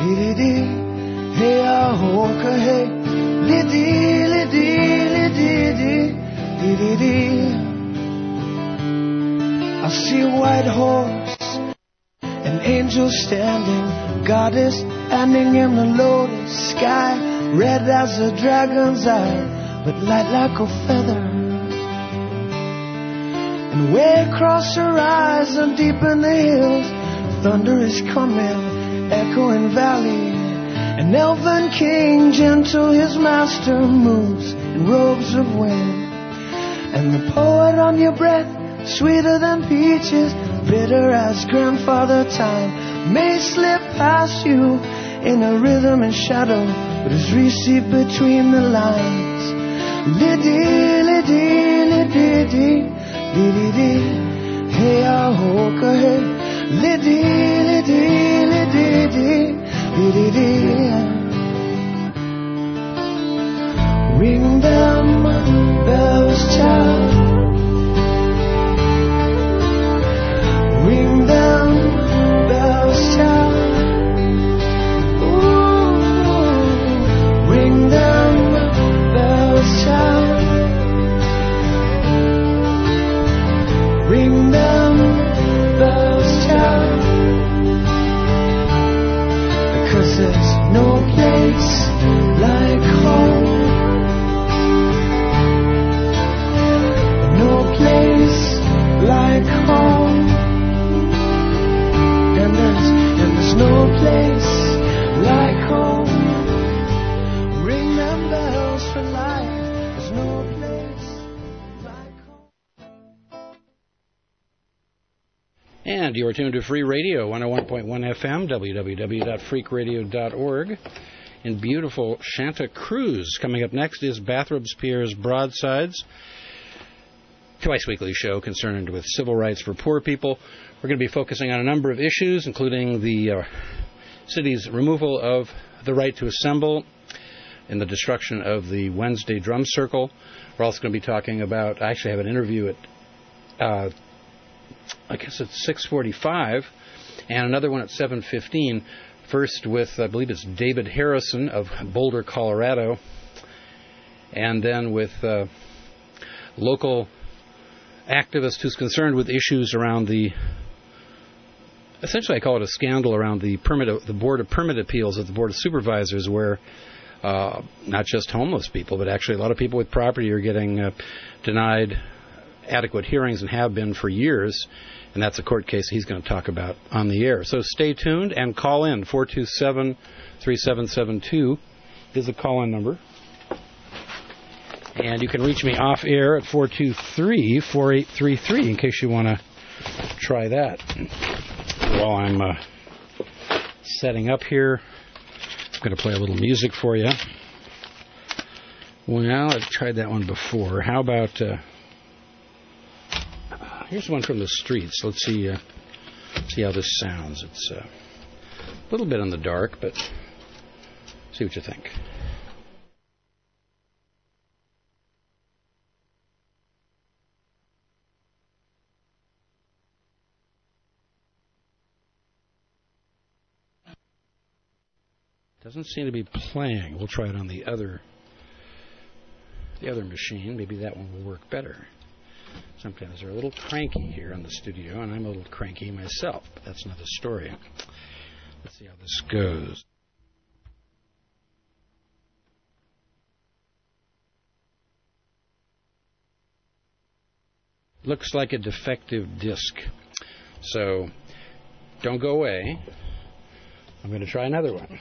Dee-dee-dee, hey-ah-ho-ka, hey. Dee-dee, dee-dee, dee-dee, dee-dee-dee. I see a white horse, an angel standing, goddess standing in the lotus sky, red as a dragon's eye, but light like a feather. And way across the horizon, deep in the hills, thunder is coming, echoing valley. An elven king, gentle his master, moves in robes of wind. And the poet on your breath, sweeter than peaches, bitter as grandfather time, may slip past you in a rhythm and shadow, but is received between the lines. Liddy, liddy, liddy, liddy, liddy, hey, ah-ho-ka, hey. Liddy, liddy, liddy, liddy, ring them bells, child. Ring them bells, child. Ooh, ring them bells, child. Ring them bells, child. Because there's no place like home. No place like home. And there's no place like home. Ring them bells for life. There's no place like home. And you are tuned to Free Radio, 101.1 FM, www.freakradio.org. In beautiful Santa Cruz. Coming up next is Bathrobe's Pierre's Broadsides, twice weekly show concerned with civil rights for poor people. We're going to be focusing on a number of issues, including the city's removal of the right to assemble and the destruction of the Wednesday Drum Circle. We're also going to be talking about, I actually have an interview at, I guess it's 6:45, and another one at 7:15. First with, I believe it's David Harrison of Boulder, Colorado, and then with local activist who's concerned with issues around the, essentially I call it a scandal around the Board of Permit Appeals at the Board of Supervisors, where not just homeless people, but actually a lot of people with property are getting denied adequate hearings and have been for years, and that's a court case he's going to talk about on the air. So stay tuned and call in. 427-3772 is the call-in number. And you can reach me off air at 423-4833 in case you want to try that. While I'm setting up here, I'm going to play a little music for you. Well, I've tried that one before. How about, here's one from the streets. Let's see how this sounds. It's a little bit in the dark, but see what you think. Doesn't seem to be playing. We'll try it on the other machine. Maybe that one will work better. Sometimes they're a little cranky here in the studio, and I'm a little cranky myself, but that's another story. Let's see how this goes. Looks like a defective disc. So don't go away. I'm going to try another one.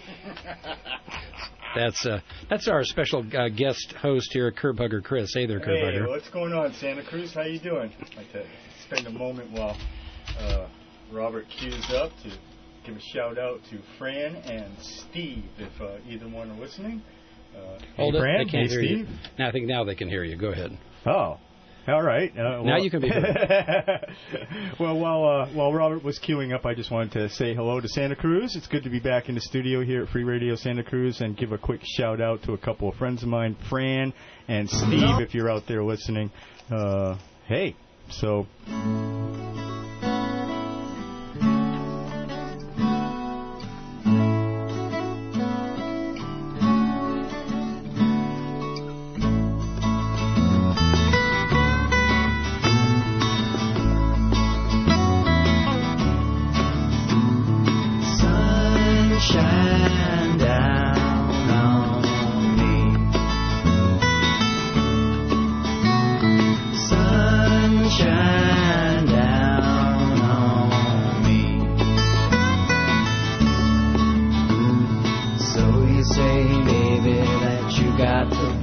That's our special guest host here, Curb Hugger Chris. Hey there, Curb Hugger. Hey, what's going on, Santa Cruz? How you doing? I'd like to spend a moment while Robert queues up to give a shout out to Fran and Steve, if either one are listening. Hold it, Fran, they can't hear Steve? you. Now I think now they can hear you. Go ahead. Oh. All right. Now you can be heard. Well, while Robert was queuing up, I just wanted to say hello to Santa Cruz. It's good to be back in the studio here at Free Radio Santa Cruz and give a quick shout out to a couple of friends of mine, Fran and Steve, if you're out there listening. Hey, so...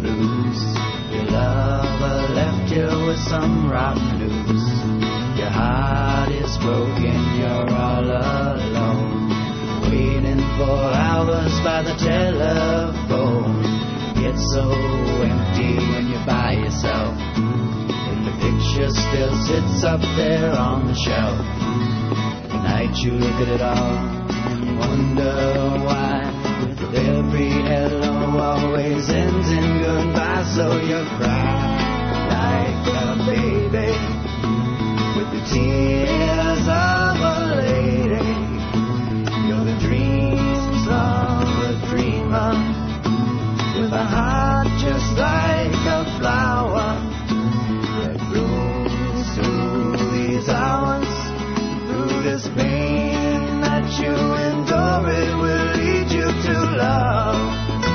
blues. Your lover left you with some rotten news. Your heart is broken, you're all alone, waiting for hours by the telephone. It's so empty when you're by yourself, and the picture still sits up there on the shelf. At night you look at it all and wonder why. With every hello always ends in goodbye, so you cry like a baby with the tears of a lady. You're the dreams of a dreamer, with a heart just like a flower that blooms through these hours, through this pain that you endure. It will lead you to love,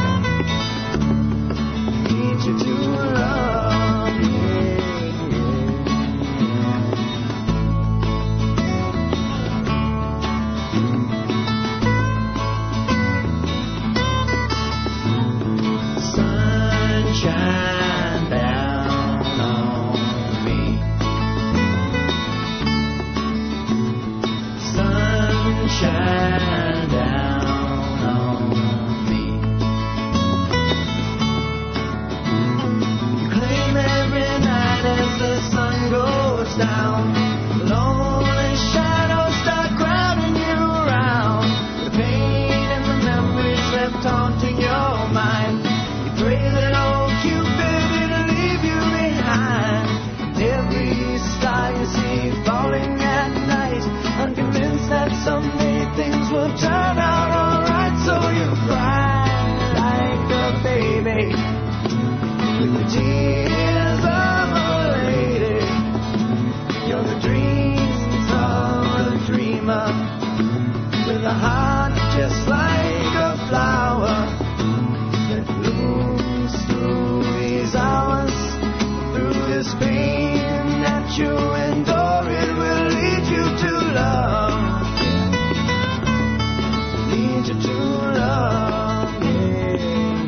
lead you to love, yeah, Sunshine down on me, sunshine down on me. You claim every night as the sun goes down, lonely shadows start crowding you around. The pain and the memories left haunting your mind. You pray that old Cupid didn't leave you behind. And every star you see falling at night, unconvinced that someday things will turn out alright. So you cry like a baby with the tears of a lady. You're the dreams of a dreamer, with a heart just like a flower that blooms through these hours, through this pain that you endure. It will lead you to love, lead you to love, yeah,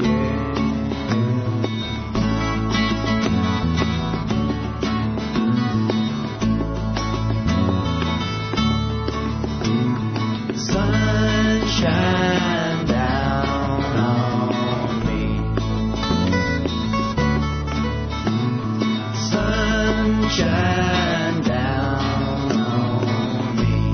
Sunshine down on me, sunshine down on me.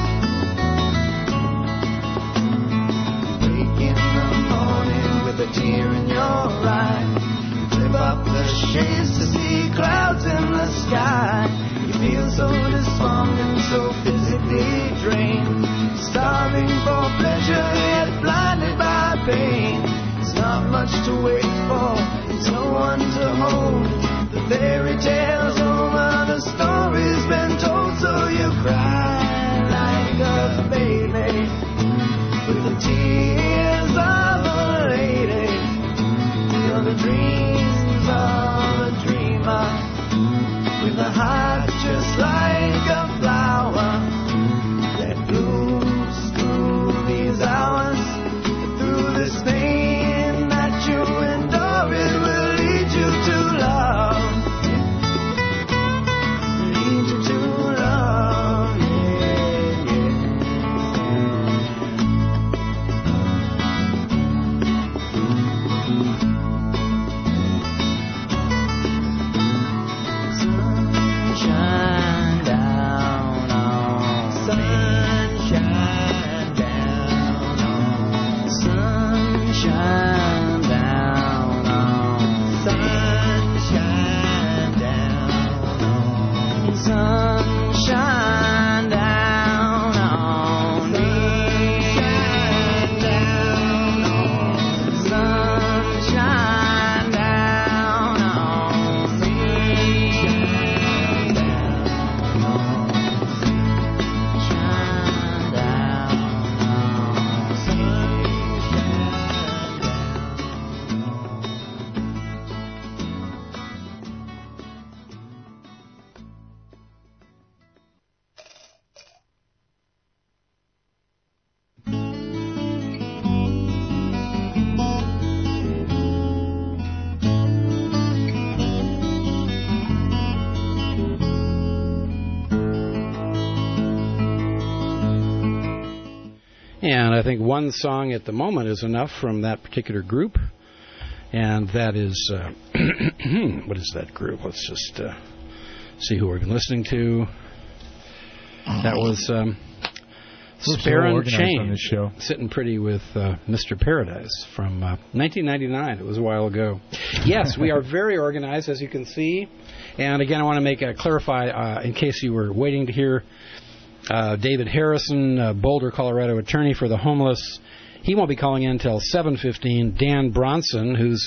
Wake in the morning with a tear in your eye. You flip up the shades to see clouds in the sky. You feel so despondent, so physically drained, starving for pleasure yet blinded by pain. It's not much to wait for, it's no one to hold. The fairy tale's over, the story's been told. So you cry like a baby with the tears of a lady. You're the dreams of a dreamer, with a heart just like a flower that blooms through these hours, through this pain that you endure. It will lead you to love, lead you to love, yeah, yeah. And I think one song at the moment is enough from that particular group. And that is, what is that group? Let's just see who we've been listening to. That was Spare and Change, sitting pretty with Mr. Paradise from 1999. It was a while ago. Yes, we are very organized, as you can see. And again, I want to clarify, in case you were waiting to hear, David Harrison, Boulder, Colorado attorney for the homeless. He won't be calling in until 7:15. Dan Bronson, who's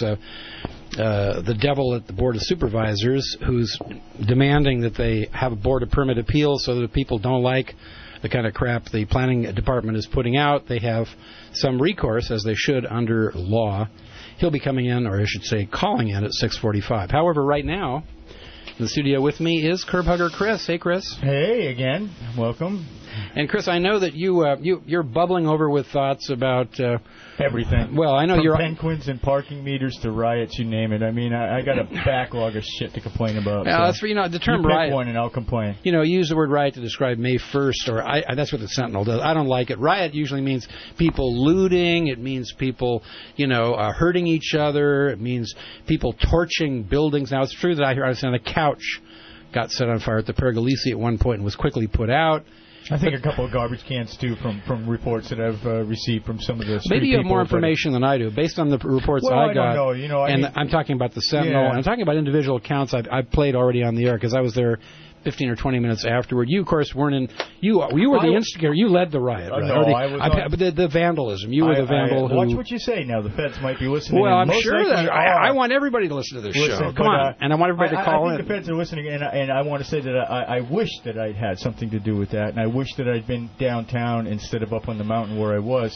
the devil at the Board of Supervisors, who's demanding that they have a Board of Permit Appeals so that if people don't like the kind of crap the planning department is putting out, they have some recourse, as they should under law. He'll be coming in, or I should say calling in, at 6:45. However, right now, in the studio with me is Curb Hugger Chris. Hey, Chris. Hey, again. Welcome. And, Chris, I know that you're bubbling over with thoughts about... everything. Well, I know From you're... penguins and parking meters to riots, you name it. I mean, I got a backlog of shit to complain about. Yeah, so that's for, the term you pick riot... one and I'll complain. You use the word riot to describe May 1st, or that's what the Sentinel does. I don't like it. Riot usually means people looting. It means people, hurting each other. It means people torching buildings. Now, it's true that I understand a couch got set on fire at the Pergolesi at one point and was quickly put out. I think a couple of garbage cans, too, from reports that I've received from some of the street Maybe you have people, more information than I do. Based on the reports I got, don't know. I'm talking about the Sentinel, and I'm talking about individual accounts I've played already on the air, because I was there 15 or 20 minutes afterward. You, of course, weren't in... You were the instigator. You led the riot, right? No, I was But the vandalism. You were the vandal who... Watch what you say now. The feds might be listening. Well, I'm sure that... I want everybody to listen to this show. Come on. And I want everybody to call in. I think the feds are listening, and I want to say that I wish that I'd had something to do with that, and I wish that I'd been downtown instead of up on the mountain where I was.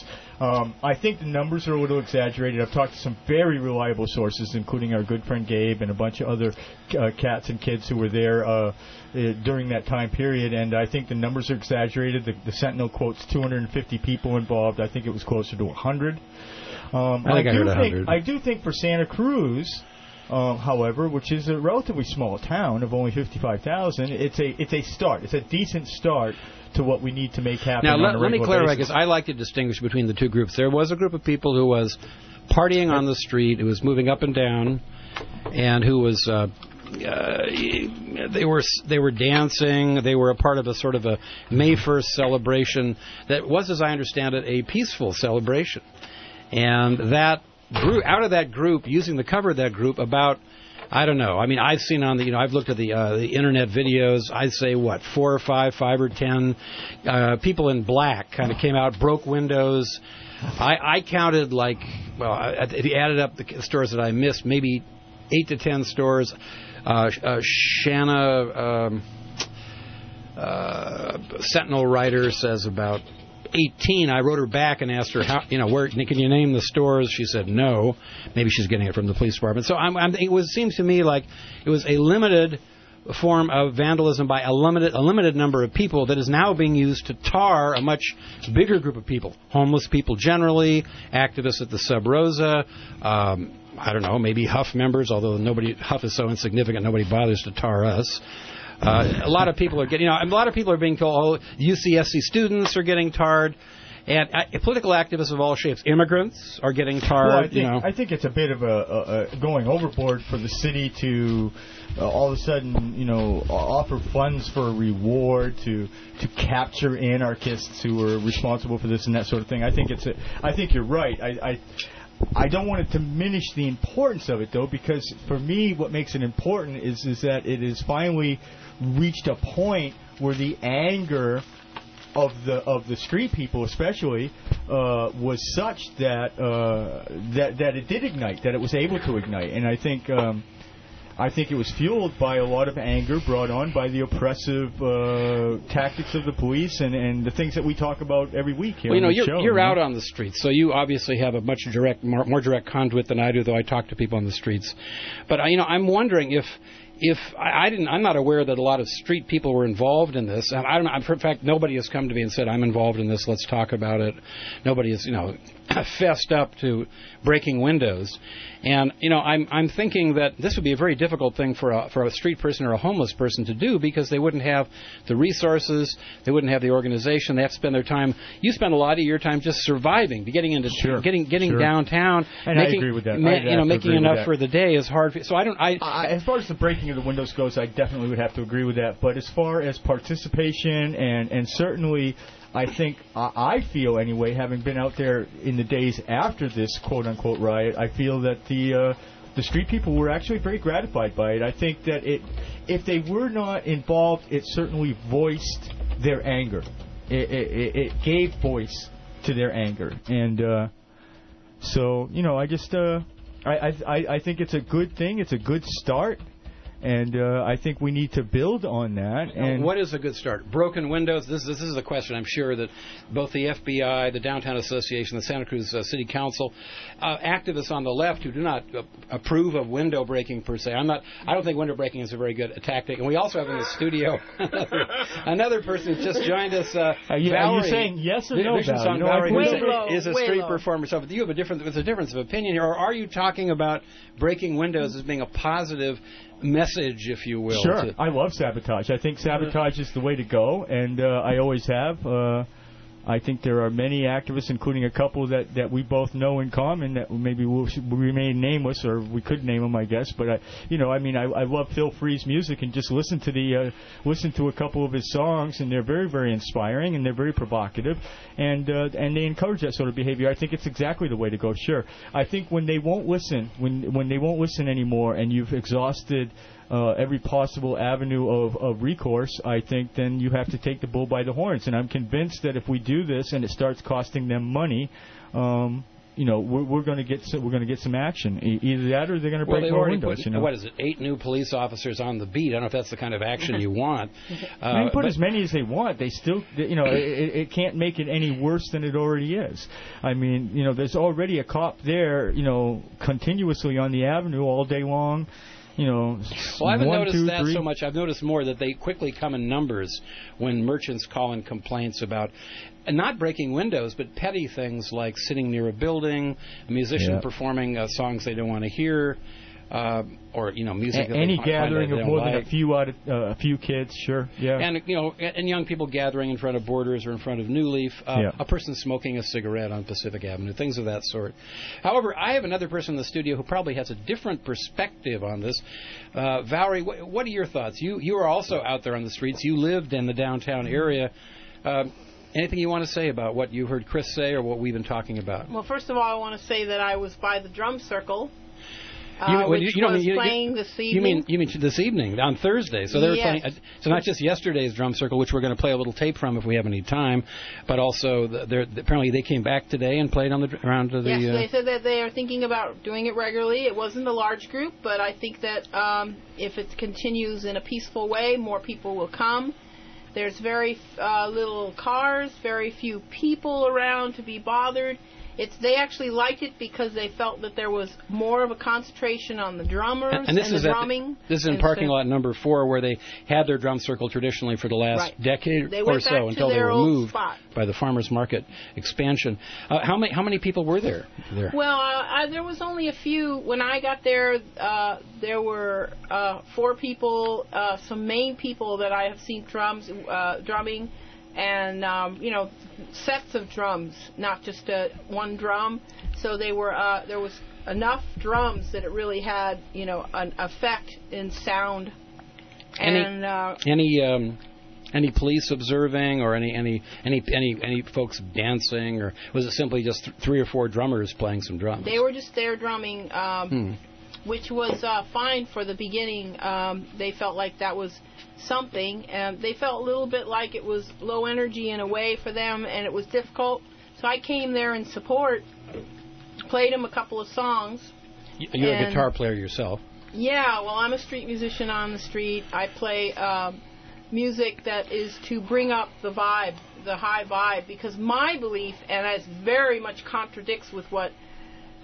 I think the numbers are a little exaggerated. I've talked to some very reliable sources, including our good friend Gabe and a bunch of other cats and kids who were there during that time period, and I think the numbers are exaggerated. The Sentinel quotes 250 people involved. I think it was closer to 100. I heard 100. I do think for Santa Cruz, however, which is a relatively small town of only 55,000, it's a start. It's a decent start to what we need to make happen. Now, let me clarify, because I like to distinguish between the two groups. There was a group of people who was partying on the street, who was moving up and down, and who was they were dancing. They were a part of a sort of a May 1st celebration that was, as I understand it, a peaceful celebration. And that grew out of that group, using the cover of that group, about, I don't know. I mean, I've seen on the, I've looked at the internet videos. I'd say 4 or 5 or 10 people in black kind of came out, broke windows. I counted if you added up the stores that I missed, maybe 8 to 10 stores. Shanna Sentinel writer says about 18. I wrote her back and asked her, where can you name the stores? She said no. Maybe she's getting it from the police department. So it seems to me like it was a limited form of vandalism by a limited number of people that is now being used to tar a much bigger group of people. Homeless people generally, activists at the Sub Rosa, I don't know, maybe Huff members, although Huff is so insignificant, nobody bothers to tar us. A lot of people are getting, a lot of people are being told, UCSC students are getting tarred, and political activists of all shapes, immigrants are getting tarred. Well, I think it's a bit of a going overboard for the city to all of a sudden, offer funds for a reward to capture anarchists who are responsible for this and that sort of thing. I think you're right. I don't want to diminish the importance of it, though, because for me, what makes it important is that it has finally reached a point where the anger of the street people, especially, was such that it did ignite, that it was able to ignite, and I think it was fueled by a lot of anger brought on by the oppressive tactics of the police and the things that we talk about every week here. Well, you're out on the streets, so you obviously have a much more direct conduit than I do, though I talk to people on the streets. But I'm wondering if I'm not aware that a lot of street people were involved in this. And I don't know. In fact, nobody has come to me and said, I'm involved in this, let's talk about it. Nobody has, fessed up to breaking windows. And, I'm thinking that this would be a very difficult thing for a street person or a homeless person to do, because they wouldn't have the resources, they wouldn't have the organization. They have to spend their time. You spend a lot of your time just surviving, getting into getting downtown, and I agree with that. Making enough for the day is hard. So as far as the breaking of the windows goes, I definitely would have to agree with that. But as far as participation and certainly, I think, I feel anyway, having been out there in the days after this quote-unquote riot, I feel that the street people were actually very gratified by it. I think that if they were not involved, it certainly voiced their anger. It gave voice to their anger. And so, I just, I think it's a good thing. It's a good start. And I think we need to build on that. And what is a good start? Broken windows? This is a question I'm sure that both the FBI, the Downtown Association, the Santa Cruz City Council, activists on the left who do not approve of window breaking per se. I don't think window breaking is a very good tactic. And we also have in the studio another person who just joined us. Are you saying yes or no? Valerie is a street performer. So you have there's a difference of opinion here. Or are you talking about breaking windows as being a positive message, if you will? Sure. I love sabotage. I think sabotage is the way to go, and I always have. I think there are many activists, including a couple that we both know in common, that maybe will remain nameless, or we could name them, I guess. But I love Phil Free's music, and just listen to a couple of his songs, and they're very, very inspiring, and they're very provocative, and they encourage that sort of behavior. I think it's exactly the way to go. Sure. I think when they won't listen, when they won't listen anymore, and you've exhausted every possible avenue of recourse, I think then you have to take the bull by the horns. And I'm convinced that if we do this and it starts costing them money, we're going to get some action. Either that, or they're going to break more windows. What is it? 8 new police officers on the beat. I don't know if that's the kind of action you want. They put as many as they want. They still, it can't make it any worse than it already is. I mean, there's already a cop there, continuously on the avenue all day long. Well, I haven't noticed that so much. I've noticed more that they quickly come in numbers when merchants call in complaints about not breaking windows, but petty things like sitting near a building, a musician performing songs they don't want to hear, or music. Any gathering of more than a few kids, sure, yeah. And and young people gathering in front of Borders or in front of New Leaf, a person smoking a cigarette on Pacific Avenue, things of that sort. However, I have another person in the studio who probably has a different perspective on this. Valerie, what are your thoughts? You are also out there on the streets. You lived in the downtown area. Anything you want to say about what you heard Chris say or what we've been talking about? Well, first of all, I want to say that I was by the drum circle. Playing this evening. You mean this evening on Thursday? So they were playing. So not just yesterday's drum circle, which we're going to play a little tape from if we have any time, but also apparently they came back today and played around the. Yes, they said that they are thinking about doing it regularly. It wasn't a large group, but I think that if it continues in a peaceful way, more people will come. There's very little cars, very few people around to be bothered. They actually liked it because they felt that there was more of a concentration on the drummers and the drumming. This is in parking lot number 4, where they had their drum circle traditionally for the last decade or so, until they were moved by the farmers market expansion. How many people were there? Well, there was only a few. When I got there, there were 4 people, some main people that I have seen drumming. And sets of drums, not just one drum. So there was enough drums that it really had an effect in sound. Any police observing, or any folks dancing, or was it simply just 3 or 4 drummers playing some drums? They were just there drumming, which was fine for the beginning. They felt like that was something, and they felt a little bit like it was low energy in a way for them, and it was difficult. So I came there in support, played them a couple of songs. You're a guitar player yourself. Yeah, well, I'm a street musician on the street. I play music that is to bring up the vibe, the high vibe, because my belief, and it very much contradicts with what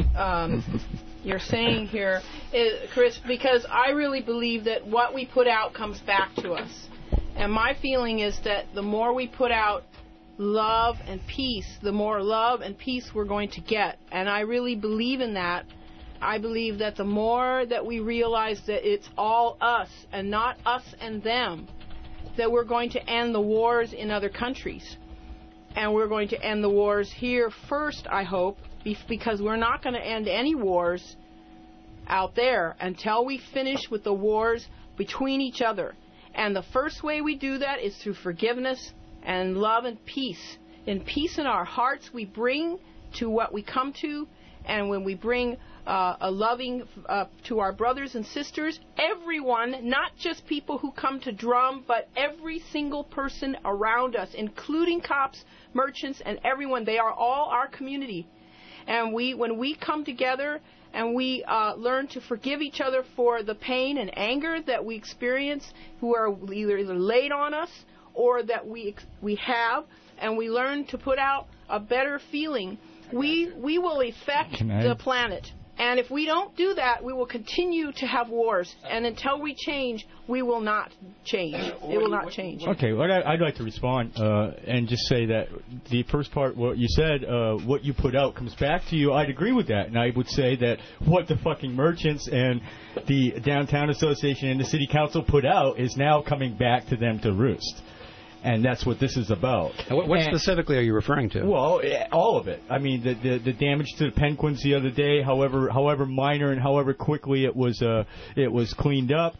you're saying here, Chris, because I really believe that what we put out comes back to us. And my feeling is that the more we put out love and peace, the more love and peace we're going to get. And I really believe in that. I believe that the more that we realize that it's all us and not us and them, that we're going to end the wars in other countries. And we're going to end the wars here first, I hope, because we're not going to end any wars out there until we finish with the wars between each other. And the first way we do that is through forgiveness and love and peace. In peace in our hearts, we bring to what we come to, and when we bring a loving to our brothers and sisters, everyone, not just people who come to drum, but every single person around us, including cops, merchants, and everyone, they are all our community. And when we come together and we learn to forgive each other for the pain and anger that we experience, who are either laid on us or that we have, and we learn to put out a better feeling, we will affect the planet. And if we don't do that, we will continue to have wars. And until we change, we will not change. It will not change. Okay, well, I'd like to respond and just say that the first part, what you said, what you put out comes back to you. I'd agree with that. And I would say that what the fucking merchants and the Downtown Association and the City Council put out is now coming back to them to roost. And that's what this is about. What specifically are you referring to? Well, all of it. I mean, the damage to the Penguins the other day, however minor and however quickly it was cleaned up.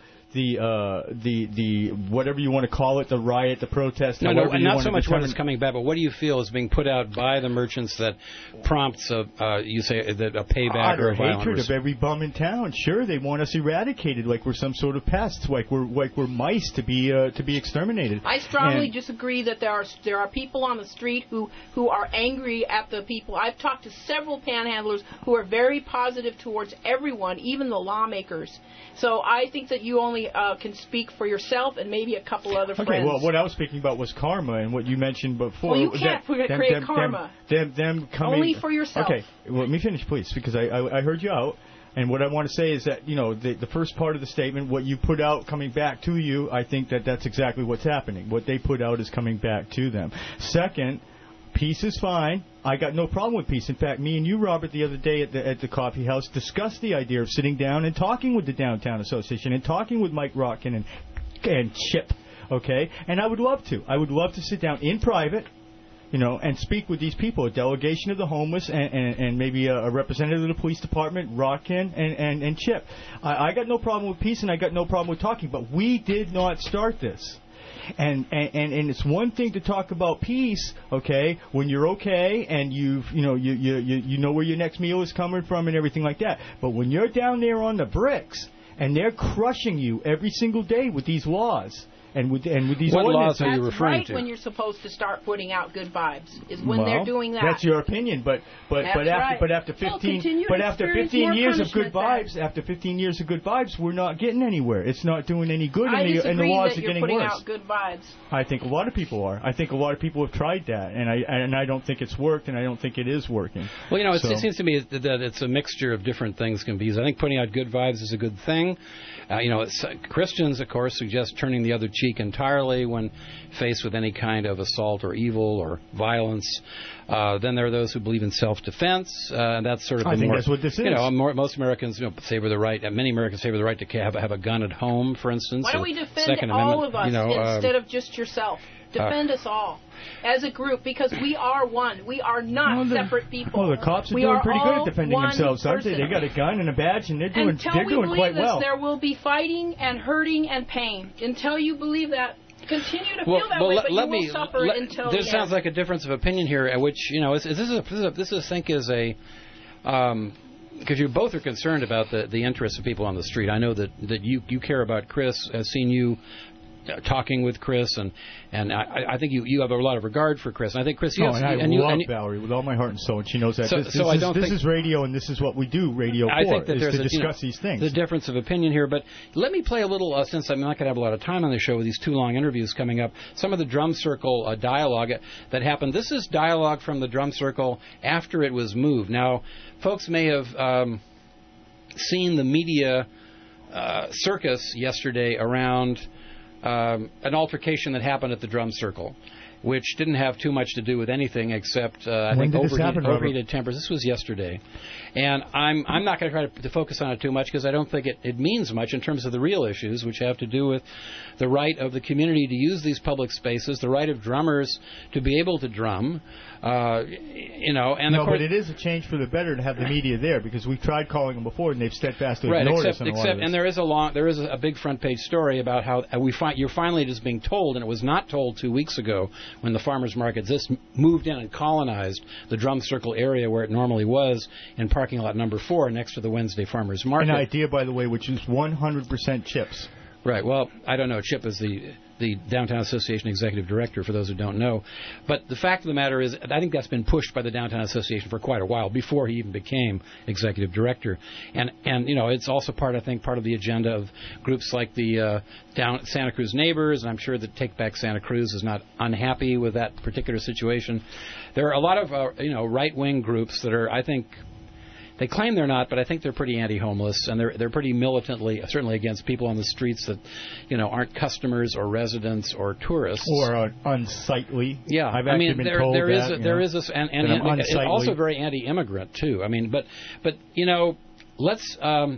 The whatever you want to call it, the riot, the protest. No, not so much what is coming back, but what do you feel is being put out by the merchants that prompts you say that a payback or a violent hatred of every bum in town? Sure, they want us eradicated, like we're some sort of pests, like we're mice to be exterminated. I strongly disagree that there are people on the street who are angry at the people. I've talked to several panhandlers who are very positive towards everyone, even the lawmakers. So I think that you only can speak for yourself and maybe a couple other friends. Okay, well, what I was speaking about was karma, and what you mentioned before. Well, you can't create karma. Them coming only for yourself. Okay, well, let me finish, please, because I heard you out. And what I want to say is that, the first part of the statement, what you put out coming back to you, I think that's exactly what's happening. What they put out is coming back to them. Second, peace is fine. I got no problem with peace. In fact, me and you, Robert, the other day at the coffee house discussed the idea of sitting down and talking with the Downtown Association and talking with Mike Rotkin and Chip, okay? And I would love to. I would love to sit down in private, and speak with these people, a delegation of the homeless and maybe a representative of the police department, Rotkin and Chip. I got no problem with peace and I got no problem with talking, but we did not start this. And it's one thing to talk about peace, okay, when you're okay and you know where your next meal is coming from and everything like that. But when you're down there on the bricks and they're crushing you every single day with these laws and with these what ordinances, laws are you referring to? When you're supposed to start putting out good vibes is when they're doing that. That's your opinion, but after 15 years of good vibes, we're not getting anywhere. It's not doing any good, and the laws are getting worse. Putting out good vibes. I think a lot of people are. I think a lot of people have tried that, and I don't think it's worked, and I don't think it is working. Well, it seems to me that it's a mixture of different things can be used. I think putting out good vibes is a good thing. Christians, of course, suggest turning the other cheek entirely when faced with any kind of assault or evil or violence. Then there are those who believe in self-defense. That's sort of I think that's what this is. Most Americans favor the right. Many Americans favor the right to have a gun at home, for instance. Why don't we defend all of us instead of just yourself? Defend us all as a group, because we are one. We are not separate people. Well, the cops are doing pretty good at defending themselves, aren't they? They got a gun and a badge, and they're doing quite well. Until we believe this, there will be fighting and hurting and pain. Until you believe that, continue to feel that way, but you will suffer until the end. There sounds like a difference of opinion here, which, this I think is a... because you both are concerned about the interests of people on the street. I know that you care about Chris. I've seen you talking with Chris, and I think you have a lot of regard for Chris. And I think Chris, you have, and I love Valerie with all my heart and soul, and she knows that. This is radio, and this is what we do radio for. I think that there's to discuss these things. The difference of opinion here, but let me play a little, since I'm not going to have a lot of time on the show with these 2 long interviews coming up, some of the drum circle dialogue that happened. This is dialogue from the drum circle after it was moved. Now, folks may have seen the media circus yesterday around an altercation that happened at the drum circle, which didn't have too much to do with anything except I think overheated tempers. This was yesterday, and I'm not going to try to focus on it too much because I don't think it means much in terms of the real issues, which have to do with the right of the community to use these public spaces, the right of drummers to be able to drum. And no, but it is a change for the better to have the media there, because we've tried calling them before and they've steadfastly ignored us. And there is a big front page story about how you're finally just being told, and it was not told 2 weeks ago when the farmers market just moved in and colonized the drum circle area where it normally was in parking lot number 4 next to the Wednesday farmers market. An idea, by the way, which is 100% Chips. Right. Well, I don't know. Chip is the Downtown Association Executive Director, for those who don't know. But the fact of the matter is, I think that's been pushed by the Downtown Association for quite a while, before he even became Executive Director. And it's also part of the agenda of groups like the Santa Cruz Neighbors, and I'm sure that Take Back Santa Cruz is not unhappy with that particular situation. There are a lot of, right-wing groups that are, I think, they claim they're not, but I think they're pretty anti-homeless, and they're pretty militantly, certainly against people on the streets that, aren't customers or residents or tourists or unsightly. Yeah, I've actually been told that. There is this, and it's also very anti-immigrant too. I mean, but let's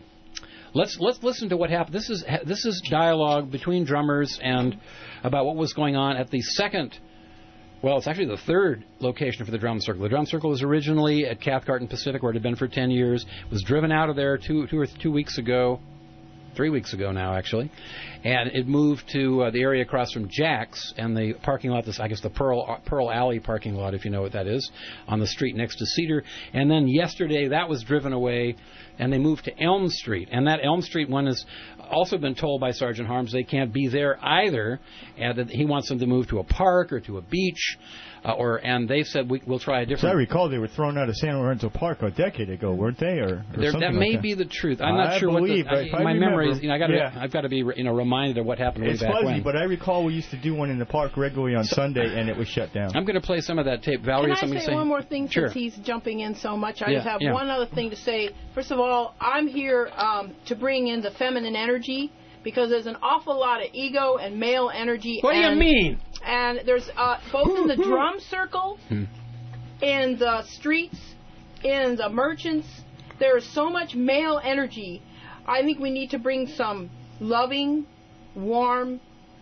listen to what happened. This is dialogue between drummers and about what was going on at the second. Well, it's actually the third location for the drum circle. The drum circle was originally at Cathcart and Pacific, where it had been for 10 years. It was driven out of there 2 weeks ago, 3 weeks ago now, actually. And it moved to the area across from Jack's and the parking lot, the Pearl Alley parking lot, if you know what that is, on the street next to Cedar. And then yesterday that was driven away, and they moved to Elm Street. And that Elm Street one has also been told by Sergeant Harms they can't be there either, and that he wants them to move to a park or to a beach. And they said we'll try a different. As I recall, they were thrown out of San Lorenzo Park a decade ago, weren't they? That may be the truth. I'm not sure what my memory is. I've got to be reminded of what happened way back when. It's fuzzy, but I recall we used to do one in the park regularly on Sunday, and it was shut down. I'm going to play some of that tape. Valerie, can I say one more thing since he's jumping in so much? I just have one other thing to say. First of all, I'm here to bring in the feminine energy, because there's an awful lot of ego and male energy. What do you mean? And there's both in the drum circle, in the streets, in the merchants, there is so much male energy. I think we need to bring some loving, warm,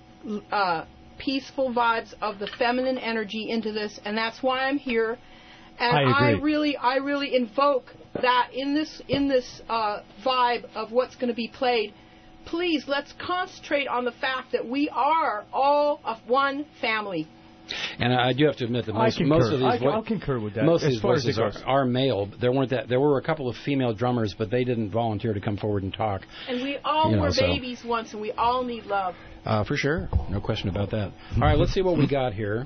peaceful vibes of the feminine energy into this, and that's why I'm here. And I really invoke that in this vibe of what's going to be played. Please, let's concentrate on the fact that we are all of one family. And I do have to admit that most of these I'll concur with that. Most of these voices are male. There were a couple of female drummers, but they didn't volunteer to come forward and talk. And we all were babies once, and we all need love. For sure, no question about that. All right, let's see what we got here.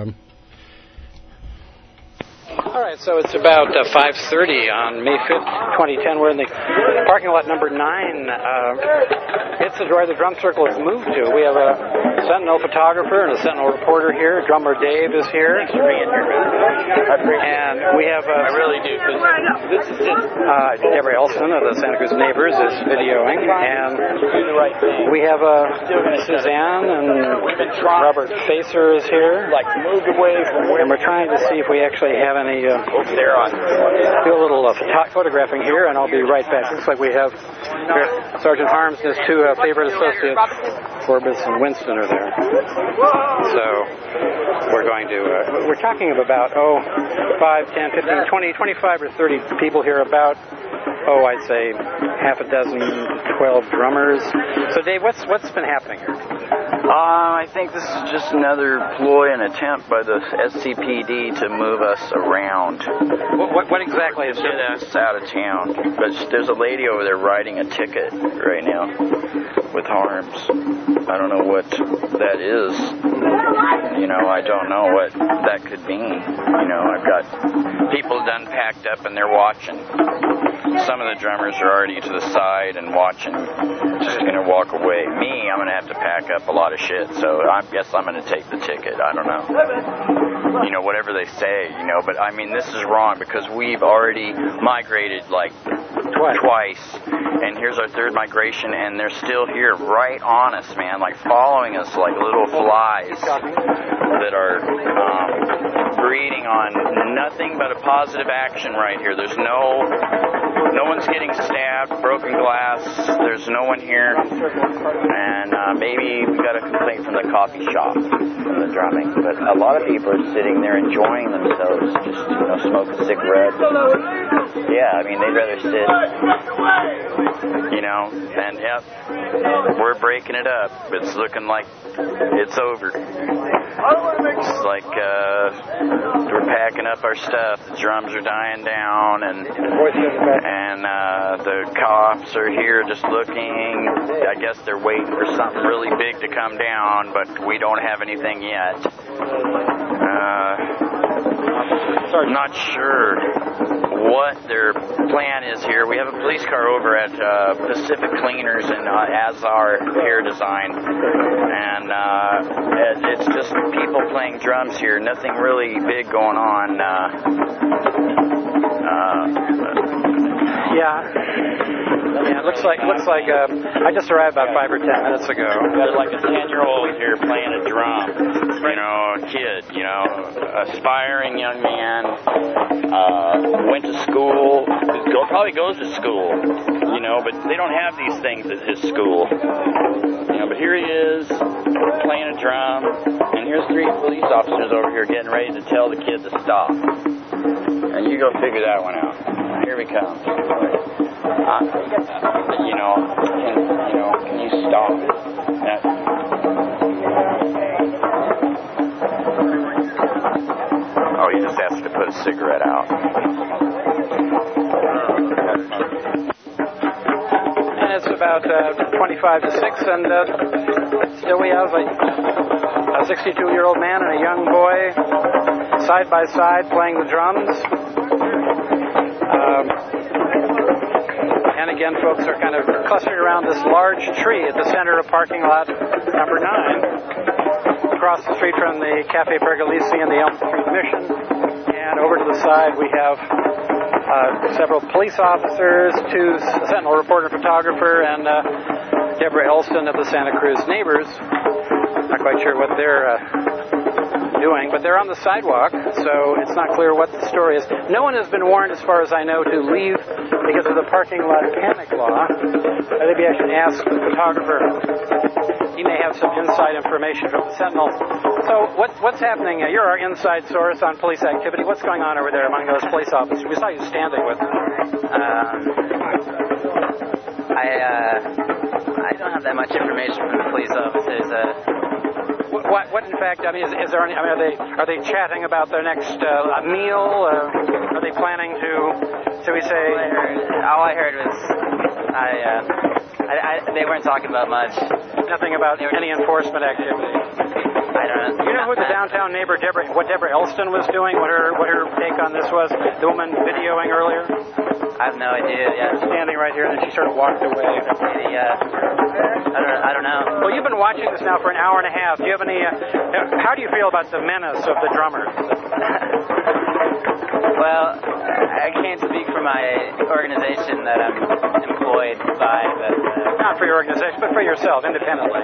All right, so it's about 5:30 on May 5th, 2010. We're in the parking lot number 9. It's where the drum circle is moved to. We have a Sentinel photographer and a Sentinel reporter here. Drummer Dave is here. Thanks for being here, man. And we have I really do. This is just Deborah Elson of the Santa Cruz Neighbors is videoing, and we have Suzanne and Robert Facer is here. Moved away from where, and we're trying to see if we actually have any. Do a little photographing here, and I'll be right back. Looks like we have Sergeant Harms and his 2 favorite associates, Corbis and Winston, are there. So we're going to, we're talking of about, 5, 10, 15, 20, 25 or 30 people here, about, I'd say half a dozen, 12 drummers. So Dave, what's been happening here? I think this is just another ploy and attempt by the SCPD to move us around. What exactly is get us out of town? But there's a lady over there writing a ticket right now with harms. I don't know what that is. You know, I don't know what that could mean. You know, I've got people done packed up and they're watching. Some of the drummers are already to the side and watching, just going to walk away. Me, I'm going to have to pack up a lot of shit, so I guess I'm going to take the ticket. I don't know. You know, whatever they say, you know, but I mean, this is wrong because we've already migrated like twice, and here's our third migration, and they're still here right on us, man, like following us like little flies that are breeding on nothing but a positive action right here. There's no one's getting stabbed, broken glass, there's no one here, and maybe we got a complaint from the coffee shop from the drumming, but a lot of people are sitting there enjoying themselves, just, you know, smoking cigarettes. Yeah, I mean, they'd rather sit, you know, and yep, we're breaking it up. It's looking like it's over. It's like we're packing up our stuff. The drums are dying down, and the cops are here just looking. I guess they're waiting for something really big to come down, but we don't have anything yet. I'm not sure what their plan is here. We have a police car over at Pacific Cleaners and Azar Hair Design, and it's just people playing drums here. Nothing really big going on. Yeah, it looks like I just arrived about 5 or 10 minutes ago. Got like a 10-year-old here playing a drum. You know, a kid, you know, aspiring young man, went to school, probably goes to school, you know, but they don't have these things at his school. You know, but here he is playing a drum, and here's 3 police officers over here getting ready to tell the kid to stop. And you go figure that one out. Here we come. Can you stop? Oh, he just asked to put a cigarette out. And it's about 25 to 6, and still we have a 62-year-old man and a young boy side by side playing the drums. And again, folks are kind of clustered around this large tree at the center of parking lot number 9, across the street from the Cafe Pergolesi and the Elm Street Mission. And over to the side, we have several police officers, 2 Sentinel reporter photographer, and Deborah Elston of the Santa Cruz Neighbors. Not quite sure what they're doing, but they're on the sidewalk, so it's not clear what the story is. No one has been warned, as far as I know, to leave because of the parking lot panic law. Maybe I should ask the photographer. He may have some inside information from the Sentinel. So what's happening? You're our inside source on police activity. What's going on over there among those police officers? We saw you standing with them. I don't have that much information from the police officers. What in fact, I mean, is there any, I mean, are they chatting about their next meal? Are they planning to, shall we say? All I heard was, they weren't talking about much. Nothing about any enforcement activity. I don't know. You know who the downtown neighbor, what Deborah Elston was doing? What her take on this was? The woman videoing earlier? I have no idea, yeah. Standing right here, and then she sort of walked away. Maybe, I don't know. Well, you've been watching this now for an hour and a half. Do you have any, how do you feel about the menace of the drummers? Well, I can't speak for my organization that I'm employed by, but... Not for your organization, but for yourself, independently.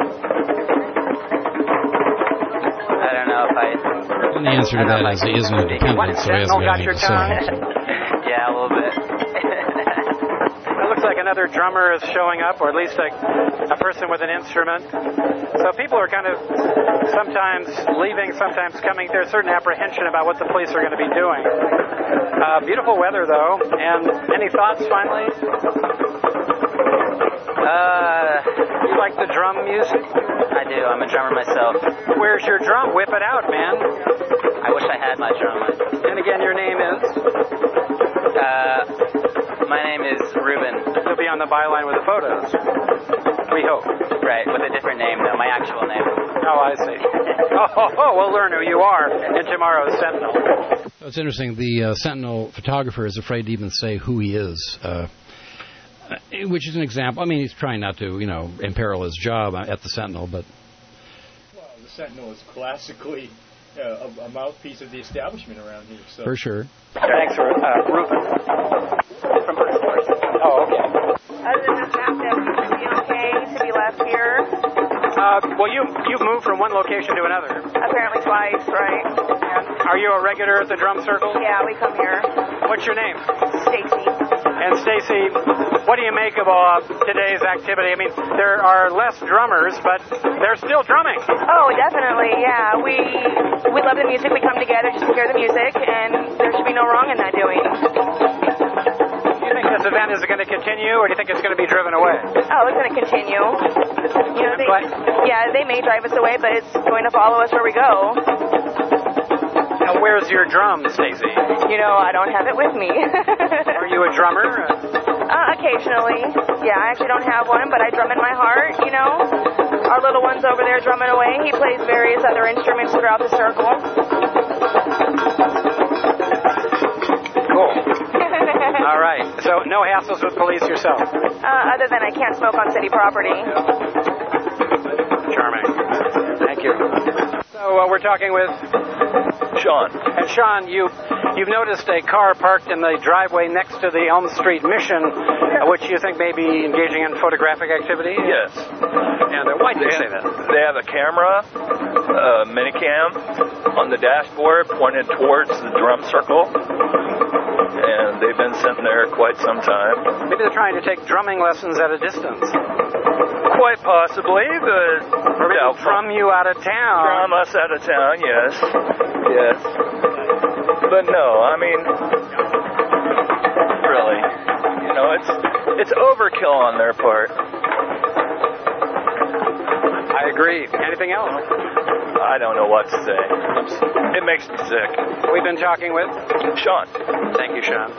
I don't know if I... And the answer to that is he isn't independent, so he hasn't got anything to say. Yeah, a little bit. It looks like another drummer is showing up, or at least a person with an instrument. So people are kind of sometimes leaving, sometimes coming. There's a certain apprehension about what the police are going to be doing. Beautiful weather, though. And any thoughts, finally? You like the drum music? I do. I'm a drummer myself. Where's your drum? Whip it out, man. I wish I had my drum. And again, your name is? My name is Ruben. You'll be on the byline with the photos. We hope. Right, with a different name, though, my actual name. Oh, I see. We'll learn who you are in tomorrow's Sentinel. It's interesting. The Sentinel photographer is afraid to even say who he is, which is an example. I mean, he's trying not to, imperil his job at the Sentinel, but... Well, the Sentinel is classically a mouthpiece of the establishment around here. So. For sure. Thanks for Ruben. From Bruce Force. Oh, okay. Other than the fact that it would be okay to be left here. Well, you've moved from one location to another. Apparently twice, right? Are you a regular at the drum circle? Yeah, we come here. What's your name? Stacy. And Stacy, what do you make of today's activity? I mean, there are less drummers, but they're still drumming. Oh, definitely, yeah. We love the music. We come together just to hear the music, and there should be no wrong in that doing. Do you think this event is going to continue, or do you think it's going to be driven away? Oh, it's going to continue. They may drive us away, but it's going to follow us where we go. Now, where's your drum, Stacy? I don't have it with me. Are you a drummer? Occasionally. Yeah, I actually don't have one, but I drum in my heart, Our little one's over there drumming away. He plays various other instruments throughout the circle. Cool. All right. So no hassles with police yourself? Other than I can't smoke on city property. Charming. Thank you. So we're talking with Sean. And Sean, you've noticed a car parked in the driveway next to the Elm Street Mission, which you think may be engaging in photographic activity? Yes. And why do you say that? They have a camera, minicam, on the dashboard pointed towards the drum circle, and they've been sitting there quite some time. Maybe they're trying to take drumming lessons at a distance. Quite possibly, but... Or maybe drum you out of town. Drum us out of town, yes. Yes. But no, I mean, really, it's overkill on their part. I agree. Anything else? I don't know what to say. It makes me sick. We've been talking with Sean. Thank you, Sean.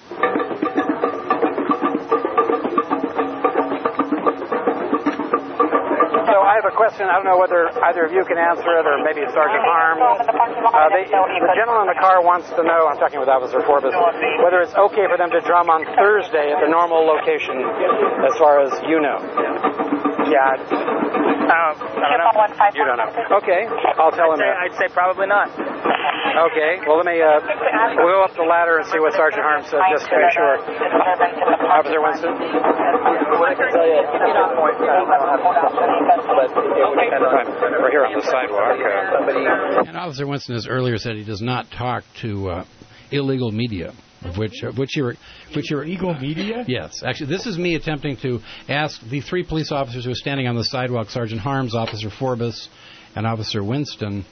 So I have a question. I don't know whether either of you can answer it, or maybe it's Sergeant Harms. The gentleman in the car wants to know, I'm talking with Officer Forbes, whether it's okay for them to drum on Thursday at the normal location, as far as you know. Yeah. I don't know. You don't know. Okay. I'll tell him that. I'd say probably not. Okay. Well, let me we'll go up the ladder and see what Sergeant Harms said, just to make sure. Officer Winston? Well, I can tell you at this point, I don't have but it would depend on... We're here on the sidewalk. And Officer Winston has earlier said he does not talk to illegal media. Which you're illegal media? Yes, actually, this is me attempting to ask the three police officers who are standing on the sidewalk: Sergeant Harms, Officer Forbes, and Officer Winston.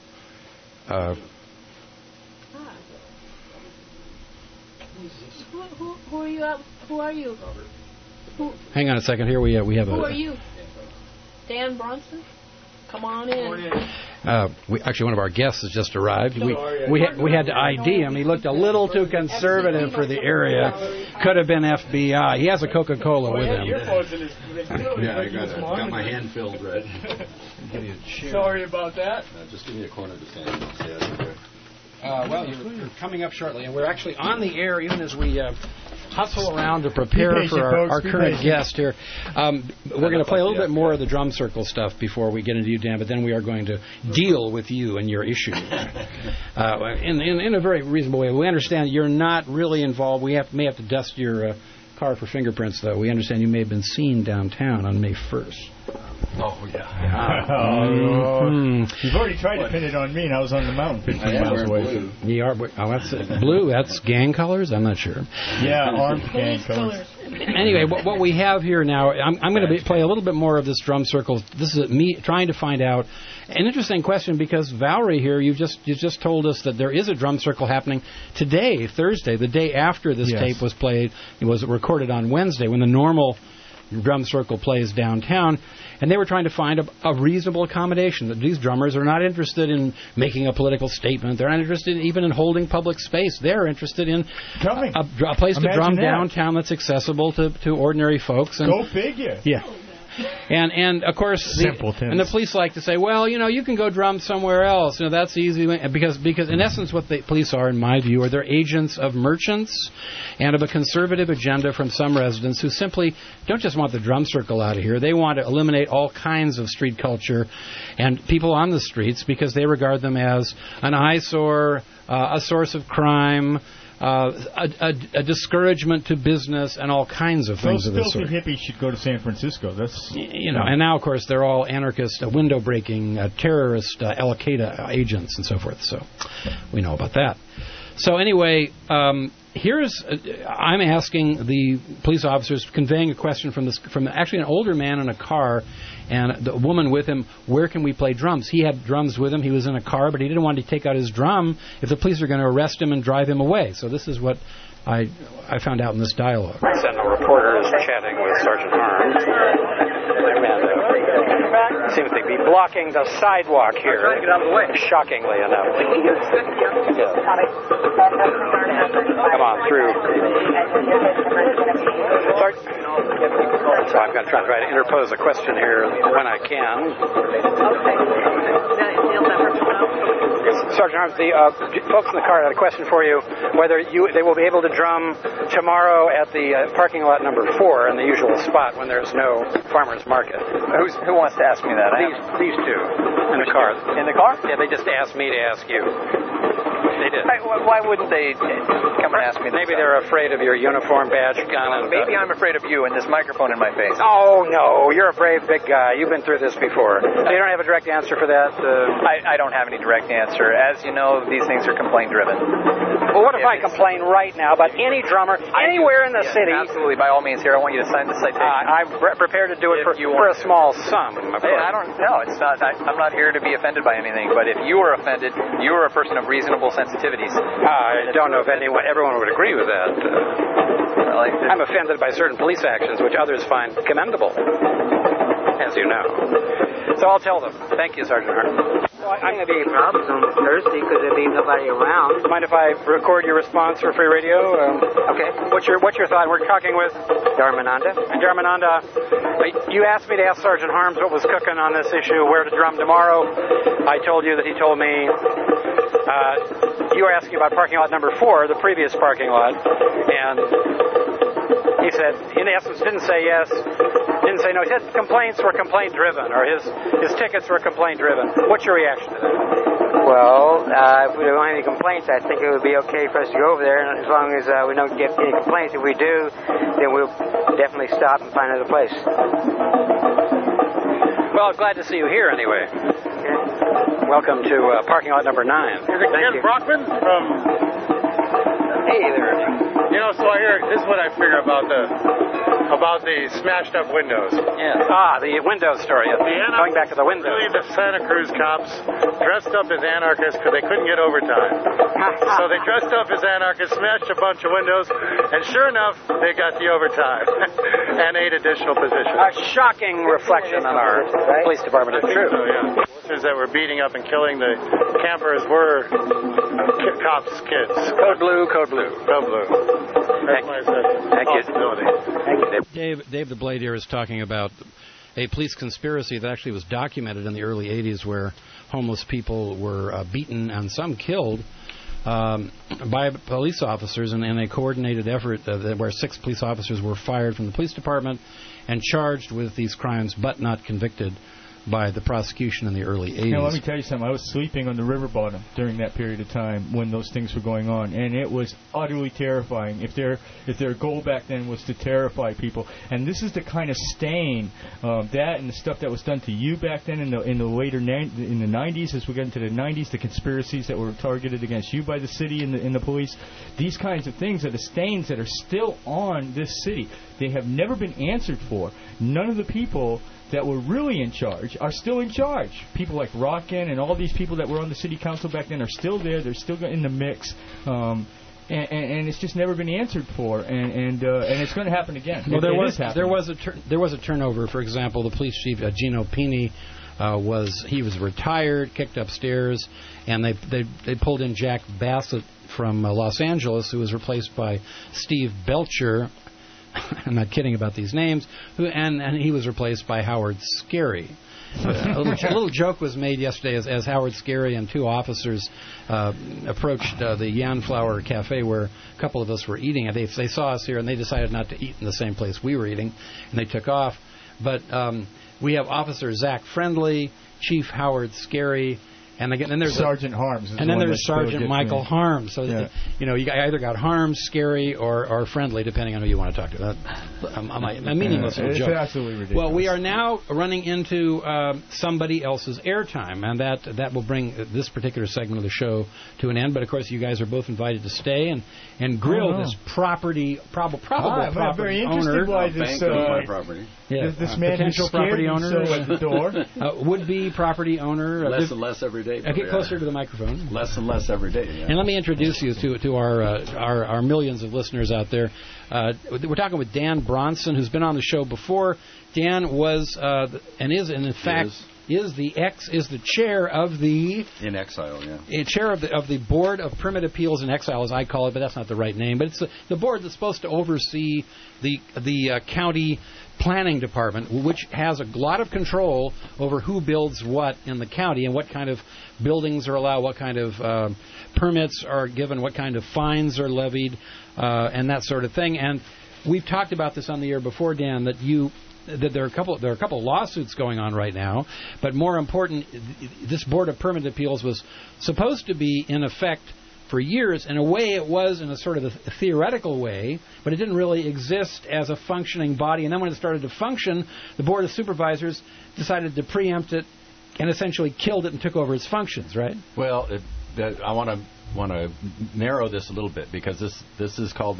Who are you? Who are you? Hang on a second. Here we have Who are you? Dan Bronson? Come on in. Actually, one of our guests has just arrived. We had to ID him. He looked a little too conservative for the area. Could have been FBI. He has a Coca-Cola with him. Yeah, I got my hand filled, Red. Sorry about that. Just give me a corner to stand on. Well, you're coming up shortly, and we're actually on the air even as we hustle around to prepare for our current guest here. We're going to play a little bit more of the drum circle stuff before we get into you, Dan, but then we are going to deal with you and your issue in a very reasonable way. We understand you're not really involved. We may have to dust your car for fingerprints, though. We understand you may have been seen downtown on May 1st. Oh, yeah. You've already tried to pin it on me, and I was on the mountain 15 miles away. That's blue. That's gang colors? I'm not sure. Yeah, armed gang colors. Anyway, what we have here now, I'm going to play a little bit more of this drum circle. This is me trying to find out an interesting question, because Valerie here, you just told us that there is a drum circle happening today, Thursday, the day after this tape was played. It was recorded on Wednesday when the normal drum circle plays downtown, and they were trying to find a reasonable accommodation. That these drummers are not interested in making a political statement. They're not interested even in holding public space. They're interested in a place to drum downtown that's accessible to ordinary folks. And, go figure. Yeah. And of course, the police like to say, well, you can go drum somewhere else. That's easy because in essence, what the police are, in my view, are they're agents of merchants and of a conservative agenda from some residents who simply don't just want the drum circle out of here. They want to eliminate all kinds of street culture and people on the streets because they regard them as an eyesore, a source of crime. A discouragement to business and all kinds of things of this sort. Those filthy hippies should go to San Francisco. That's and now of course they're all anarchist, window breaking, terrorist, Al Qaeda agents and so forth. So we know about that. So anyway, I'm asking the police officers, conveying a question from actually an older man in a car, and the woman with him, where can we play drums? He had drums with him. He was in a car, but he didn't want to take out his drum if the police are going to arrest him and drive him away. So this is what I found out in this dialogue. Sentinel reporter is chatting with Sergeant Harms. Seems to be blocking the sidewalk here. Trying to get out of the way. Shockingly enough. Yeah. Come on through. So I'm going to try to interpose a question here when I can. Sergeant Harms, the folks in the car had a question for you, whether they will be able to drum tomorrow at the parking lot number 4 in the usual spot when there's no farmer's market. Who wants to ask me that? These two in the car. In the car? Yeah, they just asked me to ask you. They did. Why wouldn't they come and ask me this? Maybe they're afraid of your uniform, badge, gun, and... Maybe I'm afraid of you and this microphone in my face. Oh, no. You're a brave, big guy. You've been through this before. You don't have a direct answer for that? I don't have any direct answer. As you know, these things are complaint-driven. Well, what if I complain right now about any drummer anywhere in the city? Absolutely. By all means, here, I want you to sign the citation. I'm prepared to do it for a small sum. I don't know. It's not. I'm not here to be offended by anything. But if you are offended, you are a person of reasonable sensitivities. I don't know if everyone would agree with that. I'm offended by certain police actions which others find commendable, as you know. So I'll tell them. Thank you, Sergeant Hart. I'm going to be problems on Thursday because there'll be nobody around. Mind if I record your response for free radio? Okay. What's your thought? We're talking with Dharmananda. And Dharmananda, you asked me to ask Sergeant Harms what was cooking on this issue, where to drum tomorrow. I told you that he told me you were asking about parking lot number 4, the previous parking lot, and he said, in essence, didn't say yes, didn't say no. He said complaints were complaint-driven, or his tickets were complaint-driven. What's your reaction to that? Well, if we don't have any complaints, I think it would be okay for us to go over there, and as long as we don't get any complaints. If we do, then we'll definitely stop and find another place. Well, I'm glad to see you here anyway. Okay. Welcome to parking lot number 9. Is it Ken Brockman from... Hey there. So I hear, this is what I figure about the smashed up windows. Yeah. The window story. Going back to the windows. Really, the Santa Cruz cops dressed up as anarchists because they couldn't get overtime. So they dressed up as anarchists, smashed a bunch of windows, and sure enough, they got the overtime and 8 additional positions. A shocking reflection on our police department. It's true. So, yeah. Officers that were beating up and killing the campers were cops' kids. Code blue, code blue. Code blue. Thank you. Dave the Blade here is talking about a police conspiracy that actually was documented in the early 80s where homeless people were beaten and some killed by police officers in a coordinated effort where 6 police officers were fired from the police department and charged with these crimes but not convicted by the prosecution in the early 80s. Now, let me tell you something. I was sleeping on the river bottom during that period of time when those things were going on, and it was utterly terrifying. If their goal back then was to terrify people, and this is the kind of stain that and the stuff that was done to you back then in the later in the 90s, as we get into the 90s, the conspiracies that were targeted against you by the city and the police. These kinds of things are the stains that are still on this city. They have never been answered for. None of the people that were really in charge are still in charge. People like Rockin and all these people that were on the city council back then are still there. They're still in the mix. and it's just never been answered for, and it's going to happen again. Well, there was a turnover. For example, the police chief Gino Pini was retired, kicked upstairs, and they pulled in Jack Bassett from Los Angeles, who was replaced by Steve Belcher. I'm not kidding about these names. And he was replaced by Howard Scarry. A little joke was made yesterday as Howard Scarry and two officers approached the Yanflower Cafe where a couple of us were eating. They saw us here and they decided not to eat in the same place we were eating, and they took off. But we have Officer Zach Friendly, Chief Howard Scarry, and then there's Sergeant Harms, and then there's Sergeant Michael Harms. So you either got Harms, Scary, or Friendly, depending on who you want to talk to. A meaningless joke. It's absolutely ridiculous. Well, we are now running into somebody else's airtime, and that will bring this particular segment of the show to an end. But of course, you guys are both invited to stay and grill this property probable property very owner. interested by this property. Yeah, this man potential property owner at the door. Would-be property owner. Less and less every day. Get closer to the microphone. Less and less every day. Yeah. And let me introduce you to our millions of listeners out there. We're talking with Dan Bronson, who's been on the show before. Dan was and is, and in fact, is the chair of the in exile. Yeah. Chair of the Board of Permit Appeals in Exile, as I call it, but that's not the right name. But it's the board that's supposed to oversee the county planning department, which has a lot of control over who builds what in the county and what kind of buildings are allowed, what kind of permits are given, what kind of fines are levied, and that sort of thing. And we've talked about this on the air before, Dan, that there are a couple of lawsuits going on right now, but more important, this Board of Permit Appeals was supposed to be in effect for years. In a way, it was in a sort of a theoretical way, but it didn't really exist as a functioning body. And then when it started to function, the Board of Supervisors decided to preempt it and essentially killed it and took over its functions, right? Well, I want to narrow this a little bit, because this is called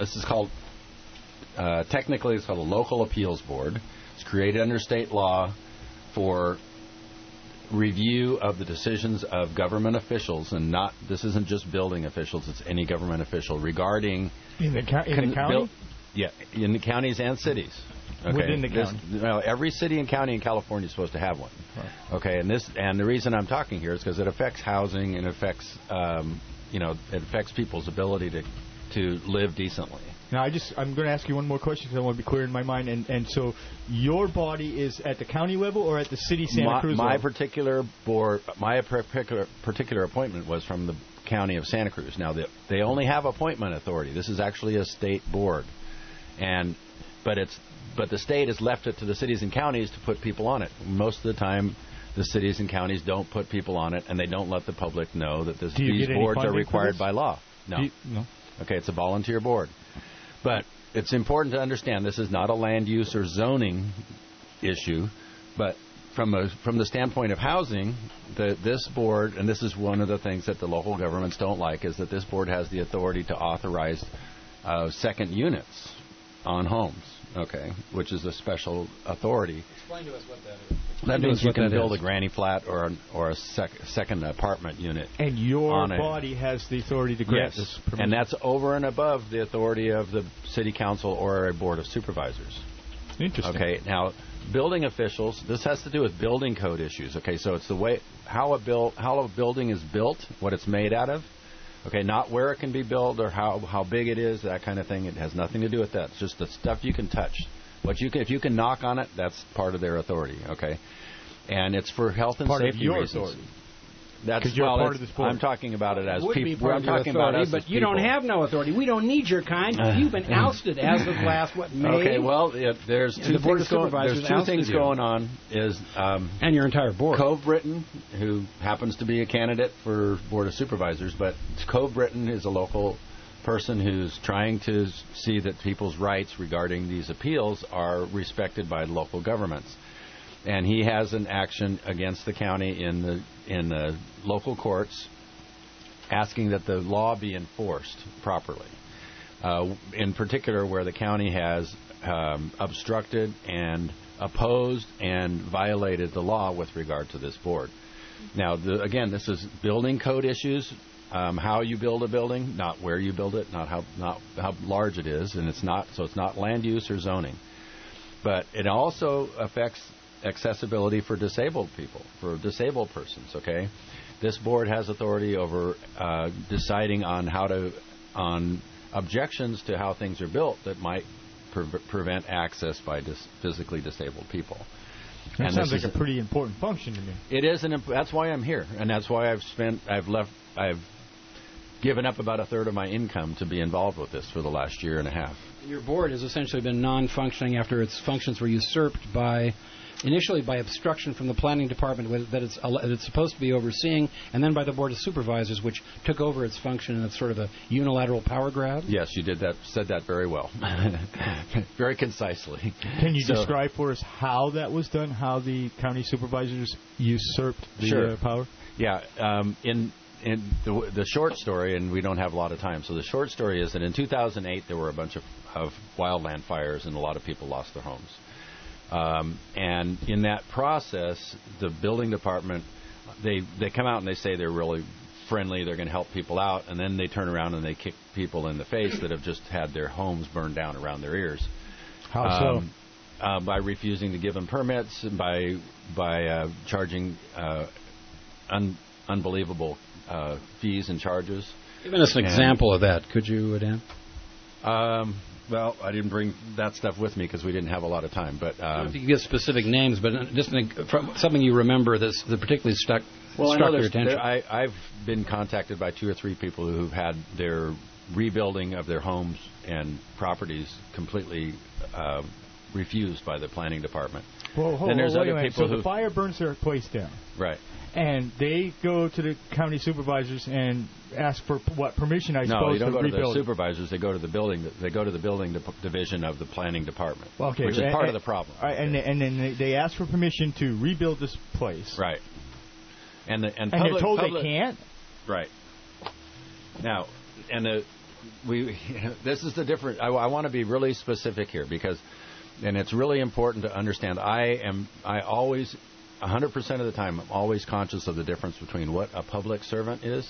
technically it's called a local appeals board. It's created under state law for review of the decisions of government officials, and this isn't just building officials, it's any government official regarding in the county? In the counties and cities. Okay. Within the county. Every city and county in California is supposed to have one. Right. Okay, and the reason I'm talking here is because it affects housing and affects it affects people's ability to live decently. Now, I'm going to ask you one more question because I want to be clear in my mind. And so your body is at the county level or at the city Santa Cruz level? My particular board, my particular appointment was from the county of Santa Cruz. Now, they only have appointment authority. This is actually a state board. But the state has left it to the cities and counties to put people on it. Most of the time, the cities and counties don't put people on it, and they don't let the public know that these boards are required by law. No. No. Okay, it's a volunteer board. But it's important to understand this is not a land use or zoning issue, but from the standpoint of housing, this board, and this is one of the things that the local governments don't like, is that this board has the authority to authorize second units on homes, okay, which is a special authority. Explain to us what that is. That means you can build a granny flat or a second apartment unit. And your body has the authority to grant this permission. And that's over and above the authority of the city council or a board of supervisors. Interesting. Okay, now building officials, this has to do with building code issues. Okay, so it's the way how a building is built, what it's made out of. Okay, not where it can be built or how big it is, that kind of thing. It has nothing to do with that. It's just the stuff you can touch. If you can knock on it, that's part of their authority. Okay, and it's for health and safety of your reasons. Authority. That's you're part of this board. I'm talking about it as people. I'm talking about us, but you don't have no authority. We don't need your kind. You've been ousted as of last May. Okay, well, there's two things going on. And your entire board. Cove Britton, who happens to be a candidate for Board of Supervisors, but Cove Britton is a local person who's trying to see that people's rights regarding these appeals are respected by local governments. And he has an action against the county in the local courts asking that the law be enforced properly. In particular, where the county has obstructed and opposed and violated the law with regard to this board. Now, again, this is building code issues. how you build a building, not where you build it, not how large it is, and it's not land use or zoning. But it also affects accessibility for disabled people, for disabled persons. Okay, this board has authority over deciding on objections to how things are built that might prevent access by physically disabled people. That sounds like a pretty important function to me. It is, that's why I'm here, and that's why I've given up about a third of my income to be involved with this for the last year and a half. Your board has essentially been non-functioning after its functions were usurped initially by obstruction from the planning department that it's supposed to be overseeing, and then by the board of supervisors, which took over its function, and it's sort of a unilateral power grab. Yes, you said that very well, very concisely. Can you describe for us how that was done? How the county supervisors usurped the power? Yeah, in the short story, and we don't have a lot of time. So the short story is that in 2008 there were a bunch of wildland fires, and a lot of people lost their homes. And in that process, the building department, they come out and they say they're really friendly, they're going to help people out, and then they turn around and they kick people in the face that have just had their homes burned down around their ears. How so? By refusing to give them permits, by charging unbelievable fees and charges. Give us an example of that, could you, Dan? Well, I didn't bring that stuff with me because we didn't have a lot of time. But I don't know if you can give specific names, but just from something you remember that particularly struck your attention. I've been contacted by 2 or 3 people who've had their rebuilding of their homes and properties completely refused by the planning department. Then there's other people so the fire burns their place down. Right. And they go to the county supervisors and ask for permission? I suppose. No, you don't go to rebuild. the supervisors. They go to the building. They go to the building division of the planning department, which is part of the problem. Right, and then they ask for permission to rebuild this place. Right. And they're told they can't. Right. Now, this is the difference. I want to be really specific here because, and it's really important to understand. I always. 100% of the time, I'm always conscious of the difference between what a public servant is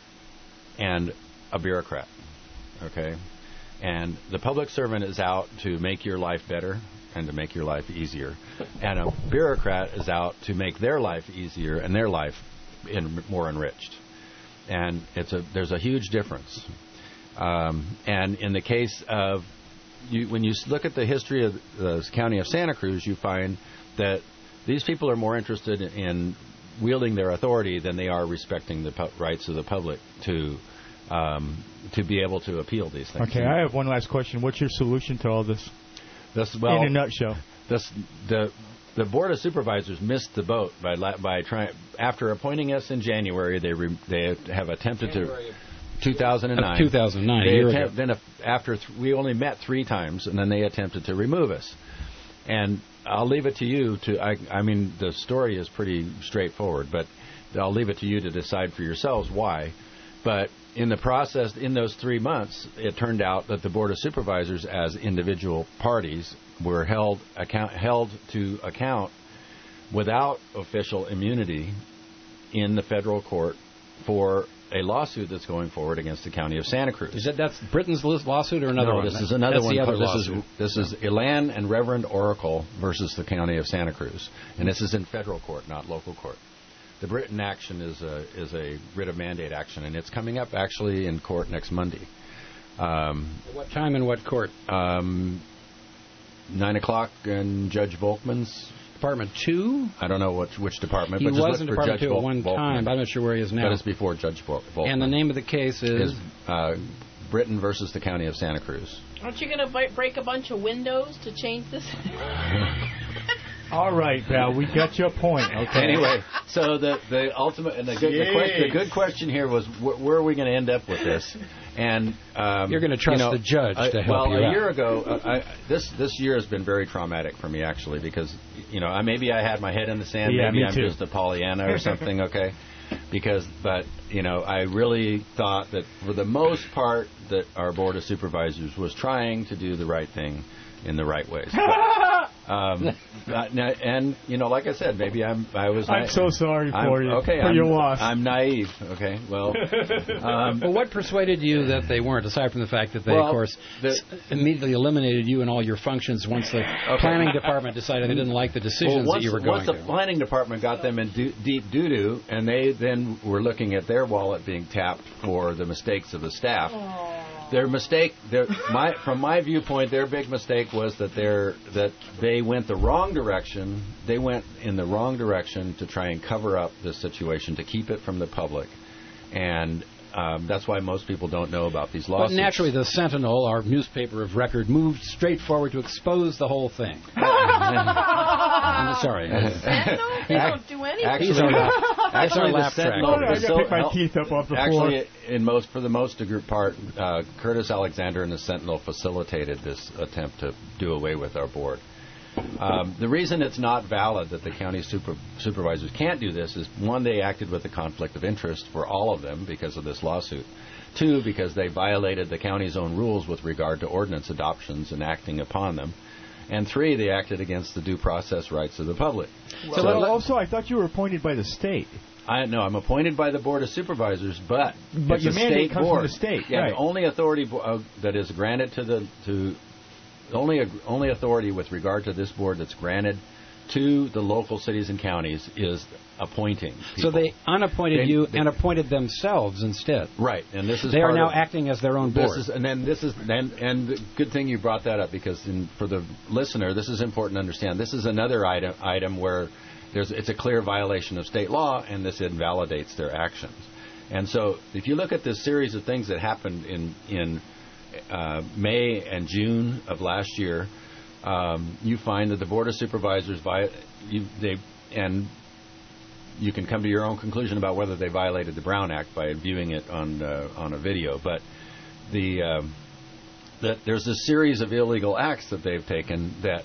and a bureaucrat. Okay? And the public servant is out to make your life better and to make your life easier. And a bureaucrat is out to make their life easier and their life more enriched. And there's a huge difference. And in the case of, when you look at the history of the county of Santa Cruz, you find that these people are more interested in wielding their authority than they are respecting the rights of the public to be able to appeal these things. Okay, I have one last question. What's your solution to all this? In a nutshell. The Board of Supervisors missed the boat by trying. After appointing us in January, they have attempted to. 2009. 2009, a year ago. Then we only met 3 times, and then they attempted to remove us. And I'll leave it to you I mean, the story is pretty straightforward, but I'll leave it to you to decide for yourselves why. But in the process, in those 3 months, it turned out that the Board of Supervisors, as individual parties, were held to account without official immunity in the federal court for a lawsuit that's going forward against the county of Santa Cruz. That's Britain's lawsuit or another one? No, this is another one. Lawsuit. This is Elan and Reverend Oracle versus the county of Santa Cruz, and this is in federal court, not local court. The Britain action is a writ of mandate action, and it's coming up actually in court next Monday. What time and what court? 9 o'clock in Judge Volkman's. Department 2? I don't know which department. He but just was in Department 2 at one time, but I'm not sure where he is now. But it's before Judge Volkman. And the name of the case is? Britain versus the county of Santa Cruz. Aren't you going to break a bunch of windows to change this? All right, pal, we got your point. Okay. Anyway, so the ultimate and the good question here was where are we going to end up with this? And you're going to trust the judge to help you out. Well, a year ago, this year has been very traumatic for me actually because maybe I had my head in the sand. Yeah, maybe I'm just a Pollyanna or something. Okay. But I really thought that for the most part that our Board of Supervisors was trying to do the right thing in the right ways. And like I said, maybe I was. I'm so sorry for you. Okay, for your loss. I'm naive. Okay, well. Well, what persuaded you that they weren't? Aside from the fact that they, of course, immediately eliminated you and all your functions once the planning department decided they didn't like the decisions that you were going to. Once the planning department got them in deep doo-doo, and they then were looking at their wallet being tapped for the mistakes of the staff. Their mistake, from my viewpoint, their big mistake was that they went the wrong direction. They went in the wrong direction to try and cover up this situation, to keep it from the public, and that's why most people don't know about these lawsuits. But naturally, the Sentinel, our newspaper of record, moved straight forward to expose the whole thing. I'm sorry. Sentinel? They don't do anything. Actually, the Sentinel. I got to pick my teeth up off the floor. Actually, for the most part, Curtis Alexander and the Sentinel facilitated this attempt to do away with our board. The reason it's not valid that the county supervisors can't do this is, one, they acted with a conflict of interest for all of them because of this lawsuit. Two, because they violated the county's own rules with regard to ordinance adoptions and acting upon them. And three, they acted against the due process rights of the public. Well, also, I thought you were appointed by the state. I'm appointed by the Board of Supervisors, but it's your a mandate state comes board. from the state. Yeah, right. The only authority that is granted only authority with regard to this board that's granted to the local cities and counties is appointing people. So they unappointed you and appointed themselves instead. Right, and this is they are now acting as their own board. And the good thing you brought that up, because for the listener, this is important to understand. This is another item where it's a clear violation of state law, and this invalidates their actions. And so, if you look at this series of things that happened in May and June of last year, you find that the Board of Supervisors you can come to your own conclusion about whether they violated the Brown Act by viewing it on a video. But there's a series of illegal acts that they've taken that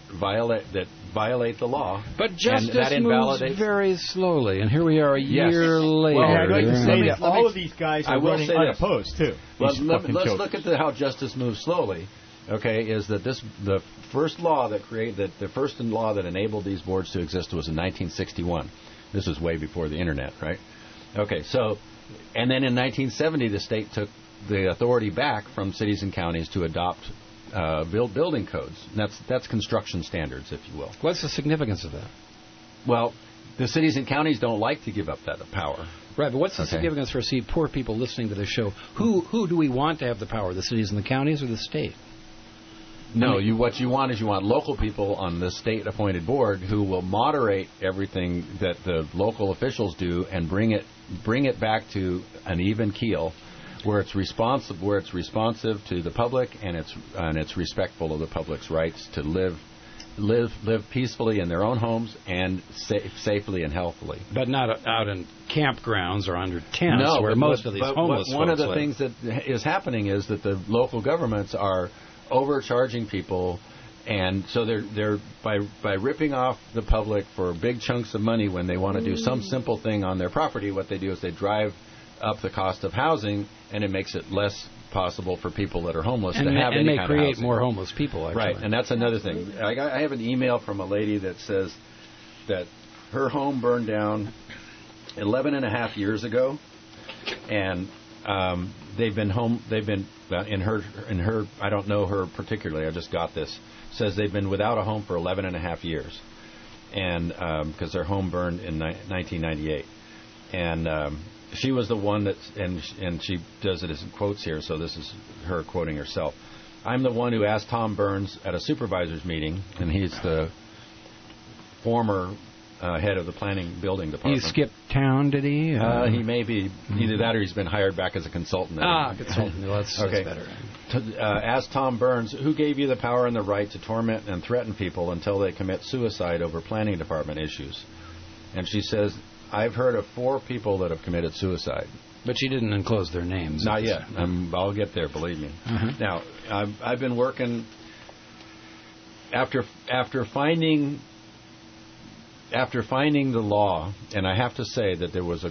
violate the law. But justice moves very slowly, and here we are a year later. Well, I'd like to say that all of these guys are running unopposed too. Well, let's look at how justice moves slowly. Okay, is that the first law that enabled these boards to exist was in 1961. This was way before the internet, right? Okay, so, and then in 1970, the state took the authority back from cities and counties to adopt building codes. And that's construction standards, if you will. What's the significance of that? Well, the cities and counties don't like to give up that power. Right, but what's the significance for poor people listening to this show? Who do we want to have the power, the cities and the counties or the state? No, what you want local people on the state-appointed board who will moderate everything that the local officials do and bring it back to an even keel, where it's responsive to the public and it's respectful of the public's rights to live peacefully in their own homes and safely and healthily. But not out in campgrounds or under tents where most of these homeless folks one of the live. things that is happening is that the local governments are overcharging people, and so they're by ripping off the public for big chunks of money when they want to do some simple thing on their property. What they do is they drive up the cost of housing, and it makes it less possible for people that are homeless to have any kind of housing. And they create more homeless people, actually. Right, and that's another thing. I have an email from a lady that says that her home burned down 11 and a half years ago, and they've been in her I don't know her particularly, I just got this, says they've been without a home for 11 and a half years, and because their home burned in 1998, and she was the one and she does it as in quotes here, so this is her quoting herself. I'm the one who asked Tom Burns at a supervisors meeting, and he's the former head of the planning building department. He skipped town, did he? He may be. Either that or he's been hired back as a consultant. Consultant. Well, that's better. Ask Tom Burns, who gave you the power and the right to torment and threaten people until they commit suicide over planning department issues? And she says, I've heard of 4 people that have committed suicide. But she didn't enclose their names. Not yet. I'll get there, believe me. Now, I've been working after finding the law, and I have to say that there was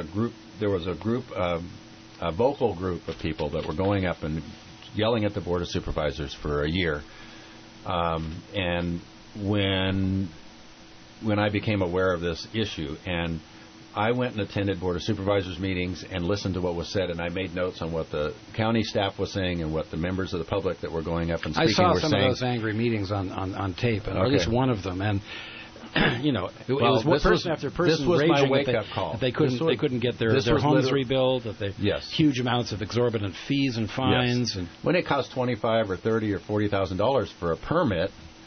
a vocal group of people that were going up and yelling at the Board of Supervisors for a year, and when I became aware of this issue, and I went and attended Board of Supervisors meetings and listened to what was said, and I made notes on what the county staff was saying and what the members of the public that were going up and speaking were saying. I saw some of those angry meetings on tape, or at least one of them, and it was person after person this was raging my wake-up call. That they couldn't get their homes rebuilt, that they huge amounts of exorbitant fees and fines. Yes. And when it costs $25,000 or $30,000 or $40,000 for a permit,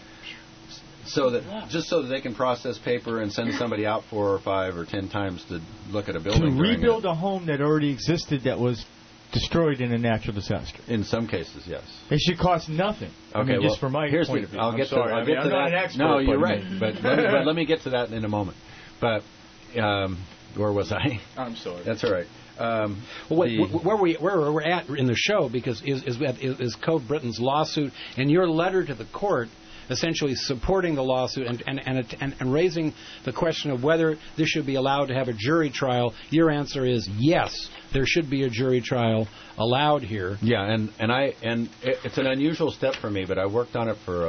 so that they can process paper and send somebody out 4 or 5 or 10 times to look at a building. To rebuild a home that already existed that was destroyed in a natural disaster. In some cases, yes. It should cost nothing. Okay, just from my point of view. I'll get to I'm that. not an expert. No, you're right. But let me get to that in a moment. But where was I? I'm sorry. That's all right. Where we're at in the show, because is Cove Britain's lawsuit and your letter to the court essentially supporting the lawsuit and raising the question of whether this should be allowed to have a jury trial. Your answer is yes, there should be a jury trial allowed here. Yeah, and it's an unusual step for me, but I worked on it for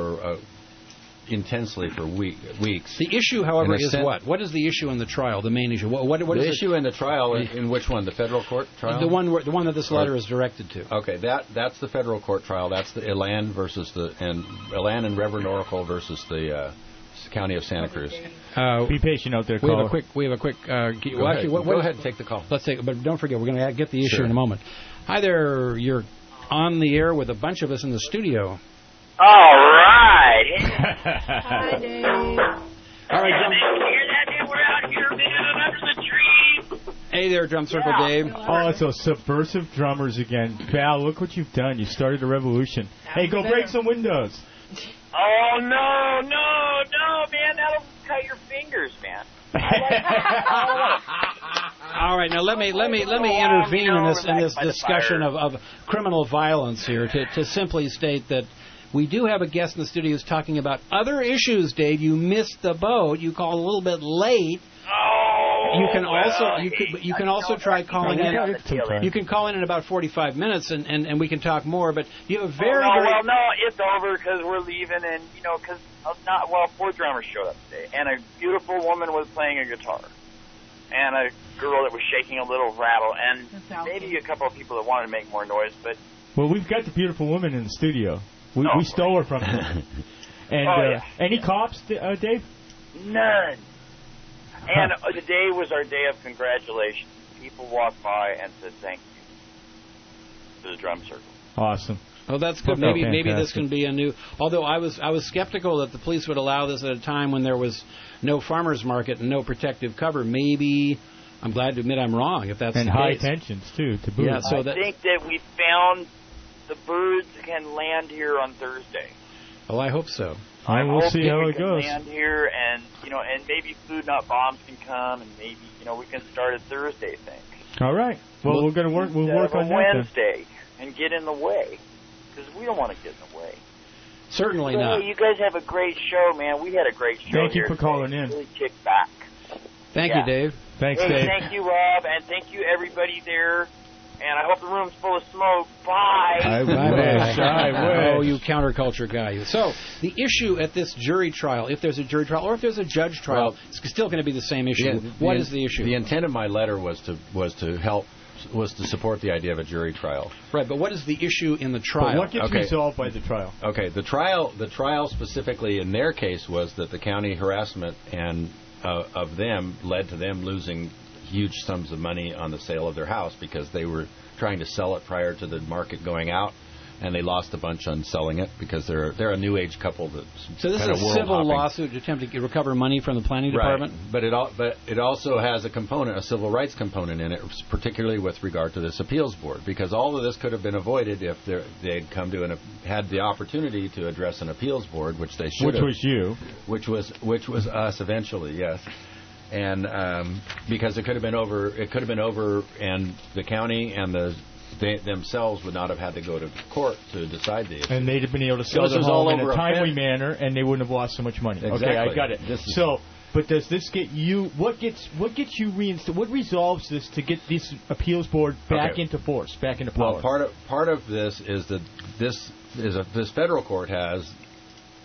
intensely for weeks. The issue, however, is what? What is the issue in the trial? The main issue. What is the issue in the trial? In which one? The federal court trial? The one that this letter is directed to. Okay, that's the federal court trial. That's the Elan and Reverend Oracle versus the County of Santa Cruz. Be patient out there, caller. We have a quick. Go ahead and take the call. Let's take. But don't forget, we're going to get the issue in a moment. Hi there. You're on the air with a bunch of us in the studio. All right. Hi, Dave. All right, hear that, dude? We're out here, man, under the tree. Hey there, Drum Circle Dave. Oh, it's those subversive drummers again. Val, look what you've done. You started a revolution. Hey, go break some windows. Oh, no, man. That'll cut your fingers, man. All right, now let me intervene in this discussion of criminal violence here to simply state that we do have a guest in the studio who's talking about other issues, Dave. You missed the boat. You called a little bit late. You can also try calling in. You can call in about 45 minutes, and we can talk more. But you have a very no, it's over because we're leaving, and because four drummers showed up today, and a beautiful woman was playing a guitar, and a girl that was shaking a little rattle, and maybe a couple of people that wanted to make more noise. But we've got the beautiful woman in the studio. We stole her from her. And any cops, Dave? None. And today was our day of congratulations. People walked by and said thank you to the Drum Circle. Awesome. Oh, that's good. Maybe this can be a new. Although I was skeptical that the police would allow this at a time when there was no farmers market and no protective cover. Maybe I'm glad to admit I'm wrong if that's the case. And high tensions too to boot. Yeah, I think that we found the birds can land here on Thursday. Well, I hope so. I will see how it goes. Land here, and and maybe Food Not Bombs can come, and maybe we can start a Thursday thing. All right. Well, we're going to work. We'll work on that Wednesday and get in the way because we don't want to get in the way. Certainly not. You guys have a great show, man. We had a great show. Thank you for calling in. Really kicked back. Thank you, Dave. Thanks, Dave. Thank you, Rob, and thank you everybody there. And I hope the room's full of smoke. Bye. I wish. Oh, you counterculture guy. So, the issue at this jury trial, if there's a jury trial or if there's a judge trial, it's still going to be the same issue. Yeah, what is the issue? The intent of my letter was to support the idea of a jury trial. Right, but what is the issue in the trial? But what gets resolved by the trial? Okay, the trial specifically in their case was that the county harassment and of them led to them losing huge sums of money on the sale of their house because they were trying to sell it prior to the market going out, and they lost a bunch on selling it because they're a new age couple that's so this kind is of a civil lawsuit to attempt to recover money from the planning department. Right. But it also has a civil rights component in it, particularly with regard to this appeals board, because all of this could have been avoided if they'd come to had the opportunity to address an appeals board, which they should have. Which was you. Which was us eventually, yes. And because it could have been over, and the county and they themselves would not have had to go to court to decide the issue. And they'd have been able to sell their home in a timely manner, and they wouldn't have lost so much money. Exactly. Okay, I got it. But does this get you? What gets you reinstated? What resolves this to get this appeals board back into force, back into power? Well, part of this is that this federal court has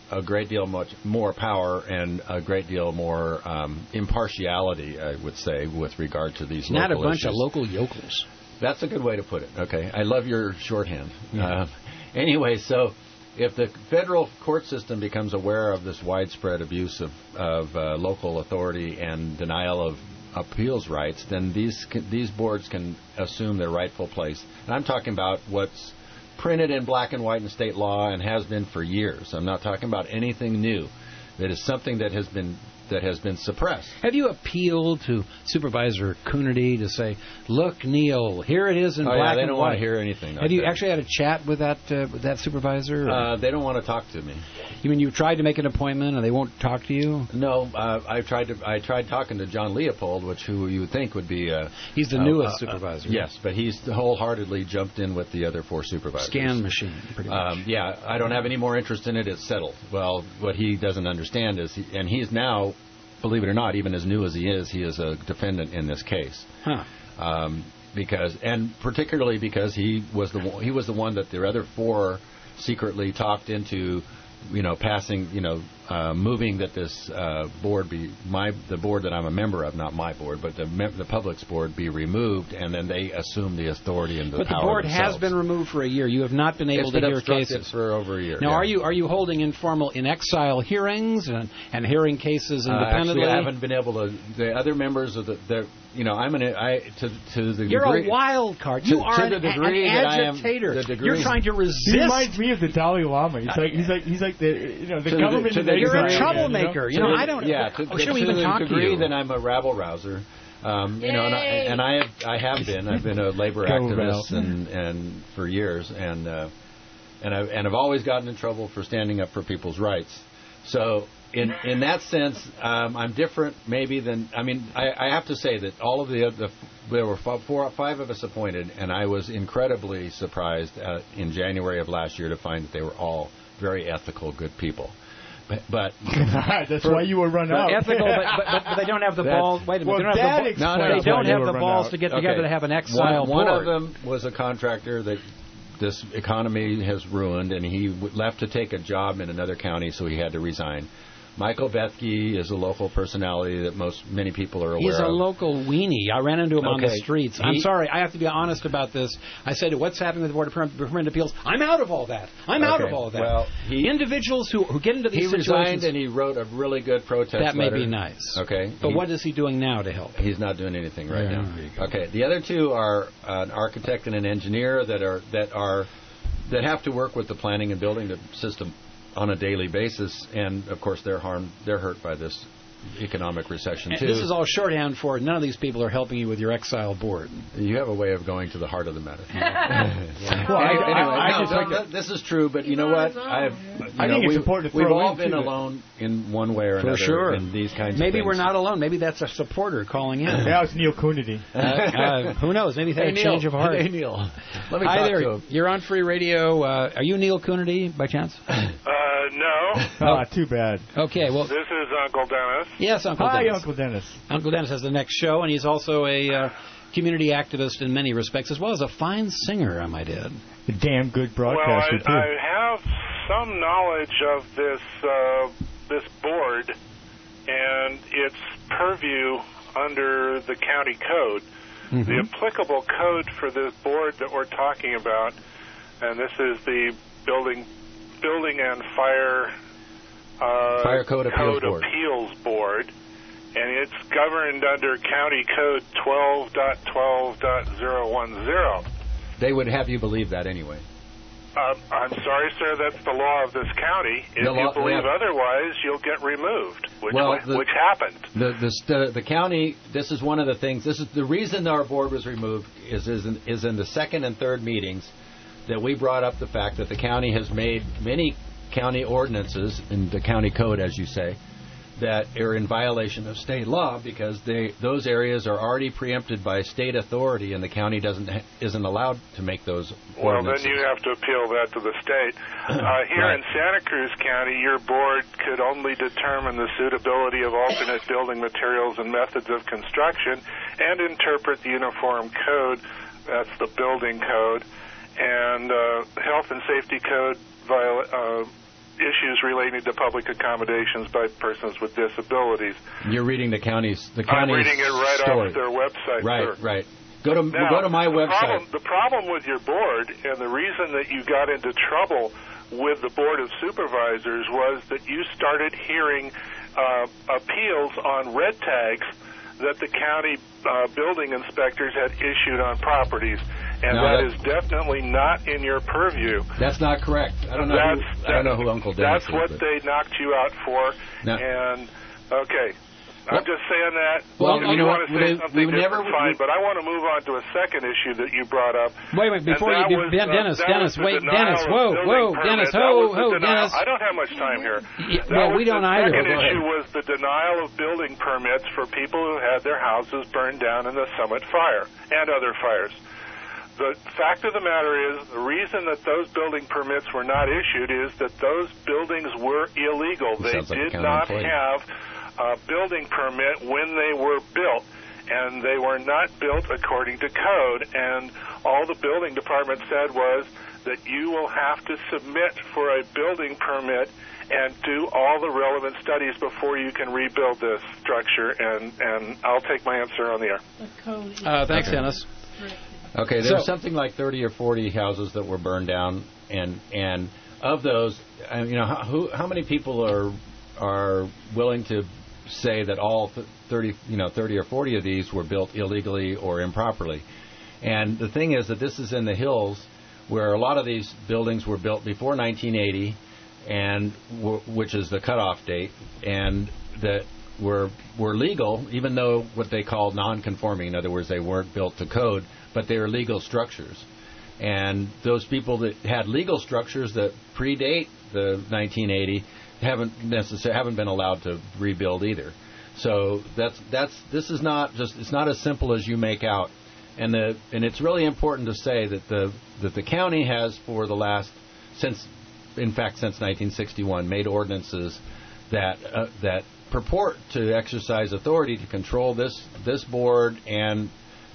a great deal much more power and a great deal more impartiality, I would say, with regard to these Not local a bunch issues. of local yokels. That's a good way to put it. Okay, I love your shorthand. Anyway, so if the federal court system becomes aware of this widespread abuse of local authority and denial of appeals rights, then these boards can assume their rightful place. And I'm talking about what's printed in black and white in state law and has been for years. I'm not talking about anything new. That is something that has been suppressed. Have you appealed to Supervisor Coonerty to say, "Look, Neil, here it is in black and white"? They don't want to hear anything. Have you actually had a chat with that supervisor? They don't want to talk to me. You mean you've tried to make an appointment and they won't talk to you? No, I tried talking to John Leopold, who you would think would be. He's the newest supervisor. Yes, but he's wholeheartedly jumped in with the other 4 supervisors. Scan machine, pretty much. Yeah, I don't have any more interest in it. It's settled. Well, what he doesn't understand is, he's now, believe it or not, even as new as he is a defendant in this case. Huh. Particularly because he was the one that the other 4 secretly talked into, passing, moving that this board be the board that I'm a member of, not my board, but the public's board be removed, and then they assume the authority and the power. But the board has been removed for a year. You have not been able to hear cases for over a year. Now, are you holding informal in exile hearings and hearing cases independently? Actually, I haven't been able to. The other members of the to the You're degree, a wild card. You are to the degree an that agitator. I am, the degree, You're trying to resist. He reminds me of the Dalai Lama. He's like the government. You're a troublemaker. I don't. Yeah, should we even talk to the degree that I'm a rabble rouser. And I have been. I've been a labor activist and for years, and I've always gotten in trouble for standing up for people's rights. So in that sense, I'm different maybe than. I have to say that all of there were 4 or 5 of us appointed, and I was incredibly surprised in January of last year to find that they were all very ethical, good people. But that's why you were run out. Ethical, but they don't have the balls. Wait a minute. They don't have the balls to get together to have an exile board. One of board. them was a contractor that this economy has ruined, and he left to take a job in another county, so he had to resign. Michael Bethke is a local personality that many people are aware of. He's a local weenie. I ran into him on the streets. I'm sorry. I have to be honest about this. I said, what's happening with the Board of Permanent Appeals? I'm out of all that. Out of all that. Well, individuals who get into these situations... He resigned and he wrote a really good protest letter. That may be nice. Okay. But what is he doing now to help? He's not doing anything right now. Okay. The other 2 are an architect and an engineer that have to work with the planning and building system on a daily basis, and of course they're hurt by this economic recession too. This is all shorthand for none of these people are helping you with your exile board. You have a way of going to the heart of the matter. This is true, but you know what? I think it's important to throw we've all been alone in one way or another. For sure. In these kinds of Maybe things. we're not alone. Maybe that's a supporter calling in. Now it's Neil Coonerty. Who knows? Maybe they had a change of heart. Hey, Neil. Let me Hi talk there. to him. You're on Free Radio. Are you Neil Coonerty by chance? No. Too bad. Okay, well... This is Uncle Dennis. Yes, Uncle Dennis. Hi, Uncle Dennis. Uncle Dennis has the next show, and he's also a community activist in many respects, as well as a fine singer, I might add. A damn good broadcaster, too. I have some knowledge of this board and its purview under the county code. Mm-hmm. The applicable code for this board that we're talking about, and this is the Building and Fire Code Appeals Board, and it's governed under County Code 12.12.010. They would have you believe that anyway. I'm sorry, sir, that's the law of this county. If you believe otherwise, you'll get removed, which happened. The county, this is one of the things, this is the reason our board was removed is in the second and third meetings that we brought up the fact that the county has made many county ordinances in the county code, as you say, that are in violation of state law because those areas are already preempted by state authority, and the county isn't allowed to make those ordinances. Well, then you have to appeal that to the state. Here in Santa Cruz County, your board could only determine the suitability of alternate building materials and methods of construction and interpret the uniform code. That's the building code. And health and safety code issues issues relating to public accommodations by persons with disabilities. You're reading the county's I'm reading it right story. off their website, Right, sir. right. Go to my website. The problem with your board, and the reason that you got into trouble with the Board of Supervisors, was that you started hearing appeals on red tags that the county building inspectors had issued on properties. And that is definitely not in your purview. That's not correct. I don't know who Uncle Dennis is. That's what they knocked you out for. No. And, okay. I'm just saying that. Well, if you want to say something different, fine. But I want to move on to a second issue that you brought up. Wait, before you do, Dennis, whoa, Dennis, Dennis. I don't have much time here. We don't either. The second issue was the denial of building permits for people who had their houses burned down in the Summit fire and other fires. The fact of the matter is, the reason that those building permits were not issued is that those buildings were illegal. They did not have a building permit when they were built, and they were not built according to code. And all the building department said was that you will have to submit for a building permit and do all the relevant studies before you can rebuild this structure. And I'll take my answer on the air. Thanks, Dennis. Okay, there's something like 30 or 40 houses that were burned down, and of those, how many people are willing to say that all 30 or 40 of these were built illegally or improperly? And the thing is that this is in the hills, where a lot of these buildings were built before 1980, and which is the cutoff date, and that were legal, even though what they call non-conforming. In other words, they weren't built to code, but they are legal structures. And those people that had legal structures that predate the 1980 haven't been allowed to rebuild either. So this is not just, it's not as simple as you make out. And it's really important to say that the county has, for the last since 1961, made ordinances that purport to exercise authority to control this board and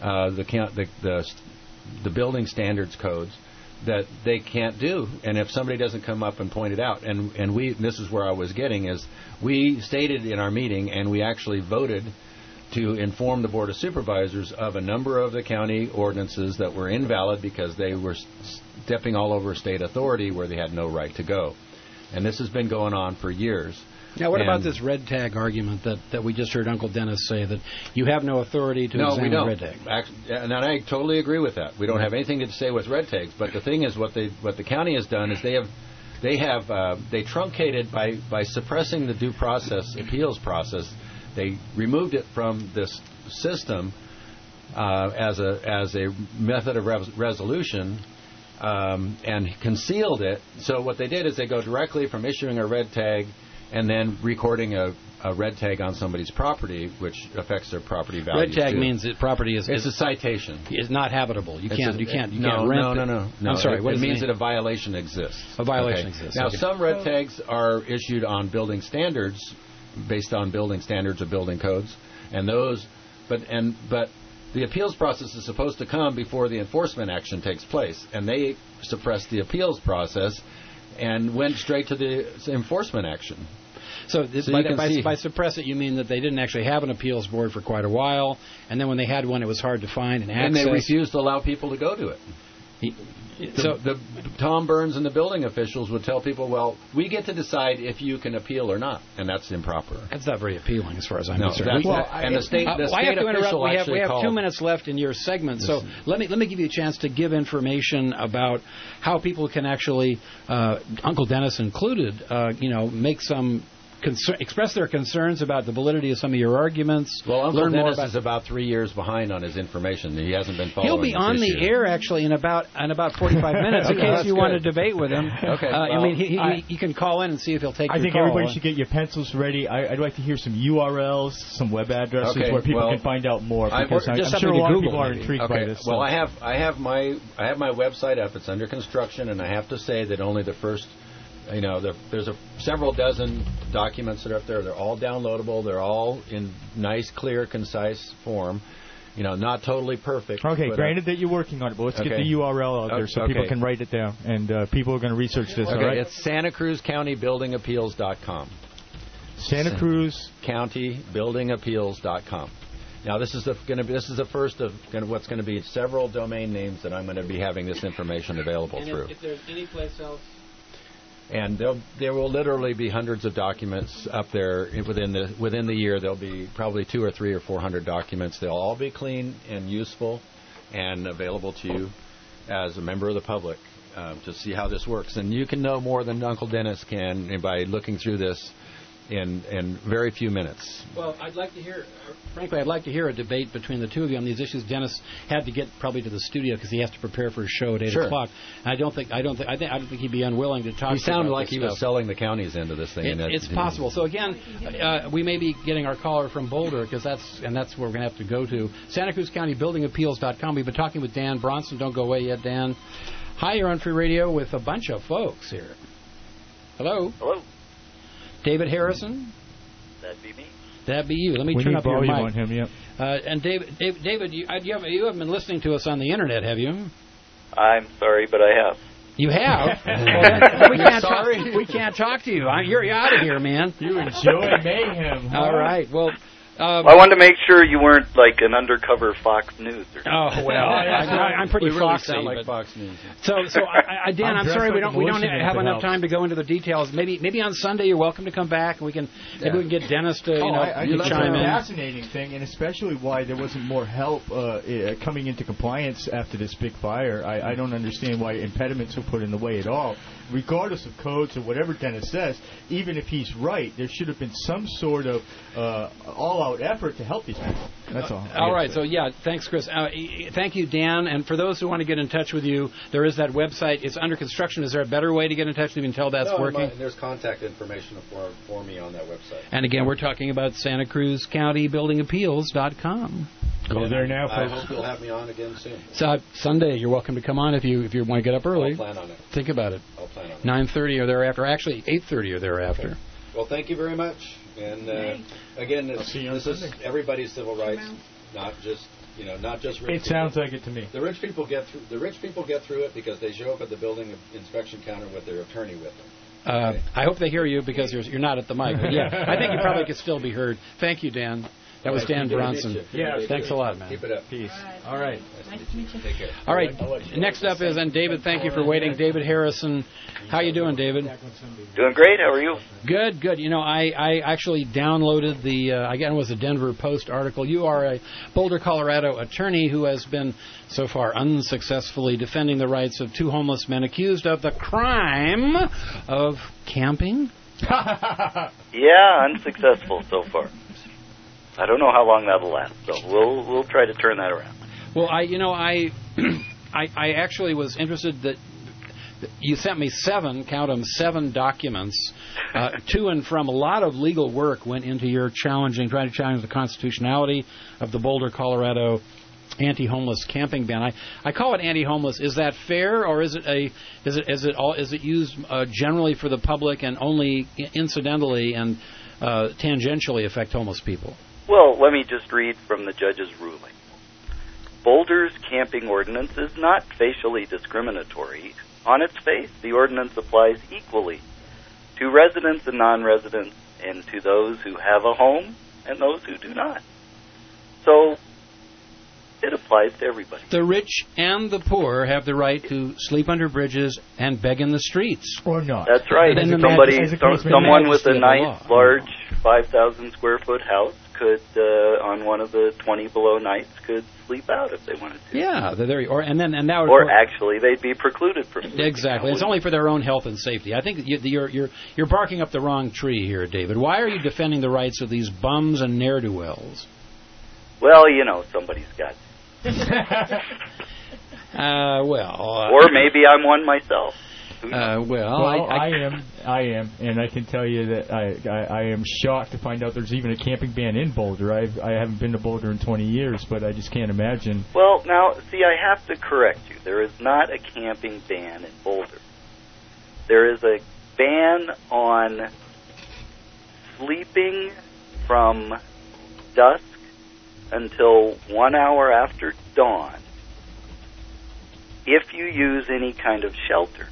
the building standards codes that they can't do. And if somebody doesn't come up and point it out, and this is where I was getting, is we stated in our meeting, and we actually voted to inform the Board of Supervisors of a number of the county ordinances that were invalid because they were stepping all over state authority where they had no right to go. And this has been going on for years. Now, what about this red tag argument that we just heard Uncle Dennis say, that you have no authority to examine red tag? And I totally agree with that. We don't have anything to say with red tags. But the thing is, what the county has done is they truncated by suppressing the due process appeals process. They removed it from this system as a method of resolution. And concealed it. So what they did is they go directly from issuing a red tag and then recording a red tag on somebody's property, which affects their property value. Red tag means that property is... It's a citation. Is not habitable. You can't rent it. No. I'm sorry, it means that a violation exists. A violation exists. Now, some red tags are issued on building standards, based on building standards or building codes, and those... But the appeals process is supposed to come before the enforcement action takes place, and they suppressed the appeals process and went straight to the enforcement action. So by suppress it, you mean that they didn't actually have an appeals board for quite a while, and then when they had one, it was hard to find and access. And they refused to allow people to go to it. Tom Burns and the building officials would tell people, well, we get to decide if you can appeal or not, and that's improper. That's not very appealing as far as I'm concerned. The state I have to interrupt. We have 2 minutes left in your segment, so let me give you a chance to give information about how people can actually, Uncle Dennis included, make some... express their concerns about the validity of some of your arguments. Well, Uncle Dennis is about 3 years behind on his information. He hasn't been following. He'll be on the air actually in about 45 minutes in case you want to debate with him. Okay. He can call in and see if he'll take your call. I think everybody should get your pencils ready. I'd like to hear some URLs, some web addresses where people can find out more. Because I'm sure a lot of people are intrigued by this. Well, I have my website up. It's under construction, and I have to say that only the first. There's several dozen documents that are up there. They're all downloadable. They're all in nice, clear, concise form. not totally perfect. Okay, but, granted that you're working on it, but let's get the URL out there so people can write it down, and people are going to research this. Okay, all right? it's Santa Cruz County Building Appeals.com. Santa Cruz County Building Appeals.com. Now, this is the first of what's going to be several domain names that I'm going to be having this information available through. If there's any place else. And there will literally be hundreds of documents up there within the year. There'll be probably 200 or 300 or 400 documents. They'll all be clean and useful and available to you as a member of the public to see how this works. And you can know more than Uncle Dennis can by looking through this in very few minutes. Well, I'd like to hear a debate between the two of you on these issues. Dennis had to get probably to the studio because he has to prepare for his show at 8 o'clock. And I don't think he'd be unwilling to talk. He sounded about like he was selling the county's end of this thing. It's possible. So again, we may be getting our caller from Boulder because that's where we're going to have to go to. Santa Cruz County Building Appeals.com. We've been talking with Dan Bronson. Don't go away yet, Dan. Hi, you're on Free Radio with a bunch of folks here. Hello. Hello. David Harrison? That'd be me. That'd be you. Let me turn up your mic. On him, and David, you haven't been listening to us on the Internet, have you? I'm sorry, but I have. You have? We can't talk to you. You're out of here, man. You enjoy mayhem. Huh? All right. Well, I wanted to make sure you weren't like an undercover Fox News or something. Oh, well, I'm pretty foxy. Sound like Fox News. So Dan, I'm sorry we don't have enough time to go into the details. Maybe on Sunday you're welcome to come back and we can get Dennis to chime in. Fascinating thing, and especially why there wasn't more help coming into compliance after this big fire. I don't understand why impediments were put in the way at all. Regardless of codes or whatever Dennis says, even if he's right, there should have been some sort of all-out effort to help these people. That's all. All right. So, thanks, Chris. Thank you, Dan. And for those who want to get in touch with you, there is that website. It's under construction. Is there a better way to get in touch with you until that's working? There's contact information for me on that website. And again, we're talking about Santa Cruz County Building Appeals.com. Go there now, folks. I hope you'll have me on again soon. So Sunday, you're welcome to come on if you want to get up early. I'll plan on it. Think about it. I'll plan on it. 9:30 or thereafter. Actually, 8:30 or thereafter. Okay. Well, thank you very much. And again, this is everybody's civil rights, not just rich. It sounds like it to me. The rich people get through. The rich people get through it because they show up at the building inspection counter with their attorney with them. Okay. I hope they hear you because you're not at the mic. But I think you probably could still be heard. Thank you, Dan. That was Dan Bronson. Thanks a lot, man. Keep it up. Peace. All right. Nice to meet you. Take care. All right. Next up is, and David, thank you for waiting. David Harrison. How you doing, David? Doing great. How are you? Good, good. I actually downloaded it was a Denver Post article. You are a Boulder, Colorado attorney who has been, so far, unsuccessfully defending the rights of two homeless men accused of the crime of camping. Yeah, unsuccessful so far. I don't know how long that'll last, so we'll try to turn that around. Well, I actually was interested that you sent me 7 documents, to and from. A lot of legal work went into your trying to challenge the constitutionality of the Boulder, Colorado anti-homeless camping ban. I call it anti-homeless. Is that fair, or is it used generally for the public and only incidentally and tangentially affect homeless people? Well, let me just read from the judge's ruling. Boulder's camping ordinance is not facially discriminatory. On its face, the ordinance applies equally to residents and non-residents, and to those who have a home and those who do not. So it applies to everybody. The rich and the poor have the right to sleep under bridges and beg in the streets. Or not. That's right. Someone with a nice, large 5,000 square foot house could, on one of the 20 below nights, could sleep out if they wanted to. Yeah, actually, they'd be precluded from sleeping. Exactly. It's only for their own health and safety. I think you're barking up the wrong tree here, David. Why are you defending the rights of these bums and ne'er-do-wells? Well, somebody's got to. Or maybe I'm one myself. I am, and I can tell you that I am shocked to find out there's even a camping ban in Boulder. I haven't been to Boulder in 20 years, but I just can't imagine. Well, now, see, I have to correct you. There is not a camping ban in Boulder. There is a ban on sleeping from dusk until 1 hour after dawn if you use any kind of shelter.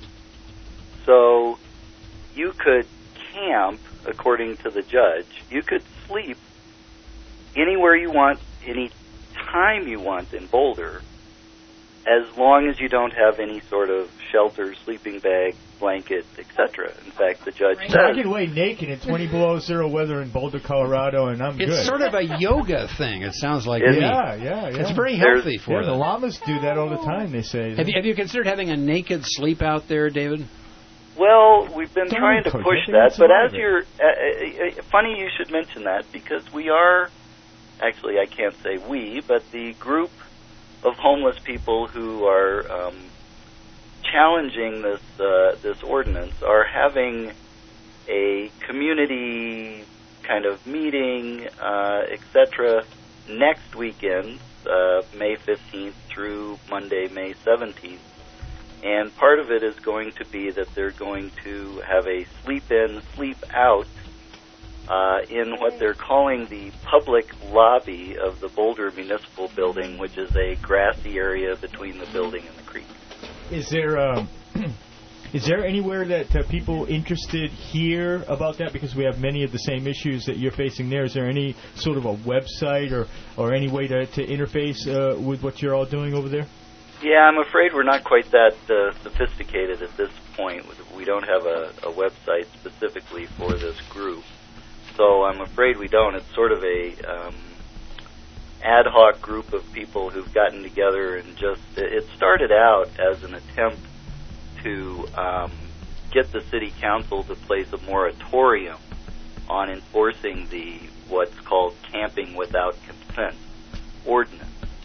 So you could camp, according to the judge. You could sleep anywhere you want, any time you want in Boulder, as long as you don't have any sort of shelter, sleeping bag, blanket, etc. In fact, the judge says... I can lay naked in 20 below zero weather in Boulder, Colorado, and I'm good. It's sort of a yoga thing, it sounds like. Yeah. It's very healthy for the them. llamas do that all the time, they say. Have you considered having a naked sleep out there, David? Well, we've been trying to push that, but as it. you're... funny you should mention that, because we are... Actually, I can't say we, but the group of homeless people who are challenging this ordinance are having a community kind of meeting, etc., next weekend, May 15th through Monday, May 17th. And part of it is going to be that they're going to have a sleep-in, sleep-out in what they're calling the public lobby of the Boulder Municipal Building, which is a grassy area between the building and the creek. Is there anywhere that people interested hear about that? Because we have many of the same issues that you're facing there. Is there any sort of a website or any way to interface with what you're all doing over there? Yeah, I'm afraid we're not quite that sophisticated at this point. We don't have a website specifically for this group. So I'm afraid we don't. It's sort of a ad hoc group of people who've gotten together and just... It started out as an attempt to get the city council to place a moratorium on enforcing the what's called camping without consent ordinance.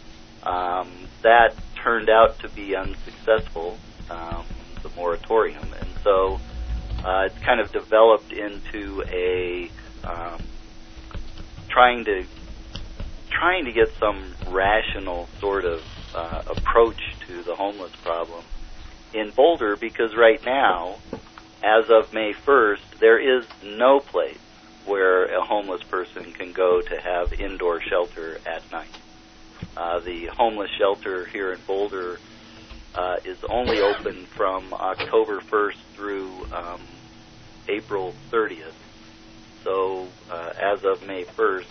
That turned out to be unsuccessful, the moratorium, and so it's kind of developed into a trying to get some rational sort of approach to the homeless problem in Boulder, because right now, as of May 1st, there is no place where a homeless person can go to have indoor shelter at night. The homeless shelter here in Boulder is only open from October 1st through April 30th. So as of May 1st,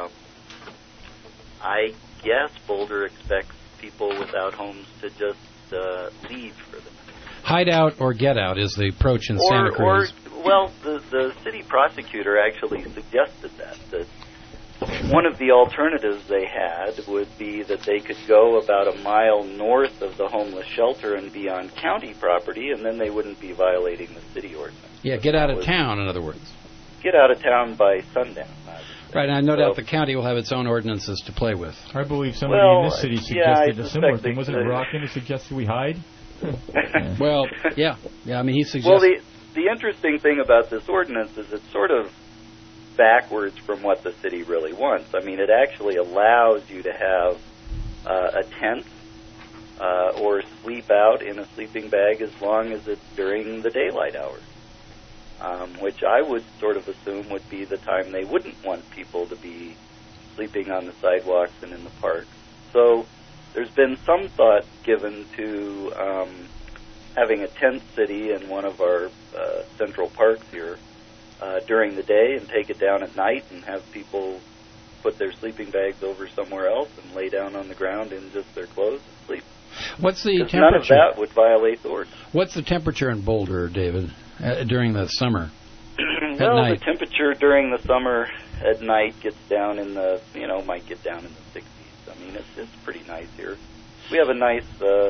I guess Boulder expects people without homes to just leave for the night. Hide out or get out is the approach in Santa Cruz. Well, the city prosecutor actually suggested that one of the alternatives they had would be that they could go about a mile north of the homeless shelter and be on county property, and then they wouldn't be violating the city ordinance. Yeah, get out of town, in other words. Get out of town by sundown. Right, and no doubt the county will have its own ordinances to play with. I believe somebody in this city suggested a similar thing. Wasn't it Rockin' who suggested we hide? Well, yeah. I mean, he suggested... Well, the interesting thing about this ordinance is it's sort of backwards from what the city really wants. I mean, it actually allows you to have a tent or sleep out in a sleeping bag as long as it's during the daylight hours, which I would sort of assume would be the time they wouldn't want people to be sleeping on the sidewalks and in the parks. So there's been some thought given to having a tent city in one of our central parks here during the day and take it down at night and have people put their sleeping bags over somewhere else and lay down on the ground in just their clothes and sleep. What's the temperature? None of that would violate the ordinance. What's the temperature in Boulder, David, during the summer? Well, the temperature during the summer at night gets down in the, might get down in the 60s. I mean, it's pretty nice here. We have a nice,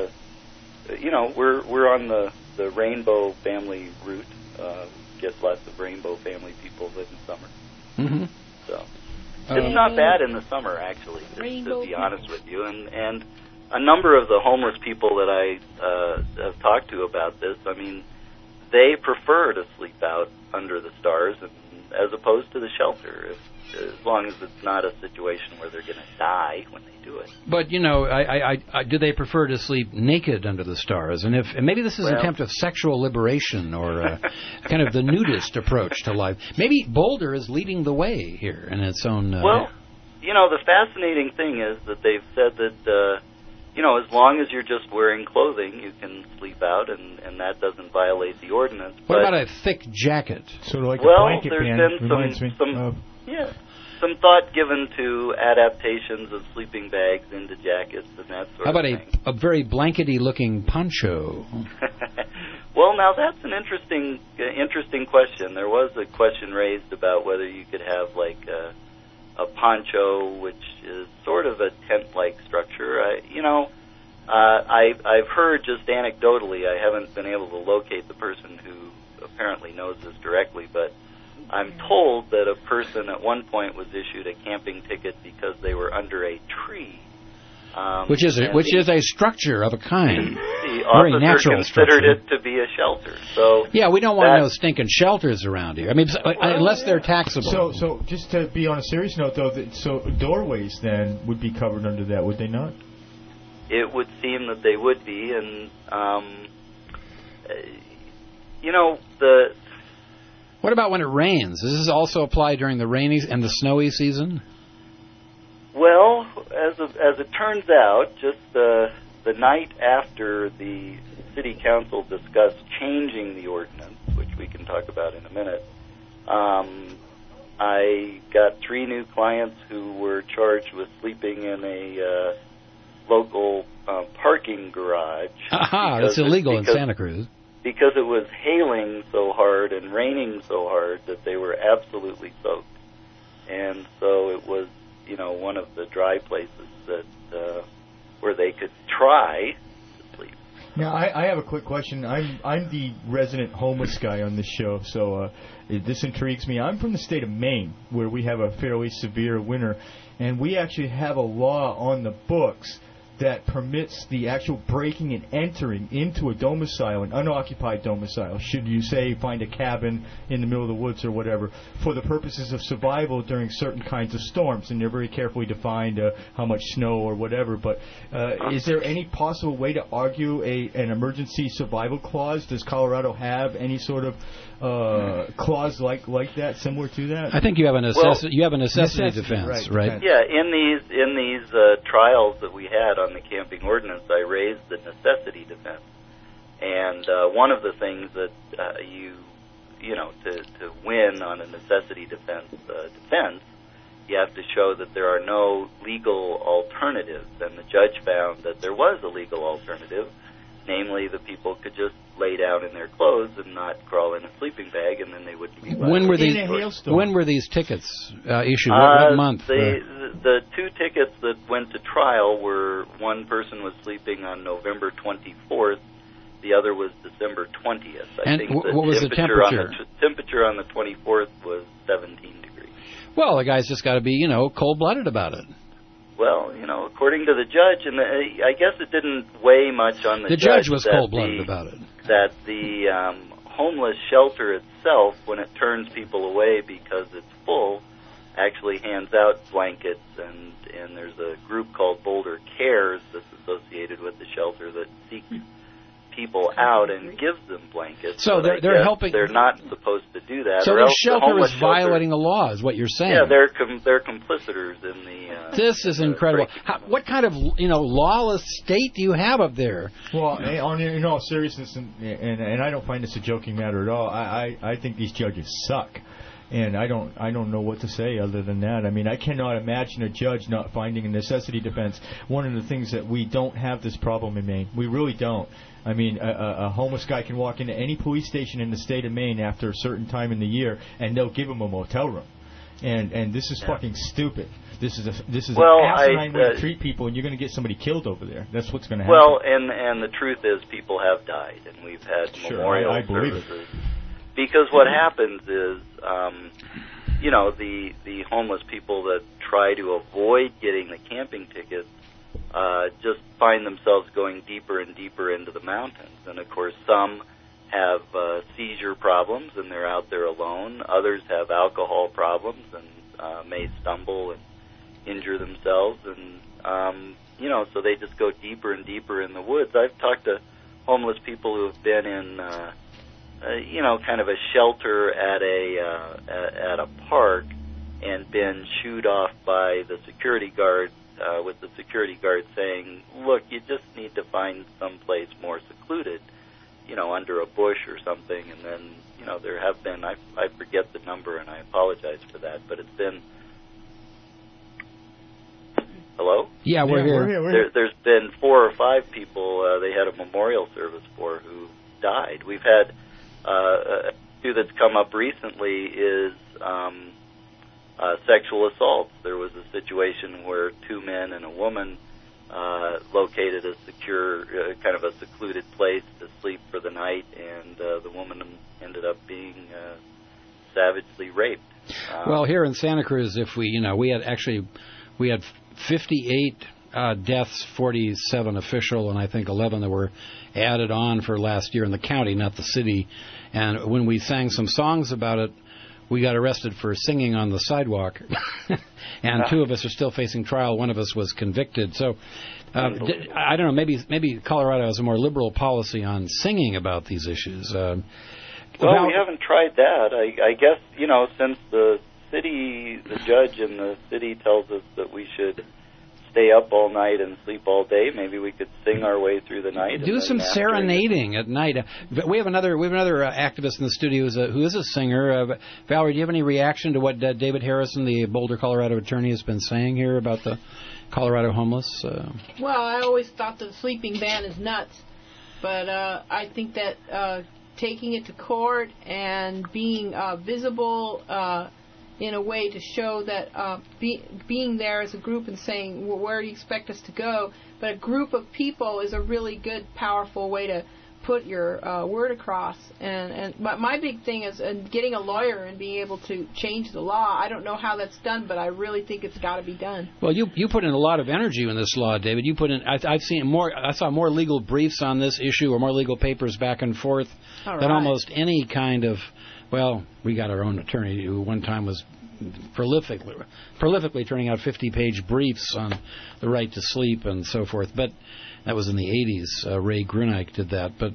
we're on the rainbow family route. Get lots of rainbow family people in the summer. Mm-hmm. So it's not bad in the summer, actually, to be honest with you. And a number of the homeless people that I have talked to about this, I mean, they prefer to sleep out under the stars as opposed to the shelter, as long as it's not a situation where they're going to die when they do it. But, do they prefer to sleep naked under the stars? And maybe this is an attempt of sexual liberation or kind of the nudist approach to life. Maybe Boulder is leading the way here in its own... the fascinating thing is that they've said that, as long as you're just wearing clothing, you can sleep out, and that doesn't violate the ordinance. What about a thick jacket? Sort of like a blanket band. There's been some thought given to adaptations of sleeping bags into jackets and that sort How about of thing. a very blankety-looking poncho? Well, now that's an interesting question. There was a question raised about whether you could have like a poncho, which is sort of a tent-like structure. I've heard just anecdotally. I haven't been able to locate the person who apparently knows this directly, but I'm told that a person at one point was issued a camping ticket because they were under a tree. Which is a structure of a kind. The very officer natural considered structure. it to be a shelter. So yeah, we don't want no stinking shelters around here. I mean, unless they're taxable. So just to be on a serious note, though, so doorways then would be covered under that, would they not? It would seem that they would be, and What about when it rains? Does this also apply during the rainy and the snowy season? Well, as it turns out, just the night after the city council discussed changing the ordinance, which we can talk about in a minute, I got 3 new clients who were charged with sleeping in a local parking garage. Aha, that's illegal in Santa Cruz. Because it was hailing so hard and raining so hard that they were absolutely soaked. And so it was, one of the dry places that where they could try to sleep. Now, I have a quick question. I'm the resident homeless guy on this show, so this intrigues me. I'm from the state of Maine, where we have a fairly severe winter, and we actually have a law on the books that permits the actual breaking and entering into a domicile, an unoccupied domicile, should you, say, find a cabin in the middle of the woods or whatever, for the purposes of survival during certain kinds of storms. And they're very carefully defined how much snow or whatever. But is there any possible way to argue an emergency survival clause? Does Colorado have any sort of clause like that, similar to that? I think you have a necessity defense, right? Yeah, in these trials that we had on the camping ordinance, I raised the necessity defense, and one of the things that to win on a necessity defense, you have to show that there are no legal alternatives, and the judge found that there was a legal alternative, namely the people could just lay down in their clothes and not crawl in a sleeping bag, and then they wouldn't be When were these tickets issued? What month? The 2 tickets that went to trial were, one person was sleeping on November 24th, the other was December 20th. I think what was the temperature? Temperature on the 24th was 17 degrees. Well, the guy's just got to be, cold-blooded about it. Well, according to the judge, and I guess it didn't weigh much on the judge. The judge was cold-blooded about it. That the homeless shelter itself, when it turns people away because it's full, actually hands out blankets, and there's a group called Boulder Cares that's associated with the shelter that seeks people out and gives them blankets. So they're helping. They're not supposed to do that. So the shelter is violating the law, is what you're saying? Yeah, they're complicitors in the. This is incredible. What kind of lawless state do you have up there? Well, in all seriousness, and I don't find this a joking matter at all. I think these judges suck. And I don't know what to say other than that. I mean, I cannot imagine a judge not finding a necessity defense. One of the things that we don't have this problem in Maine. We really don't. I mean, a homeless guy can walk into any police station in the state of Maine after a certain time in the year, and they'll give him a motel room. And this is fucking stupid. This is an asinine way to treat people, and you're going to get somebody killed over there. That's what's going to happen. Well, and the truth is, people have died, and we've had memorial I believe services. It. Because what happens is, the homeless people that try to avoid getting the camping tickets just find themselves going deeper and deeper into the mountains. And, of course, some have seizure problems, and they're out there alone. Others have alcohol problems and may stumble and injure themselves. And, so they just go deeper and deeper in the woods. I've talked to homeless people who have been in kind of a shelter at a park and been been shooed off by the security guard, with the security guard saying, look, you just need to find someplace more secluded, under a bush or something. And then, there have been, I forget the number and I apologize for that, but it's been, hello? Yeah, we're here. There's been 4 or 5 people they had a memorial service for who died. We've had a issue that's come up recently is sexual assaults. There was a situation where 2 men and a woman located a secure, kind of a secluded place to sleep for the night, and the woman ended up being savagely raped. Well, here in Santa Cruz, if we had 58 deaths, 47 official, and I think 11 that were added on for last year in the county, not the city. And when we sang some songs about it, we got arrested for singing on the sidewalk. And 2 of us are still facing trial. 1 of us was convicted. So I don't know, maybe Colorado has a more liberal policy on singing about these issues. Well, we haven't tried that. I guess, since the judge in the city tells us that we should stay up all night and sleep all day, maybe we could sing our way through the night. Do some serenading at night. We have another activist in the studio who is a singer. Valerie, do you have any reaction to what David Harrison, the Boulder, Colorado attorney, has been saying here about the Colorado homeless? Well, I always thought the sleeping ban is nuts, but I think that taking it to court and being visible in a way to show that being there as a group and saying, well, where do you expect us to go? But a group of people is a really good, powerful way to put your word across. And my big thing is getting a lawyer and being able to change the law. I don't know how that's done, but I really think it's got to be done. Well, you put in a lot of energy in this law, David. You put in. I've seen more. I saw more legal briefs on this issue or more legal papers back and forth than almost any kind of. Well, we got our own attorney who one time was prolifically turning out 50-page briefs on the right to sleep and so forth. But that was in the 80s. Ray Gruneich did that. But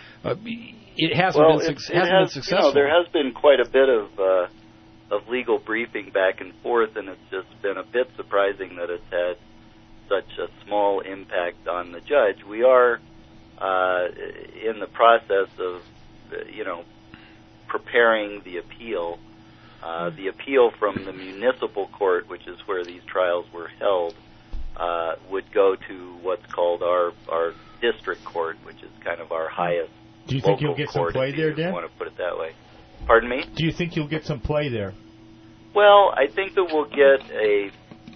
it hasn't been successful. There has been quite a bit of legal briefing back and forth, and it's just been a bit surprising that it's had such a small impact on the judge. We are in the process of, preparing the appeal. The appeal from the municipal court, which is where these trials were held, would go to what's called our district court, which is kind of our highest. Do you think you'll get some play there, Dan? I want to put it that way. Pardon me? Do you think you'll get some play there? Well, I think that we'll get a.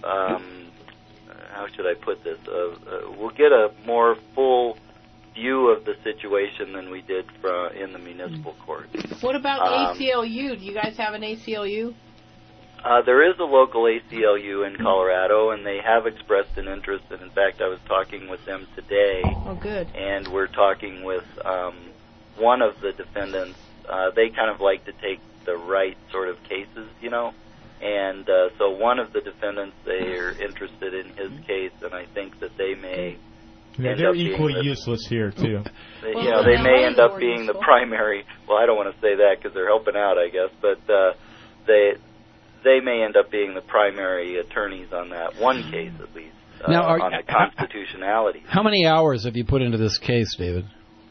How should I put this? We'll get a more full view of the situation than we did in the municipal court. What about ACLU? Do you guys have an ACLU? There is a local ACLU in Colorado, and they have expressed an interest. And in fact, I was talking with them today. Oh, good. And we're talking with one of the defendants. They kind of like to take the right sort of cases, And so one of the defendants, they are interested in his case, and I think that they may. Yeah, they're equally useless here, too. They may end up being the primary. Well, I don't want to say that because they're helping out, I guess. But they may end up being the primary attorneys on that one case, at least, on the constitutionality. How many hours have you put into this case, David?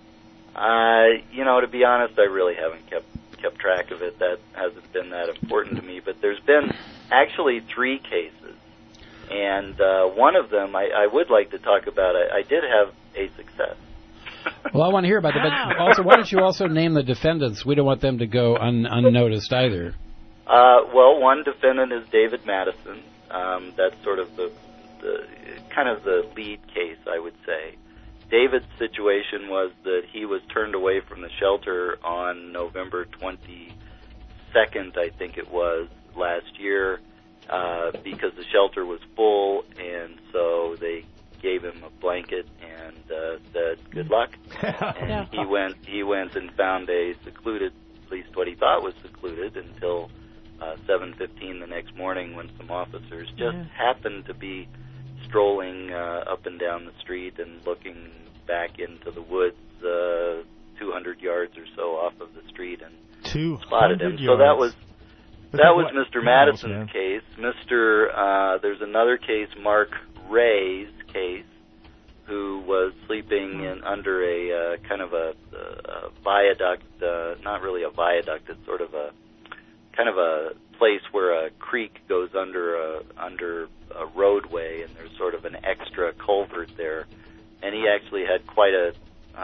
To be honest, I really haven't kept track of it. That hasn't been that important to me. But there's been actually 3 cases. And one of them, I would like to talk about. I did have a success. Well, I want to hear about that. But also, why don't you also name the defendants? We don't want them to go unnoticed either. Well, one defendant is David Madison. That's sort of the kind of the lead case, I would say. David's situation was that he was turned away from the shelter on November 22nd, I think it was, last year, because the shelter was full, and so they gave him a blanket and said, good luck. And he went and found a secluded, at least what he thought was secluded, until 7:15 the next morning when some officers just happened to be strolling up and down the street and looking back into the woods 200 yards or so off of the street and spotted him. Yards. So that was That was Mr. Madison's case. There's another case, Mark Ray's case, who was sleeping under a kind of a viaduct, not really a viaduct, it's sort of a kind of a place where a creek goes under a roadway, and there's sort of an extra culvert there. And he actually had quite a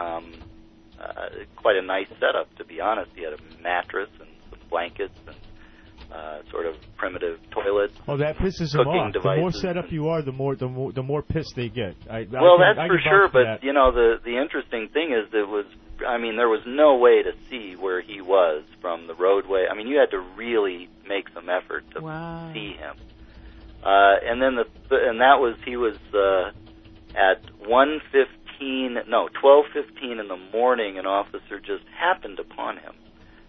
nice setup, to be honest. He had a mattress and some blankets and sort of primitive toilet. Oh, that pisses them off. Devices. The more set up you are, the more pissed they get. That's for sure. But you know, the interesting thing is there was no way to see where he was from the roadway. I mean, you had to really make some effort to see him. And then he was at 12:15 in the morning. An officer just happened upon him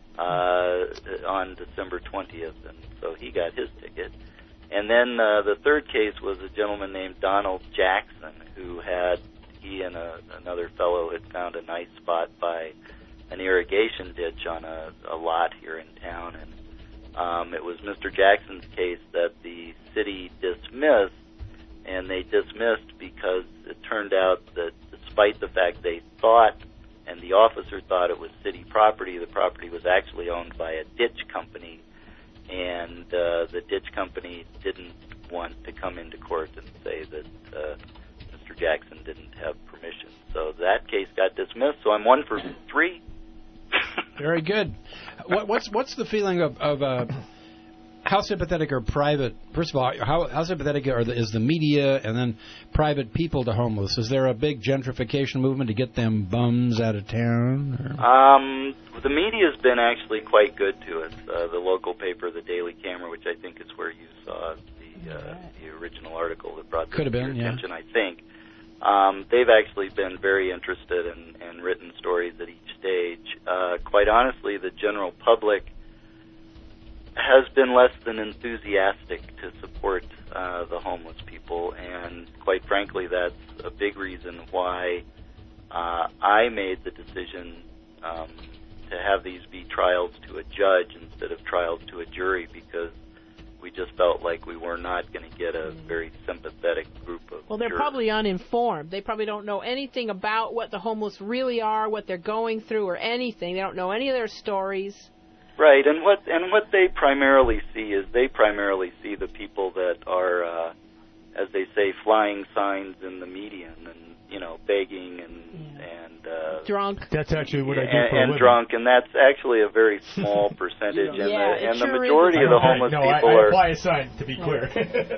on December 20th, and so he got his ticket. And then the third case was a gentleman named Donald Jackson, who he and another fellow had found a nice spot by an irrigation ditch on a lot here in town, and it was Mr. Jackson's case that the city dismissed, and they dismissed because it turned out that despite the fact they thought, and the officer thought it was city property, the property was actually owned by a ditch company, and the ditch company didn't want to come into court and say that Mr. Jackson didn't have permission. So that case got dismissed, so I'm 1 for 3. Very good. What's the feeling of how sympathetic are private? First of all, how sympathetic is the media and then private people to homeless? Is there a big gentrification movement to get them bums out of town? The media's been actually quite good to us. The local paper, the Daily Camera, which I think is where you saw the original article that brought this to your attention, I think. They've actually been very interested and written stories at each stage. Quite honestly, the general public has been less than enthusiastic to support the homeless people, and quite frankly, that's a big reason why I made the decision to have these be trials to a judge instead of trials to a jury, because we just felt like we were not going to get a very sympathetic group of they're jurors. Probably uninformed. They probably don't know anything about what the homeless really are, what they're going through, or anything. They don't know any of their stories. Right, and what they primarily see is the people that are, as they say, flying signs in the median, and begging and drunk. That's actually what I do for a living. And drunk, and that's actually a very small percentage. The majority of the homeless people I apply a sign, to be clear.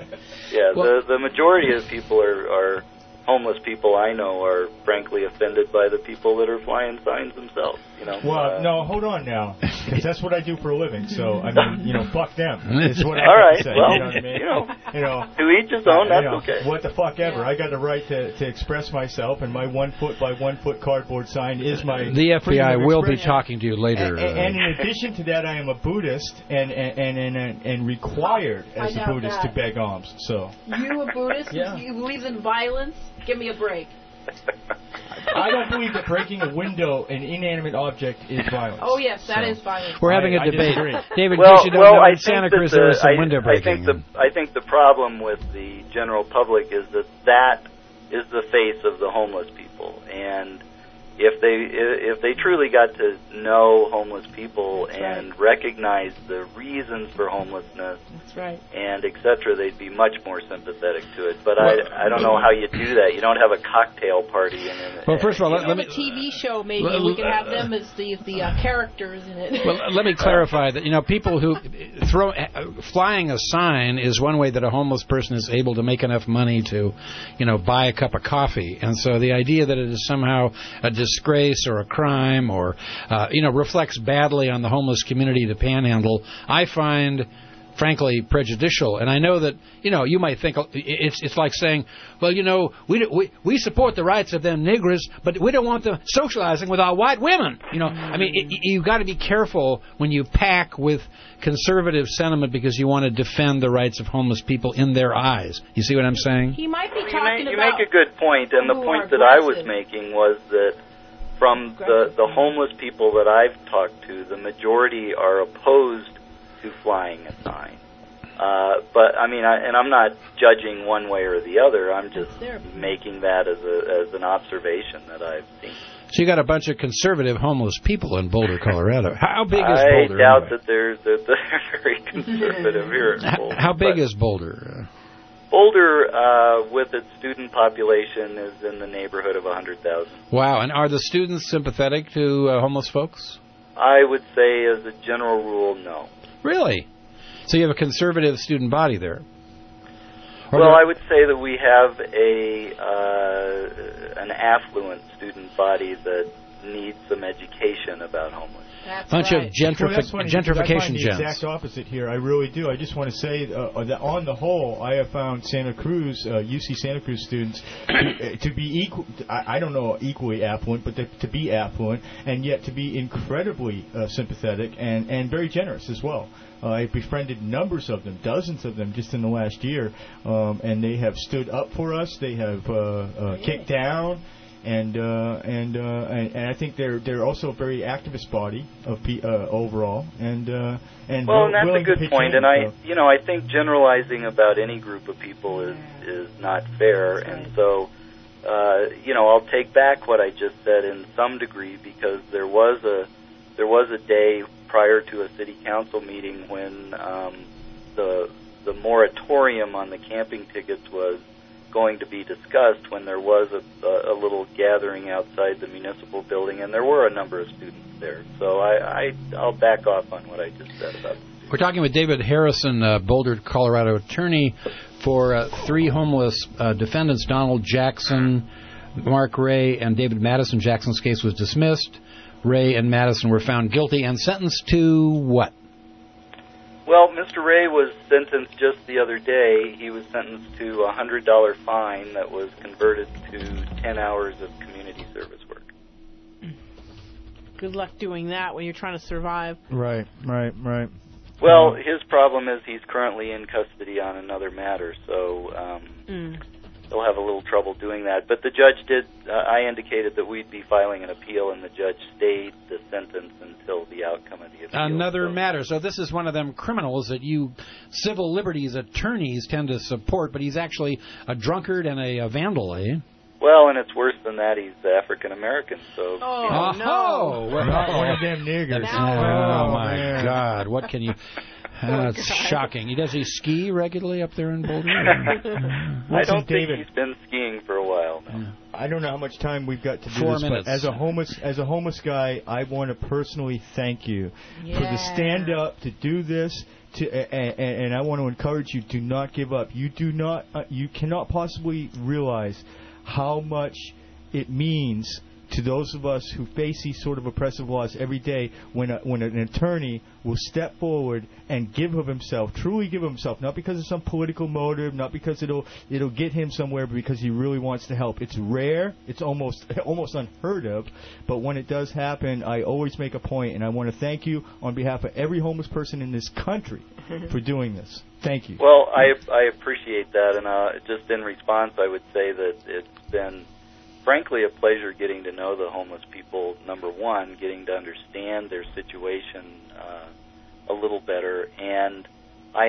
The majority of people are homeless people I know are frankly offended by the people that are flying signs themselves. Well, no, hold on now, because that's what I do for a living. So I mean, fuck them. It's what I all right, say. well, you know what I mean? To each his own. That's okay. What the fuck ever. I got the right to express myself, and my 1 foot by 1 foot cardboard sign is my. The FBI will be talking to you later. And in addition to that, I am a Buddhist and required as a Buddhist to beg alms. So. You a Buddhist? Yeah. You believe in violence? Give me a break. I don't believe that breaking a window, an inanimate object, is violence. Oh, yes, that is violence. We're having a debate. David, well, you don't know, I in Santa Cruz there was some window breaking. I think the problem with the general public is that is the face of the homeless people. And if they truly got to know homeless people and recognize the reasons for homelessness and et cetera, they'd be much more sympathetic to it. But I don't know how you do that. You don't have a cocktail party Well, first of all, let me a TV show. Maybe we can have them as the characters in it. Well, let me clarify that people who flying a sign is one way that a homeless person is able to make enough money to buy a cup of coffee, and so the idea that it is somehow a disgrace or a crime or reflects badly on the homeless community to panhandle, I find frankly prejudicial. And I know that you might think it's like saying, well, we support the rights of them niggers, but we don't want them socializing with our white women. I mean, you've got to be careful when you pack with conservative sentiment because you want to defend the rights of homeless people in their eyes. You see what I'm saying? He might be talking You make a good point, and the point that I was making was that from the homeless people that I've talked to, the majority are opposed to flying a sign. But I mean, and I'm not judging one way or the other. I'm just making that as an observation that I've seen. So you got a bunch of conservative homeless people in Boulder, Colorado. How big is Boulder? I doubt that they're very conservative here in Boulder. How big is Boulder? Boulder, with its student population, is in the neighborhood of 100,000. Wow, and are the students sympathetic to homeless folks? I would say, as a general rule, no. Really? So you have a conservative student body there? Well, I would say that we have an affluent student body that needs some education about homelessness. Bunch of gentrification gents. The exact opposite here. I really do. I just want to say that on the whole, I have found Santa Cruz, UC Santa Cruz students, to be equal. I don't know equally affluent, but to be affluent, and yet to be incredibly sympathetic and very generous as well. I've befriended numbers of them, dozens of them, just in the last year, and they have stood up for us. They have kicked down. And I think they're also a very activist body of overall, and that's a good point. And I think generalizing about any group of people is not fair. And so, I'll take back what I just said in some degree, because there was a day prior to a city council meeting when the moratorium on the camping tickets was going to be discussed, when there was a little gathering outside the municipal building, and there were a number of students there. So I'll back off on what I just said about it. We're talking with David Harrison, Boulder, Colorado attorney for 3 homeless defendants, Donald Jackson, Mark Ray, and David Madison. Jackson's case was dismissed. Ray and Madison were found guilty and sentenced to what? Well, Mr. Ray was sentenced just the other day. He was sentenced to a $100 fine that was converted to 10 hours of community service work. Good luck doing that when you're trying to survive. Right. Well, his problem is he's currently in custody on another matter, so he'll have a little trouble doing that. But the judge did, I indicated that we'd be filing an appeal, and the judge stayed the sentence until the outcome of the appeal. Another matter. So this is one of them criminals that you civil liberties attorneys tend to support, but he's actually a drunkard and a vandal, eh? Well, and it's worse than that. He's African American, so... Oh, no. Well, not one of them niggers. Oh, my God. What can you... That's shocking. Does he ski regularly up there in Boulder? I don't think he's been skiing for a while now. Yeah. I don't know how much time we've got to do 4 this, minutes. But as a homeless guy, I want to personally thank you for the stand up to do this. And I want to encourage you: do not give up. You cannot possibly realize how much it means to those of us who face these sort of oppressive laws every day, when an attorney will step forward and give of himself, truly give of himself, not because of some political motive, not because it'll get him somewhere, but because he really wants to help. It's rare, it's almost unheard of, but when it does happen, I always make a point, and I want to thank you on behalf of every homeless person in this country for doing this. Thank you. Well, I appreciate that, and just in response, I would say that it's been frankly a pleasure getting to know the homeless people. Number one, getting to understand their situation a little better, and I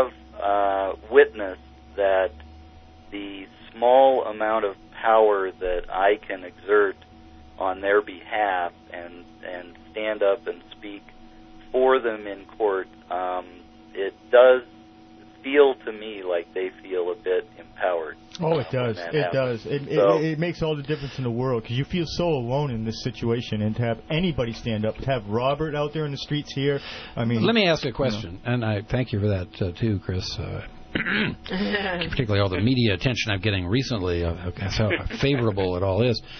have witnessed that the small amount of power that I can exert on their behalf and stand up and speak for them in court, it does feel to me like they feel a bit empowered. Oh, it does. It does. It makes all the difference in the world, because you feel so alone in this situation, and to have anybody stand up, to have Robert out there in the streets here, I mean... Let me ask you a question, and I thank you for that, too, Chris. Particularly all the media attention I'm getting recently, how favorable it all is.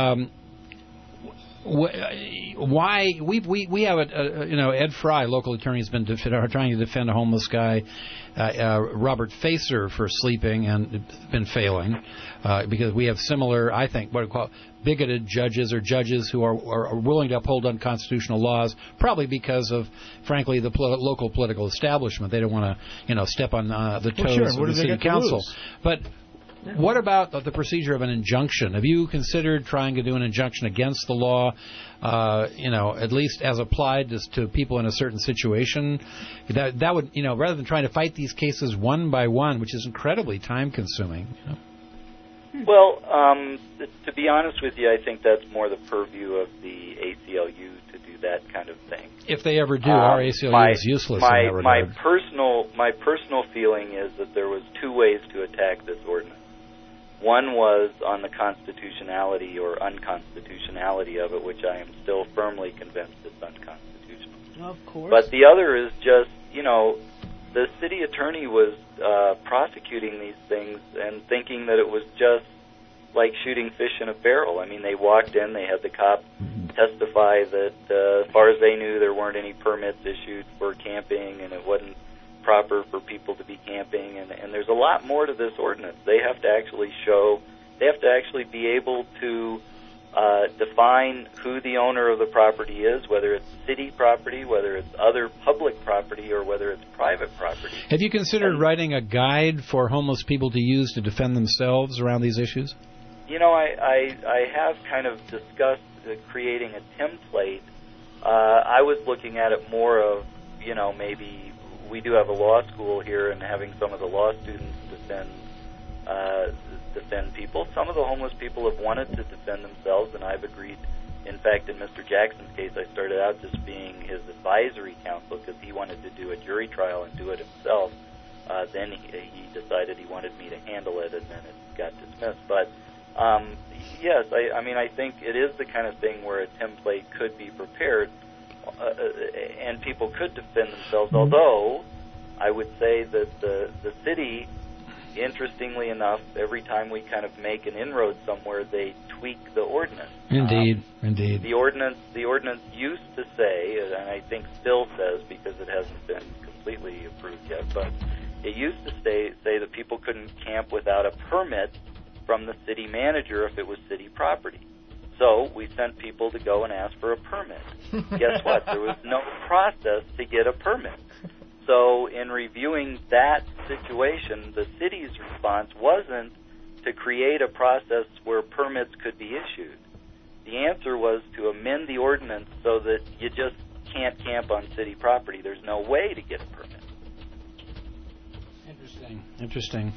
Why we have Ed Fry, local attorney, has been trying to defend a homeless guy, Robert Facer, for sleeping, and been failing because we have similar, I think, what we call bigoted judges, or judges who are willing to uphold unconstitutional laws, probably because of, frankly, the local political establishment. They don't want to step on the toes of the city council. But What about the procedure of an injunction? Have you considered trying to do an injunction against the law, at least as applied to people in a certain situation? That would, rather than trying to fight these cases one by one, which is incredibly time-consuming. Well, to be honest with you, I think that's more the purview of the ACLU to do that kind of thing. If they ever do, our ACLU is useless in that regard. My personal feeling is that there was two ways to attack this ordinance. One was on the constitutionality or unconstitutionality of it, which I am still firmly convinced is unconstitutional. Of course. But the other is just, the city attorney was prosecuting these things and thinking that it was just like shooting fish in a barrel. I mean, they walked in, they had the cop testify that as far as they knew, there weren't any permits issued for camping, and it wasn't proper for people to be camping, and there's a lot more to this ordinance. They have to actually be able to define who the owner of the property is, whether it's city property, whether it's other public property, or whether it's private property. Have you considered writing a guide for homeless people to use to defend themselves around these issues? I have kind of discussed creating a template. I was looking at it more of, maybe we do have a law school here, and having some of the law students defend people. Some of the homeless people have wanted to defend themselves, and I've agreed. In fact, in Mr. Jackson's case, I started out just being his advisory counsel because he wanted to do a jury trial and do it himself. Then he decided he wanted me to handle it, and then it got dismissed. But yes, I think it is the kind of thing where a template could be prepared and people could defend themselves, although I would say that the city, interestingly enough, every time we kind of make an inroad somewhere, they tweak the ordinance. Indeed. The ordinance used to say, and I think still says because it hasn't been completely approved yet, but it used to say that people couldn't camp without a permit from the city manager if it was city property. So we sent people to go and ask for a permit. Guess what? There was no process to get a permit. So in reviewing that situation, the city's response wasn't to create a process where permits could be issued. The answer was to amend the ordinance so that you just can't camp on city property. There's no way to get a permit. Interesting.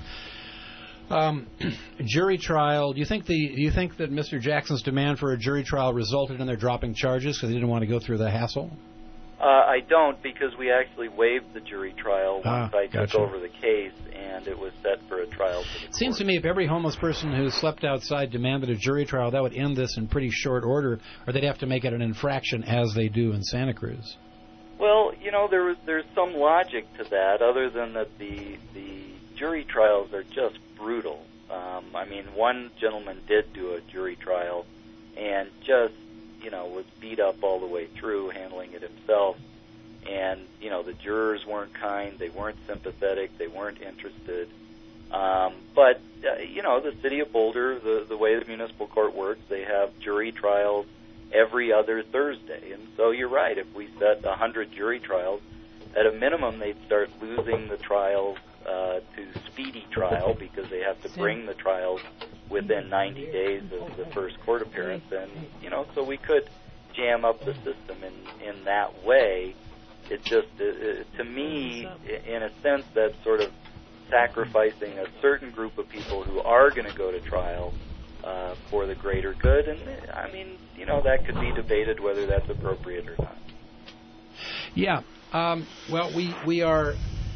Jury trial. Do you think that Mr. Jackson's demand for a jury trial resulted in their dropping charges because they didn't want to go through the hassle? I don't, because we actually waived the jury trial once I took gotcha. over the case, and it was set for a trial. It seems to me if every homeless person who slept outside demanded a jury trial, that would end this in pretty short order, or they'd have to make it an infraction as they do in Santa Cruz. Well, there's some logic to that, other than that the jury trials are just brutal. One gentleman did do a jury trial and just, was beat up all the way through, handling it himself. And, the jurors weren't kind, they weren't sympathetic, they weren't interested. But the city of Boulder, the way the municipal court works, they have jury trials every other Thursday. And so you're right, if we set 100 jury trials, at a minimum they'd start losing the trials to speedy trial because they have to bring the trials within 90 days of the first court appearance. And, so we could jam up the system in that way. It just, to me, in a sense, that's sort of sacrificing a certain group of people who are going to go to trial for the greater good. And, that could be debated whether that's appropriate or not. Yeah. Well, we are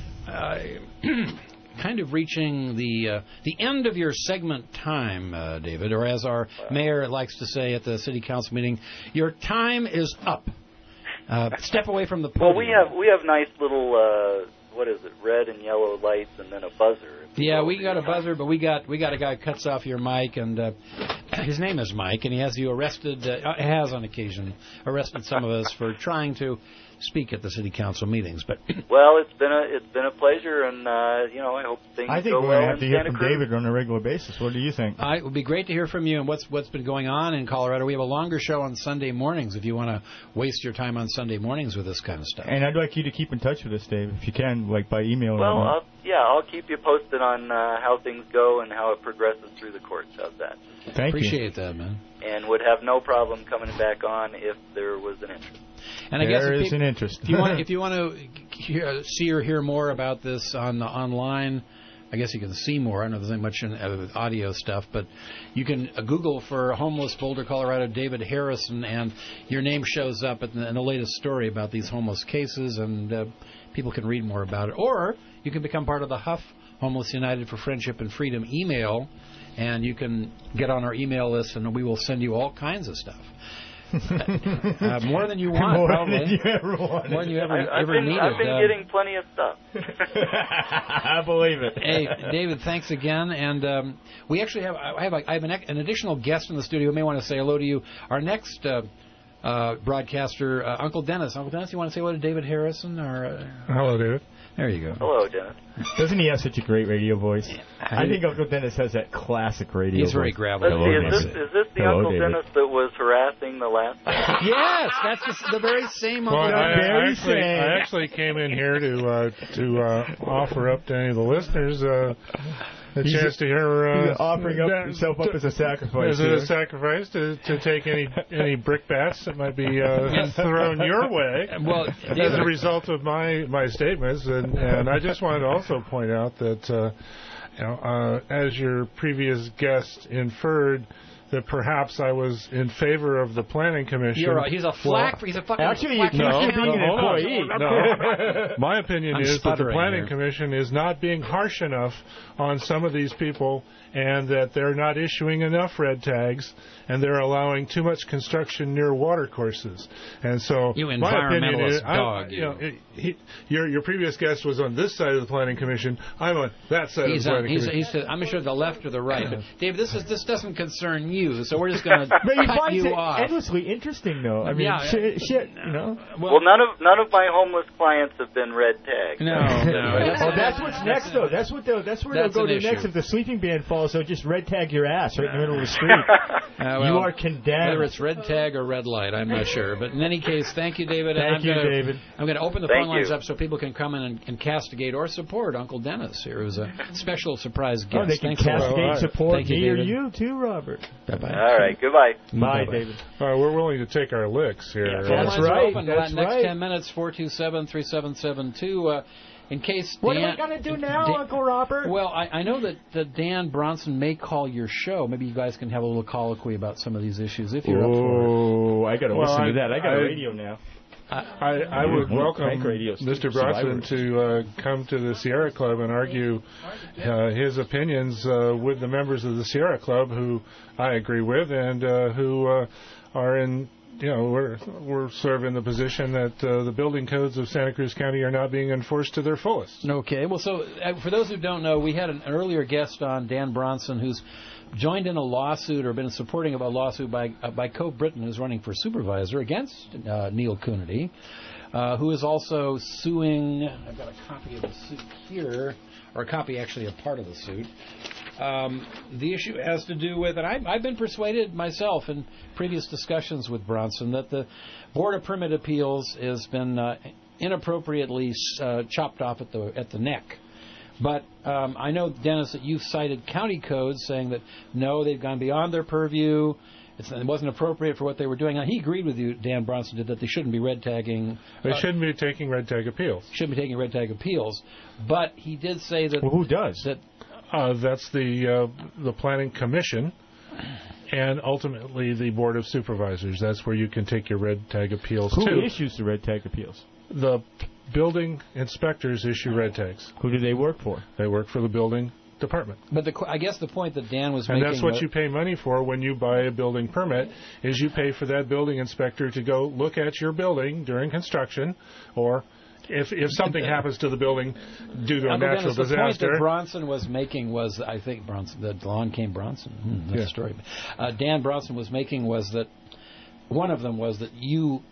kind of reaching the end of your segment time, David, or as our mayor likes to say at the city council meeting, your time is up. Step away from the podium. Well, we have nice little red and yellow lights, and then a buzzer. Yeah, we got a buzzer, but we got a guy who cuts off your mic, and his name is Mike, and he has you arrested. Has on occasion arrested some of us for trying to speak at the city council meetings. But well, it's been a pleasure, and I hope things I think go we're well going to have in to hear Santa from Cruz. David on a regular basis. What do you think? It would be great to hear from you and what's been going on in Colorado. We have a longer show on Sunday mornings if you want to waste your time on Sunday mornings with this kind of stuff. And I'd like you to keep in touch with us, Dave, if you can, like by email. Well, I'll keep you posted on how things go and how it progresses through the courts. How's that? Appreciate that, man. And would have no problem coming back on if there was an interest. And I guess there is an interest. If you want to see or hear more about this online, I guess you can see more. I don't know if there's much audio stuff, but you can Google for homeless Boulder, Colorado, David Harrison, and your name shows up in the latest story about these homeless cases, and people can read more about it. Or you can become part of the Huff Homeless United for Friendship and Freedom email, and you can get on our email list, and we will send you all kinds of stuff. More than you want, more probably. than you ever wanted. More than you ever needed. I've been getting plenty of stuff. I believe it. Hey, David, thanks again. And we actually I have an additional guest in the studio who may want to say hello to you. Our next broadcaster, Uncle Dennis. Uncle Dennis, you want to say hello to David Harrison? Hello, David. There you go. Hello, Dennis. Doesn't he have such a great radio voice? I think Uncle Dennis has that classic radio voice. He's very gravelly. Let's see, is this the Hello, Uncle David. Dennis that was harassing the last time? Yes, that's the very same Uncle Well, Dennis. I actually came in here to offer up to any of the listeners a chance to hear. He's offering up himself up as a sacrifice. As a sacrifice to take any brickbats that might be thrown your way. Well, as a result of my statements, and I just wanted to also point out that as your previous guest inferred, that perhaps I was in favor of the Planning Commission. You're right. He's a fucking. Actually, you can't be an employee. No. My opinion is that the Planning here. Commission is not being harsh enough on some of these people, and that they're not issuing enough red tags, and they're allowing too much construction near water courses. And so, You my opinion is, environmentalist dog, your previous guest was on this side of the Planning Commission. I'm on that side of the Planning Commission. I'm sure the left or the right. Dave, this doesn't concern you, so we're just going to But he cut finds you it off. endlessly interesting, though. I mean, Yeah. shit, you know. Well, none of my homeless clients have been red tagged. No. That's what's next, though. That's where they'll go an to next. issue. If the sleeping ban falls, they'll just red tag your ass right in the middle of the street. You are condemned. Whether it's red tag or red light, I'm not sure. But in any case, thank you, David. Thank you, David. I'm going to open the Thank phone lines you. up so people can come in and castigate or support Uncle Dennis here, who's a special surprise guest. Oh, they can Thanks a lot. castigate, support Thank you, me or David. you too, Robert. Bye-bye. All right, goodbye. Bye, David. We're willing to take our licks here. Phone That's lines are right, open. that's Next right. 10 minutes, 427-3772. In case What Dan, are we going to do now, Uncle Robert? Well, I know that Dan Bronson may call your show. Maybe you guys can have a little colloquy about some of these issues if you're up for it. Oh, I got to listen to that. I got a radio now. I would welcome radio Mr. Bronson to come to the Sierra Club and argue his opinions with the members of the Sierra Club, who I agree with, and who are in. We're sort of in the position that the building codes of Santa Cruz County are not being enforced to their fullest. Okay. Well, so for those who don't know, we had an earlier guest on, Dan Bronson, who's joined in a lawsuit or been supporting of a lawsuit by Cove Britton, who's running for supervisor against Neil Coonerty, who is also suing. I've got a copy of the suit here, or a copy actually of part of the suit. The issue has to do with, and I've been persuaded myself in previous discussions with Bronson, that the Board of Permit Appeals has been inappropriately chopped off at the neck. But I know, Dennis, that you cited county codes saying that, no, they've gone beyond their purview. It wasn't appropriate for what they were doing. Now, he agreed with you, Dan Bronson did, that they shouldn't be red tagging. They shouldn't be taking red tag appeals. Shouldn't be taking red tag appeals. But he did say that. Well, who does? That's the Planning Commission, and ultimately the Board of Supervisors. That's where you can take your red tag appeals to. Who issues the red tag appeals? The building inspectors issue red tags. Who do they work for? They work for the building department. But I guess the point that Dan was and making... that's what you pay money for when you buy a building permit, is you pay for that building inspector to go look at your building during construction, or... If something happens to the building due to a natural Dennis, the point disaster. that Bronson was making was, I think, that along came Bronson. That's a story. Dan Bronson was making was that one of them was that you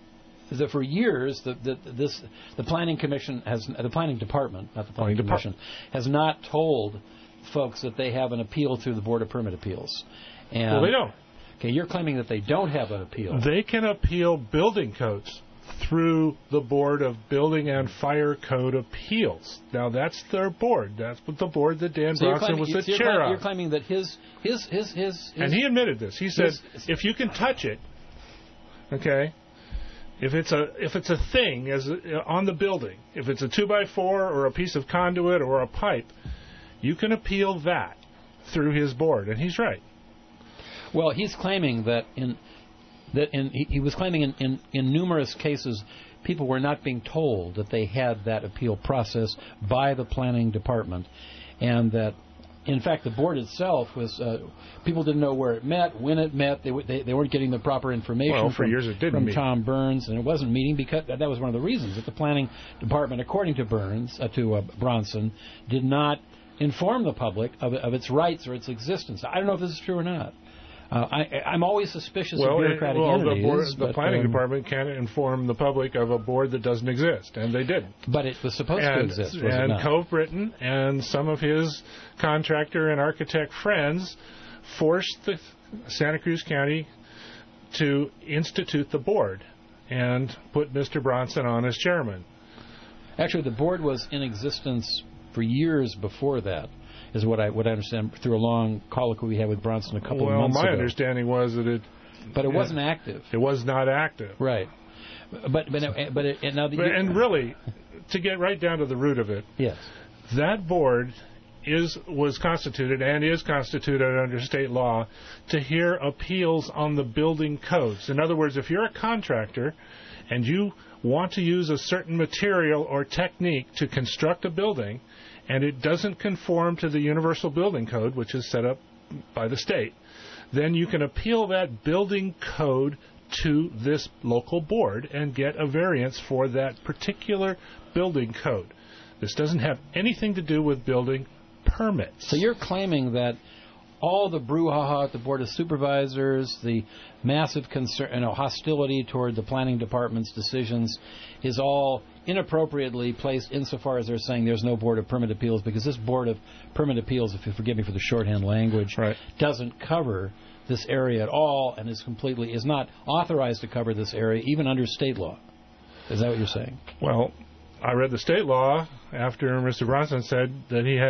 is that for years the planning commission the planning department, not the planning commission, has not told folks that they have an appeal through the Board of Permit Appeals. And, well, they don't. Okay, you're claiming that they don't have an appeal. They can appeal building codes through the Board of Building and Fire Code Appeals. Now, that's their board. That's what the board that Dan Bronson was the chair of. You're claiming that his... And he admitted this. He said, if you can touch it, okay, if it's a thing on the building, if it's a 2x4 or a piece of conduit or a pipe, you can appeal that through his board, and he's right. Well, he's claiming he was claiming in numerous cases people were not being told that they had that appeal process by the planning department, and that in fact the board itself was people didn't know where it met, when it met. They weren't getting the proper information from Tom Burns, and it wasn't meeting because that was one of the reasons that the planning department, according to Bronson, did not inform the public of its rights or its existence. I don't know if this is true or not. I'm always suspicious of bureaucratic entities. The planning department can't inform the public of a board that doesn't exist, and they didn't. But it was supposed to exist, was it not? Cove Britton and some of his contractor and architect friends forced the Santa Cruz County to institute the board and put Mr. Bronson on as chairman. Actually, the board was in existence for years before that, is what I understand through a long colloquy we had with Bronson a couple of months ago. Well, my understanding was that But it wasn't active. It was not active. Right. And really, to get right down to the root of it, yes, that board was constituted and is constituted under state law to hear appeals on the building codes. In other words, if you're a contractor and you want to use a certain material or technique to construct a building, and it doesn't conform to the Universal Building Code, which is set up by the state, then you can appeal that building code to this local board and get a variance for that particular building code. This doesn't have anything to do with building permits. So you're claiming that all the brouhaha at the Board of Supervisors, the massive concern, hostility toward the planning department's decisions is all inappropriately placed insofar as they're saying there's no Board of Permit Appeals, because this Board of Permit Appeals, if you forgive me for the shorthand language, doesn't cover this area at all and is not authorized to cover this area even under state law. Is that what you're saying? Well, I read the state law after Mr. Bronson said that he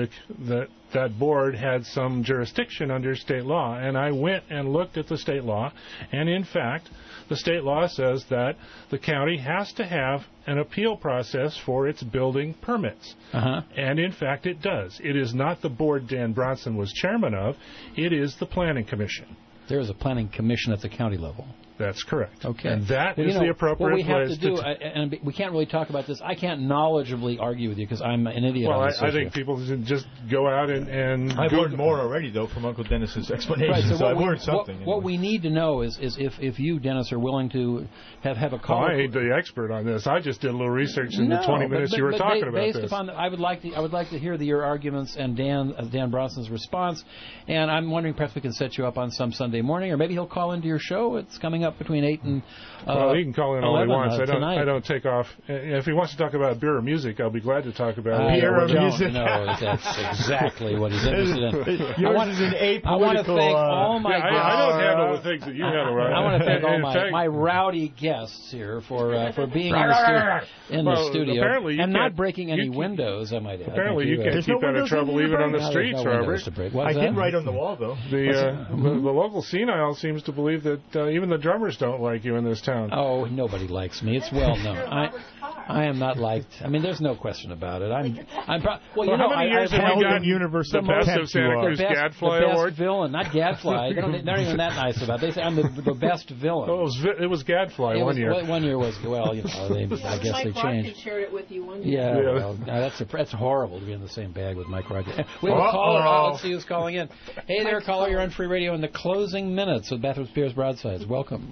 had that board had some jurisdiction under state law, and I went and looked at the state law, and in fact, the state law says that the county has to have an appeal process for its building permits. And in fact, it does. It is not the board Dan Bronson was chairman of. It is the Planning Commission. There is a Planning Commission at the county level. That's correct. Okay. And that is the appropriate place to do, and we can't really talk about this. I can't knowledgeably argue with you because I'm an idiot on this issue. I think people should just go out and I've learned more already, though, from Uncle Dennis's explanation, right, so I've learned something. What we need to know is if you, Dennis, are willing to have a call. I ain't the expert on this. I just did a little research in the 20 minutes you were talking about based this. Upon, I would like to hear your arguments and Dan Bronson's response, and I'm wondering perhaps we can set you up on some Sunday morning, or maybe he'll call into your show. It's coming up between 8 and well, he can call in all he wants. I don't take off. If he wants to talk about beer or music, I'll be glad to talk about it. Beer or music? No, that's exactly what he's interested in. Yours is an apolitical. I want to thank all my guests. I don't handle the things that you handle, right? I want to thank all my rowdy guests here for being in the studio and not breaking any windows, I might add. Apparently you can't keep out of trouble even on the streets, Robert. I did write on the wall, though. The local senile seems to believe that even the drummers don't like you in this town. Oh, nobody likes me. It's well known. I am not liked. I mean, there's no question about it. Well, you know, how many years have we got Universal the best of Santa Cruz Gadfly Award? The best villain, not Gadfly. They're not even that nice about it. They say I'm the best villain. Oh, it was Gadfly one year. One year was, well, you know, I guess they changed. shared it with you one year. Yeah, well, that's horrible to be in the same bag with Mike Rogers. We have a caller. Let's see who's calling in. Hey there, caller. You're on Free Radio in the closing minutes of Bathrooms, Beers, Broadsides. Welcome.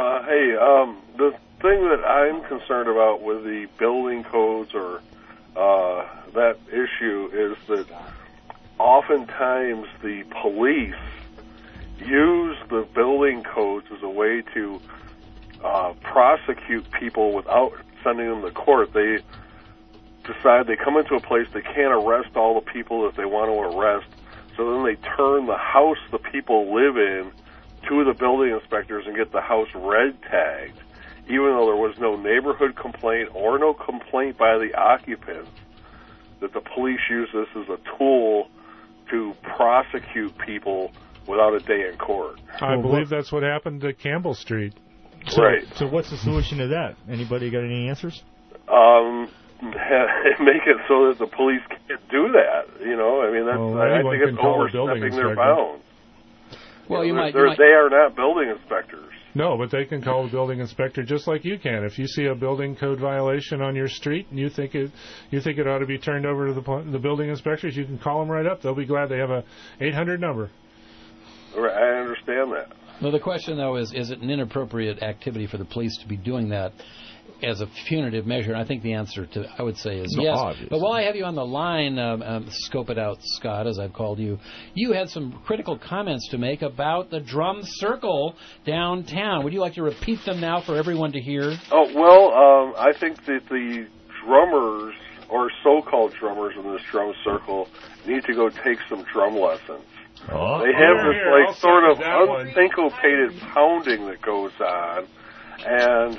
The thing that I'm concerned about with the building codes or that issue is that oftentimes the police use the building codes as a way to prosecute people without sending them to court. They decide they come into a place, they can't arrest all the people that they want to arrest, so then they turn the house the people live in to the building inspectors and get the house red tagged, even though there was no neighborhood complaint or no complaint by the occupants, that the police use this as a tool to prosecute people without a day in court. I believe that's what happened at Campbell Street. Right. So what's the solution to that? Anybody got any answers? Make it so that the police can't do that. You know, I mean, I think it's overstepping their bounds. Well, they are not building inspectors. No, but they can call the building inspector just like you can. If you see a building code violation on your street and you think it ought to be turned over to the building inspectors, you can call them right up. They'll be glad. They have a 800 number. Right, I understand that. Well, the question, though, is it an inappropriate activity for the police to be doing that as a punitive measure? And I think the answer I would say is yes. Obviously. But while I have you on the line, scope it out, Scott, as I've called you, you had some critical comments to make about the drum circle downtown. Would you like to repeat them now for everyone to hear? Oh, well, I think that the drummers, or so-called drummers in this drum circle, need to go take some drum lessons. They have this sort of unsyncopated pounding that goes on, and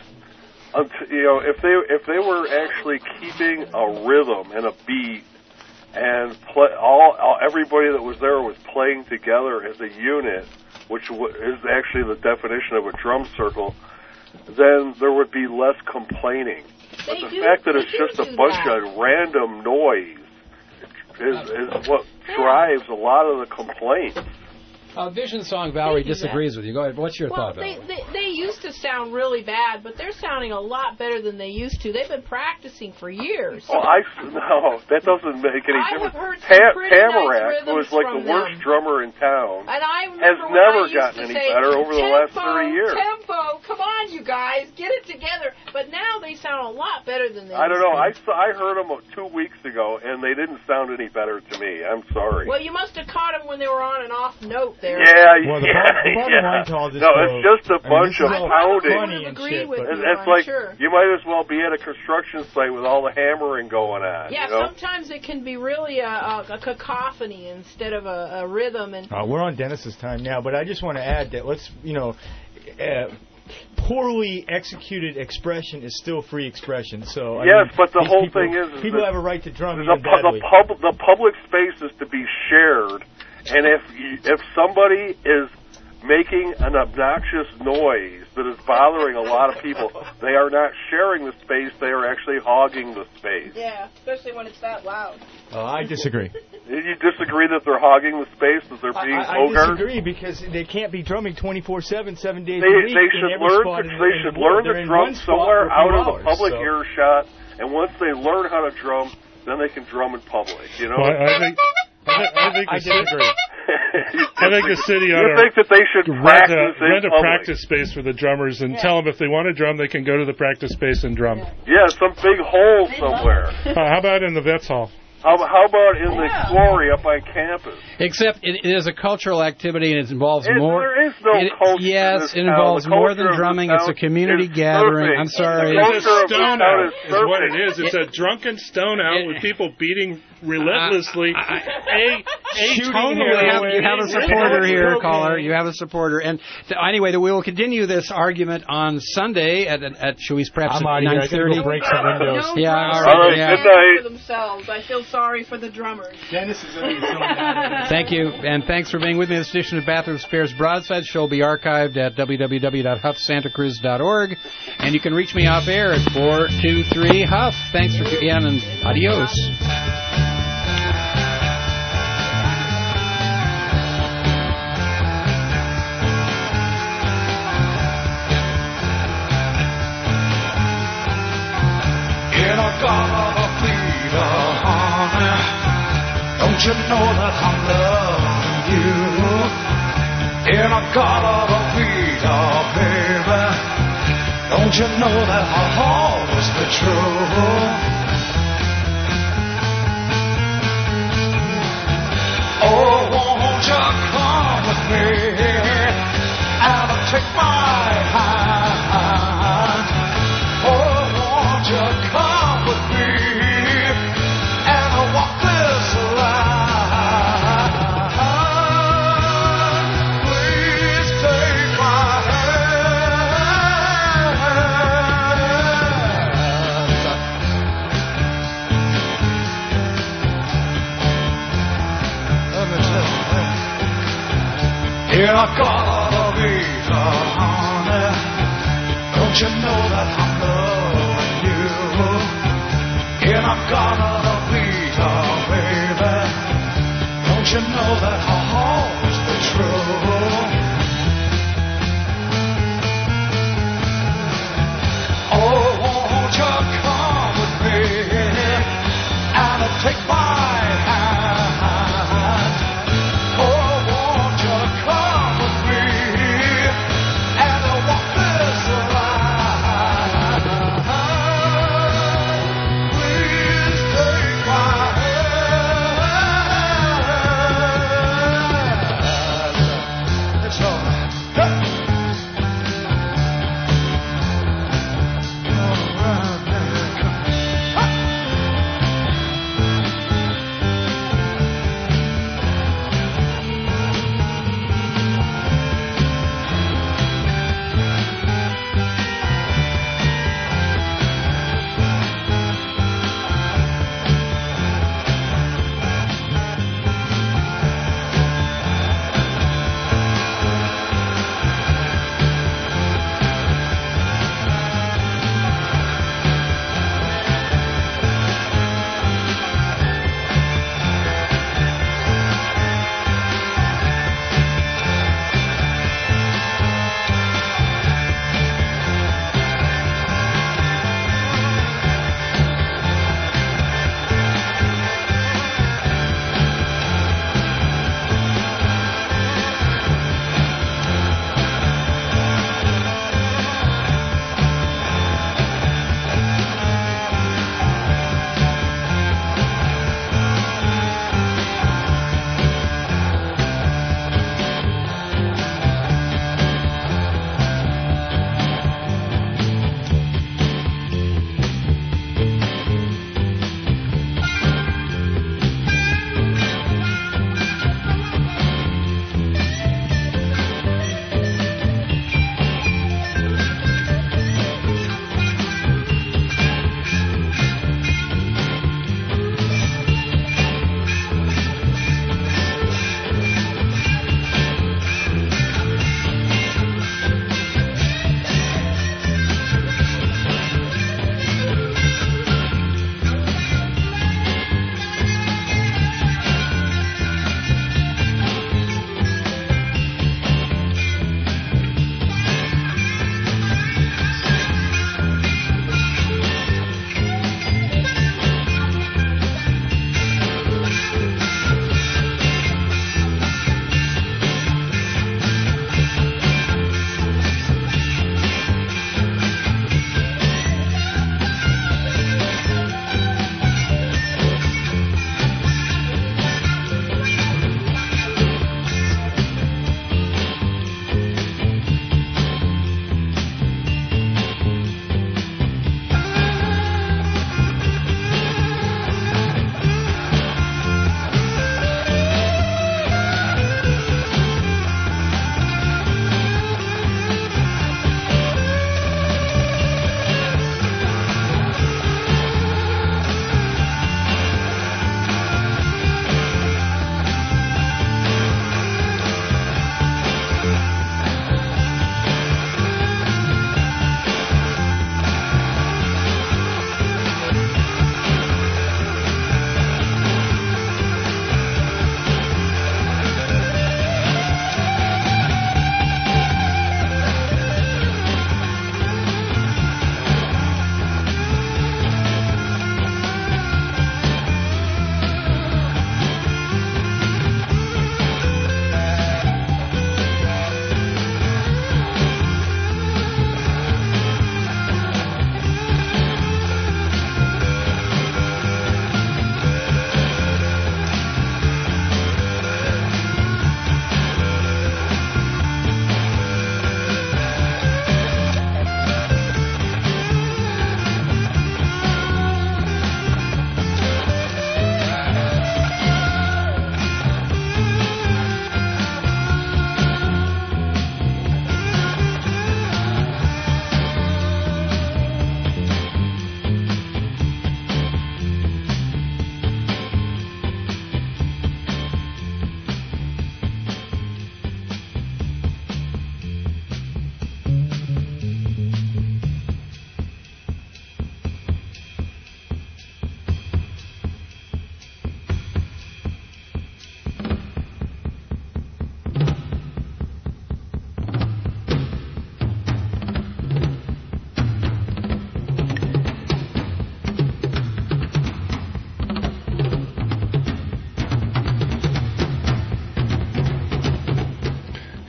if they were actually keeping a rhythm and a beat, and everybody that was there was playing together as a unit, which is actually the definition of a drum circle, then there would be less complaining. But the fact that it's just a bunch of random noise is what drives a lot of the complaints. Vision Song Valerie disagrees with you. Go ahead. What's your thought, Valerie? They used to sound really bad, but they're sounding a lot better than they used to. They've been practicing for years. Oh, no, that doesn't make any difference. I have heard some pretty Tamarack, nice who was like the worst drummer in town, and has never gotten any better over the last 30 years. Tempo, come on, you guys, get it together. But now they sound a lot better than they used to. I don't know. I heard them 2 weeks ago, and they didn't sound any better to me. I'm sorry. Well, you must have caught them when they were on an off note there. Yeah, No, it's just a bunch of pounding. It's like you might as well be at a construction site with all the hammering going on. Yeah, you know? Sometimes it can be really a cacophony instead of a rhythm. And we're on Dennis's time now, but I just want to add that poorly executed expression is still free expression. So but the whole thing is people have a right to drum the public space is to be shared. And if somebody is making an obnoxious noise that is bothering a lot of people, they are not sharing the space, they are actually hogging the space. Yeah, especially when it's that loud. I disagree. You disagree that they're hogging the space, that they're being hogarth? I disagree, because they can't be drumming 24/7, 7 days a week. They should learn to drum somewhere out of the public earshot, and once they learn how to drum, then they can drum in public, you know? I disagree. I think the city ought to think that they should rent a practice space for the drummers and tell them if they want to drum, they can go to the practice space and drum. Yeah, some big hole somewhere. How about in the Vets Hall? How about in the quarry up on campus? Except it is a cultural activity and it involves more. There is no culture. Yes, it involves more than drumming. It's a community gathering. I'm sorry. It's a stone out is what it is. It's a drunken stone out with people beating relentlessly. You have a supporter here, caller. You have a supporter. And anyway, we will continue this argument on Sunday at shall we perhaps 9:30. Break some windows. No, all right. Good night. For themselves. I feel sorry for the drummers. Dennis is going to be so mad. Thank you, and thanks for being with me. This edition of Bathroom Spares Broadside Show will be archived at www.huffsantacruz.org, and you can reach me off air at 423-HUFF. Thanks for tuning in, and adios. Don't you know that I'm loving you? In a collar of Peter, baby. Don't you know that I'll always be true? Oh, won't you come with me and take my hand? In a Garvita, honey, don't you know that I'm loving you? In a Garvita, baby, don't you know that I'll always be true? Oh, won't you come with me and take my hand? Oh, won't you come with me and walk this line? Please take my hand. It's all right.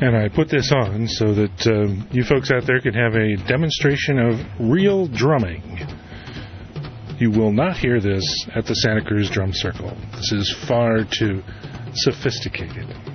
And I put this on so that you folks out there can have a demonstration of real drumming. You will not hear this at the Santa Cruz Drum Circle. This is far too sophisticated.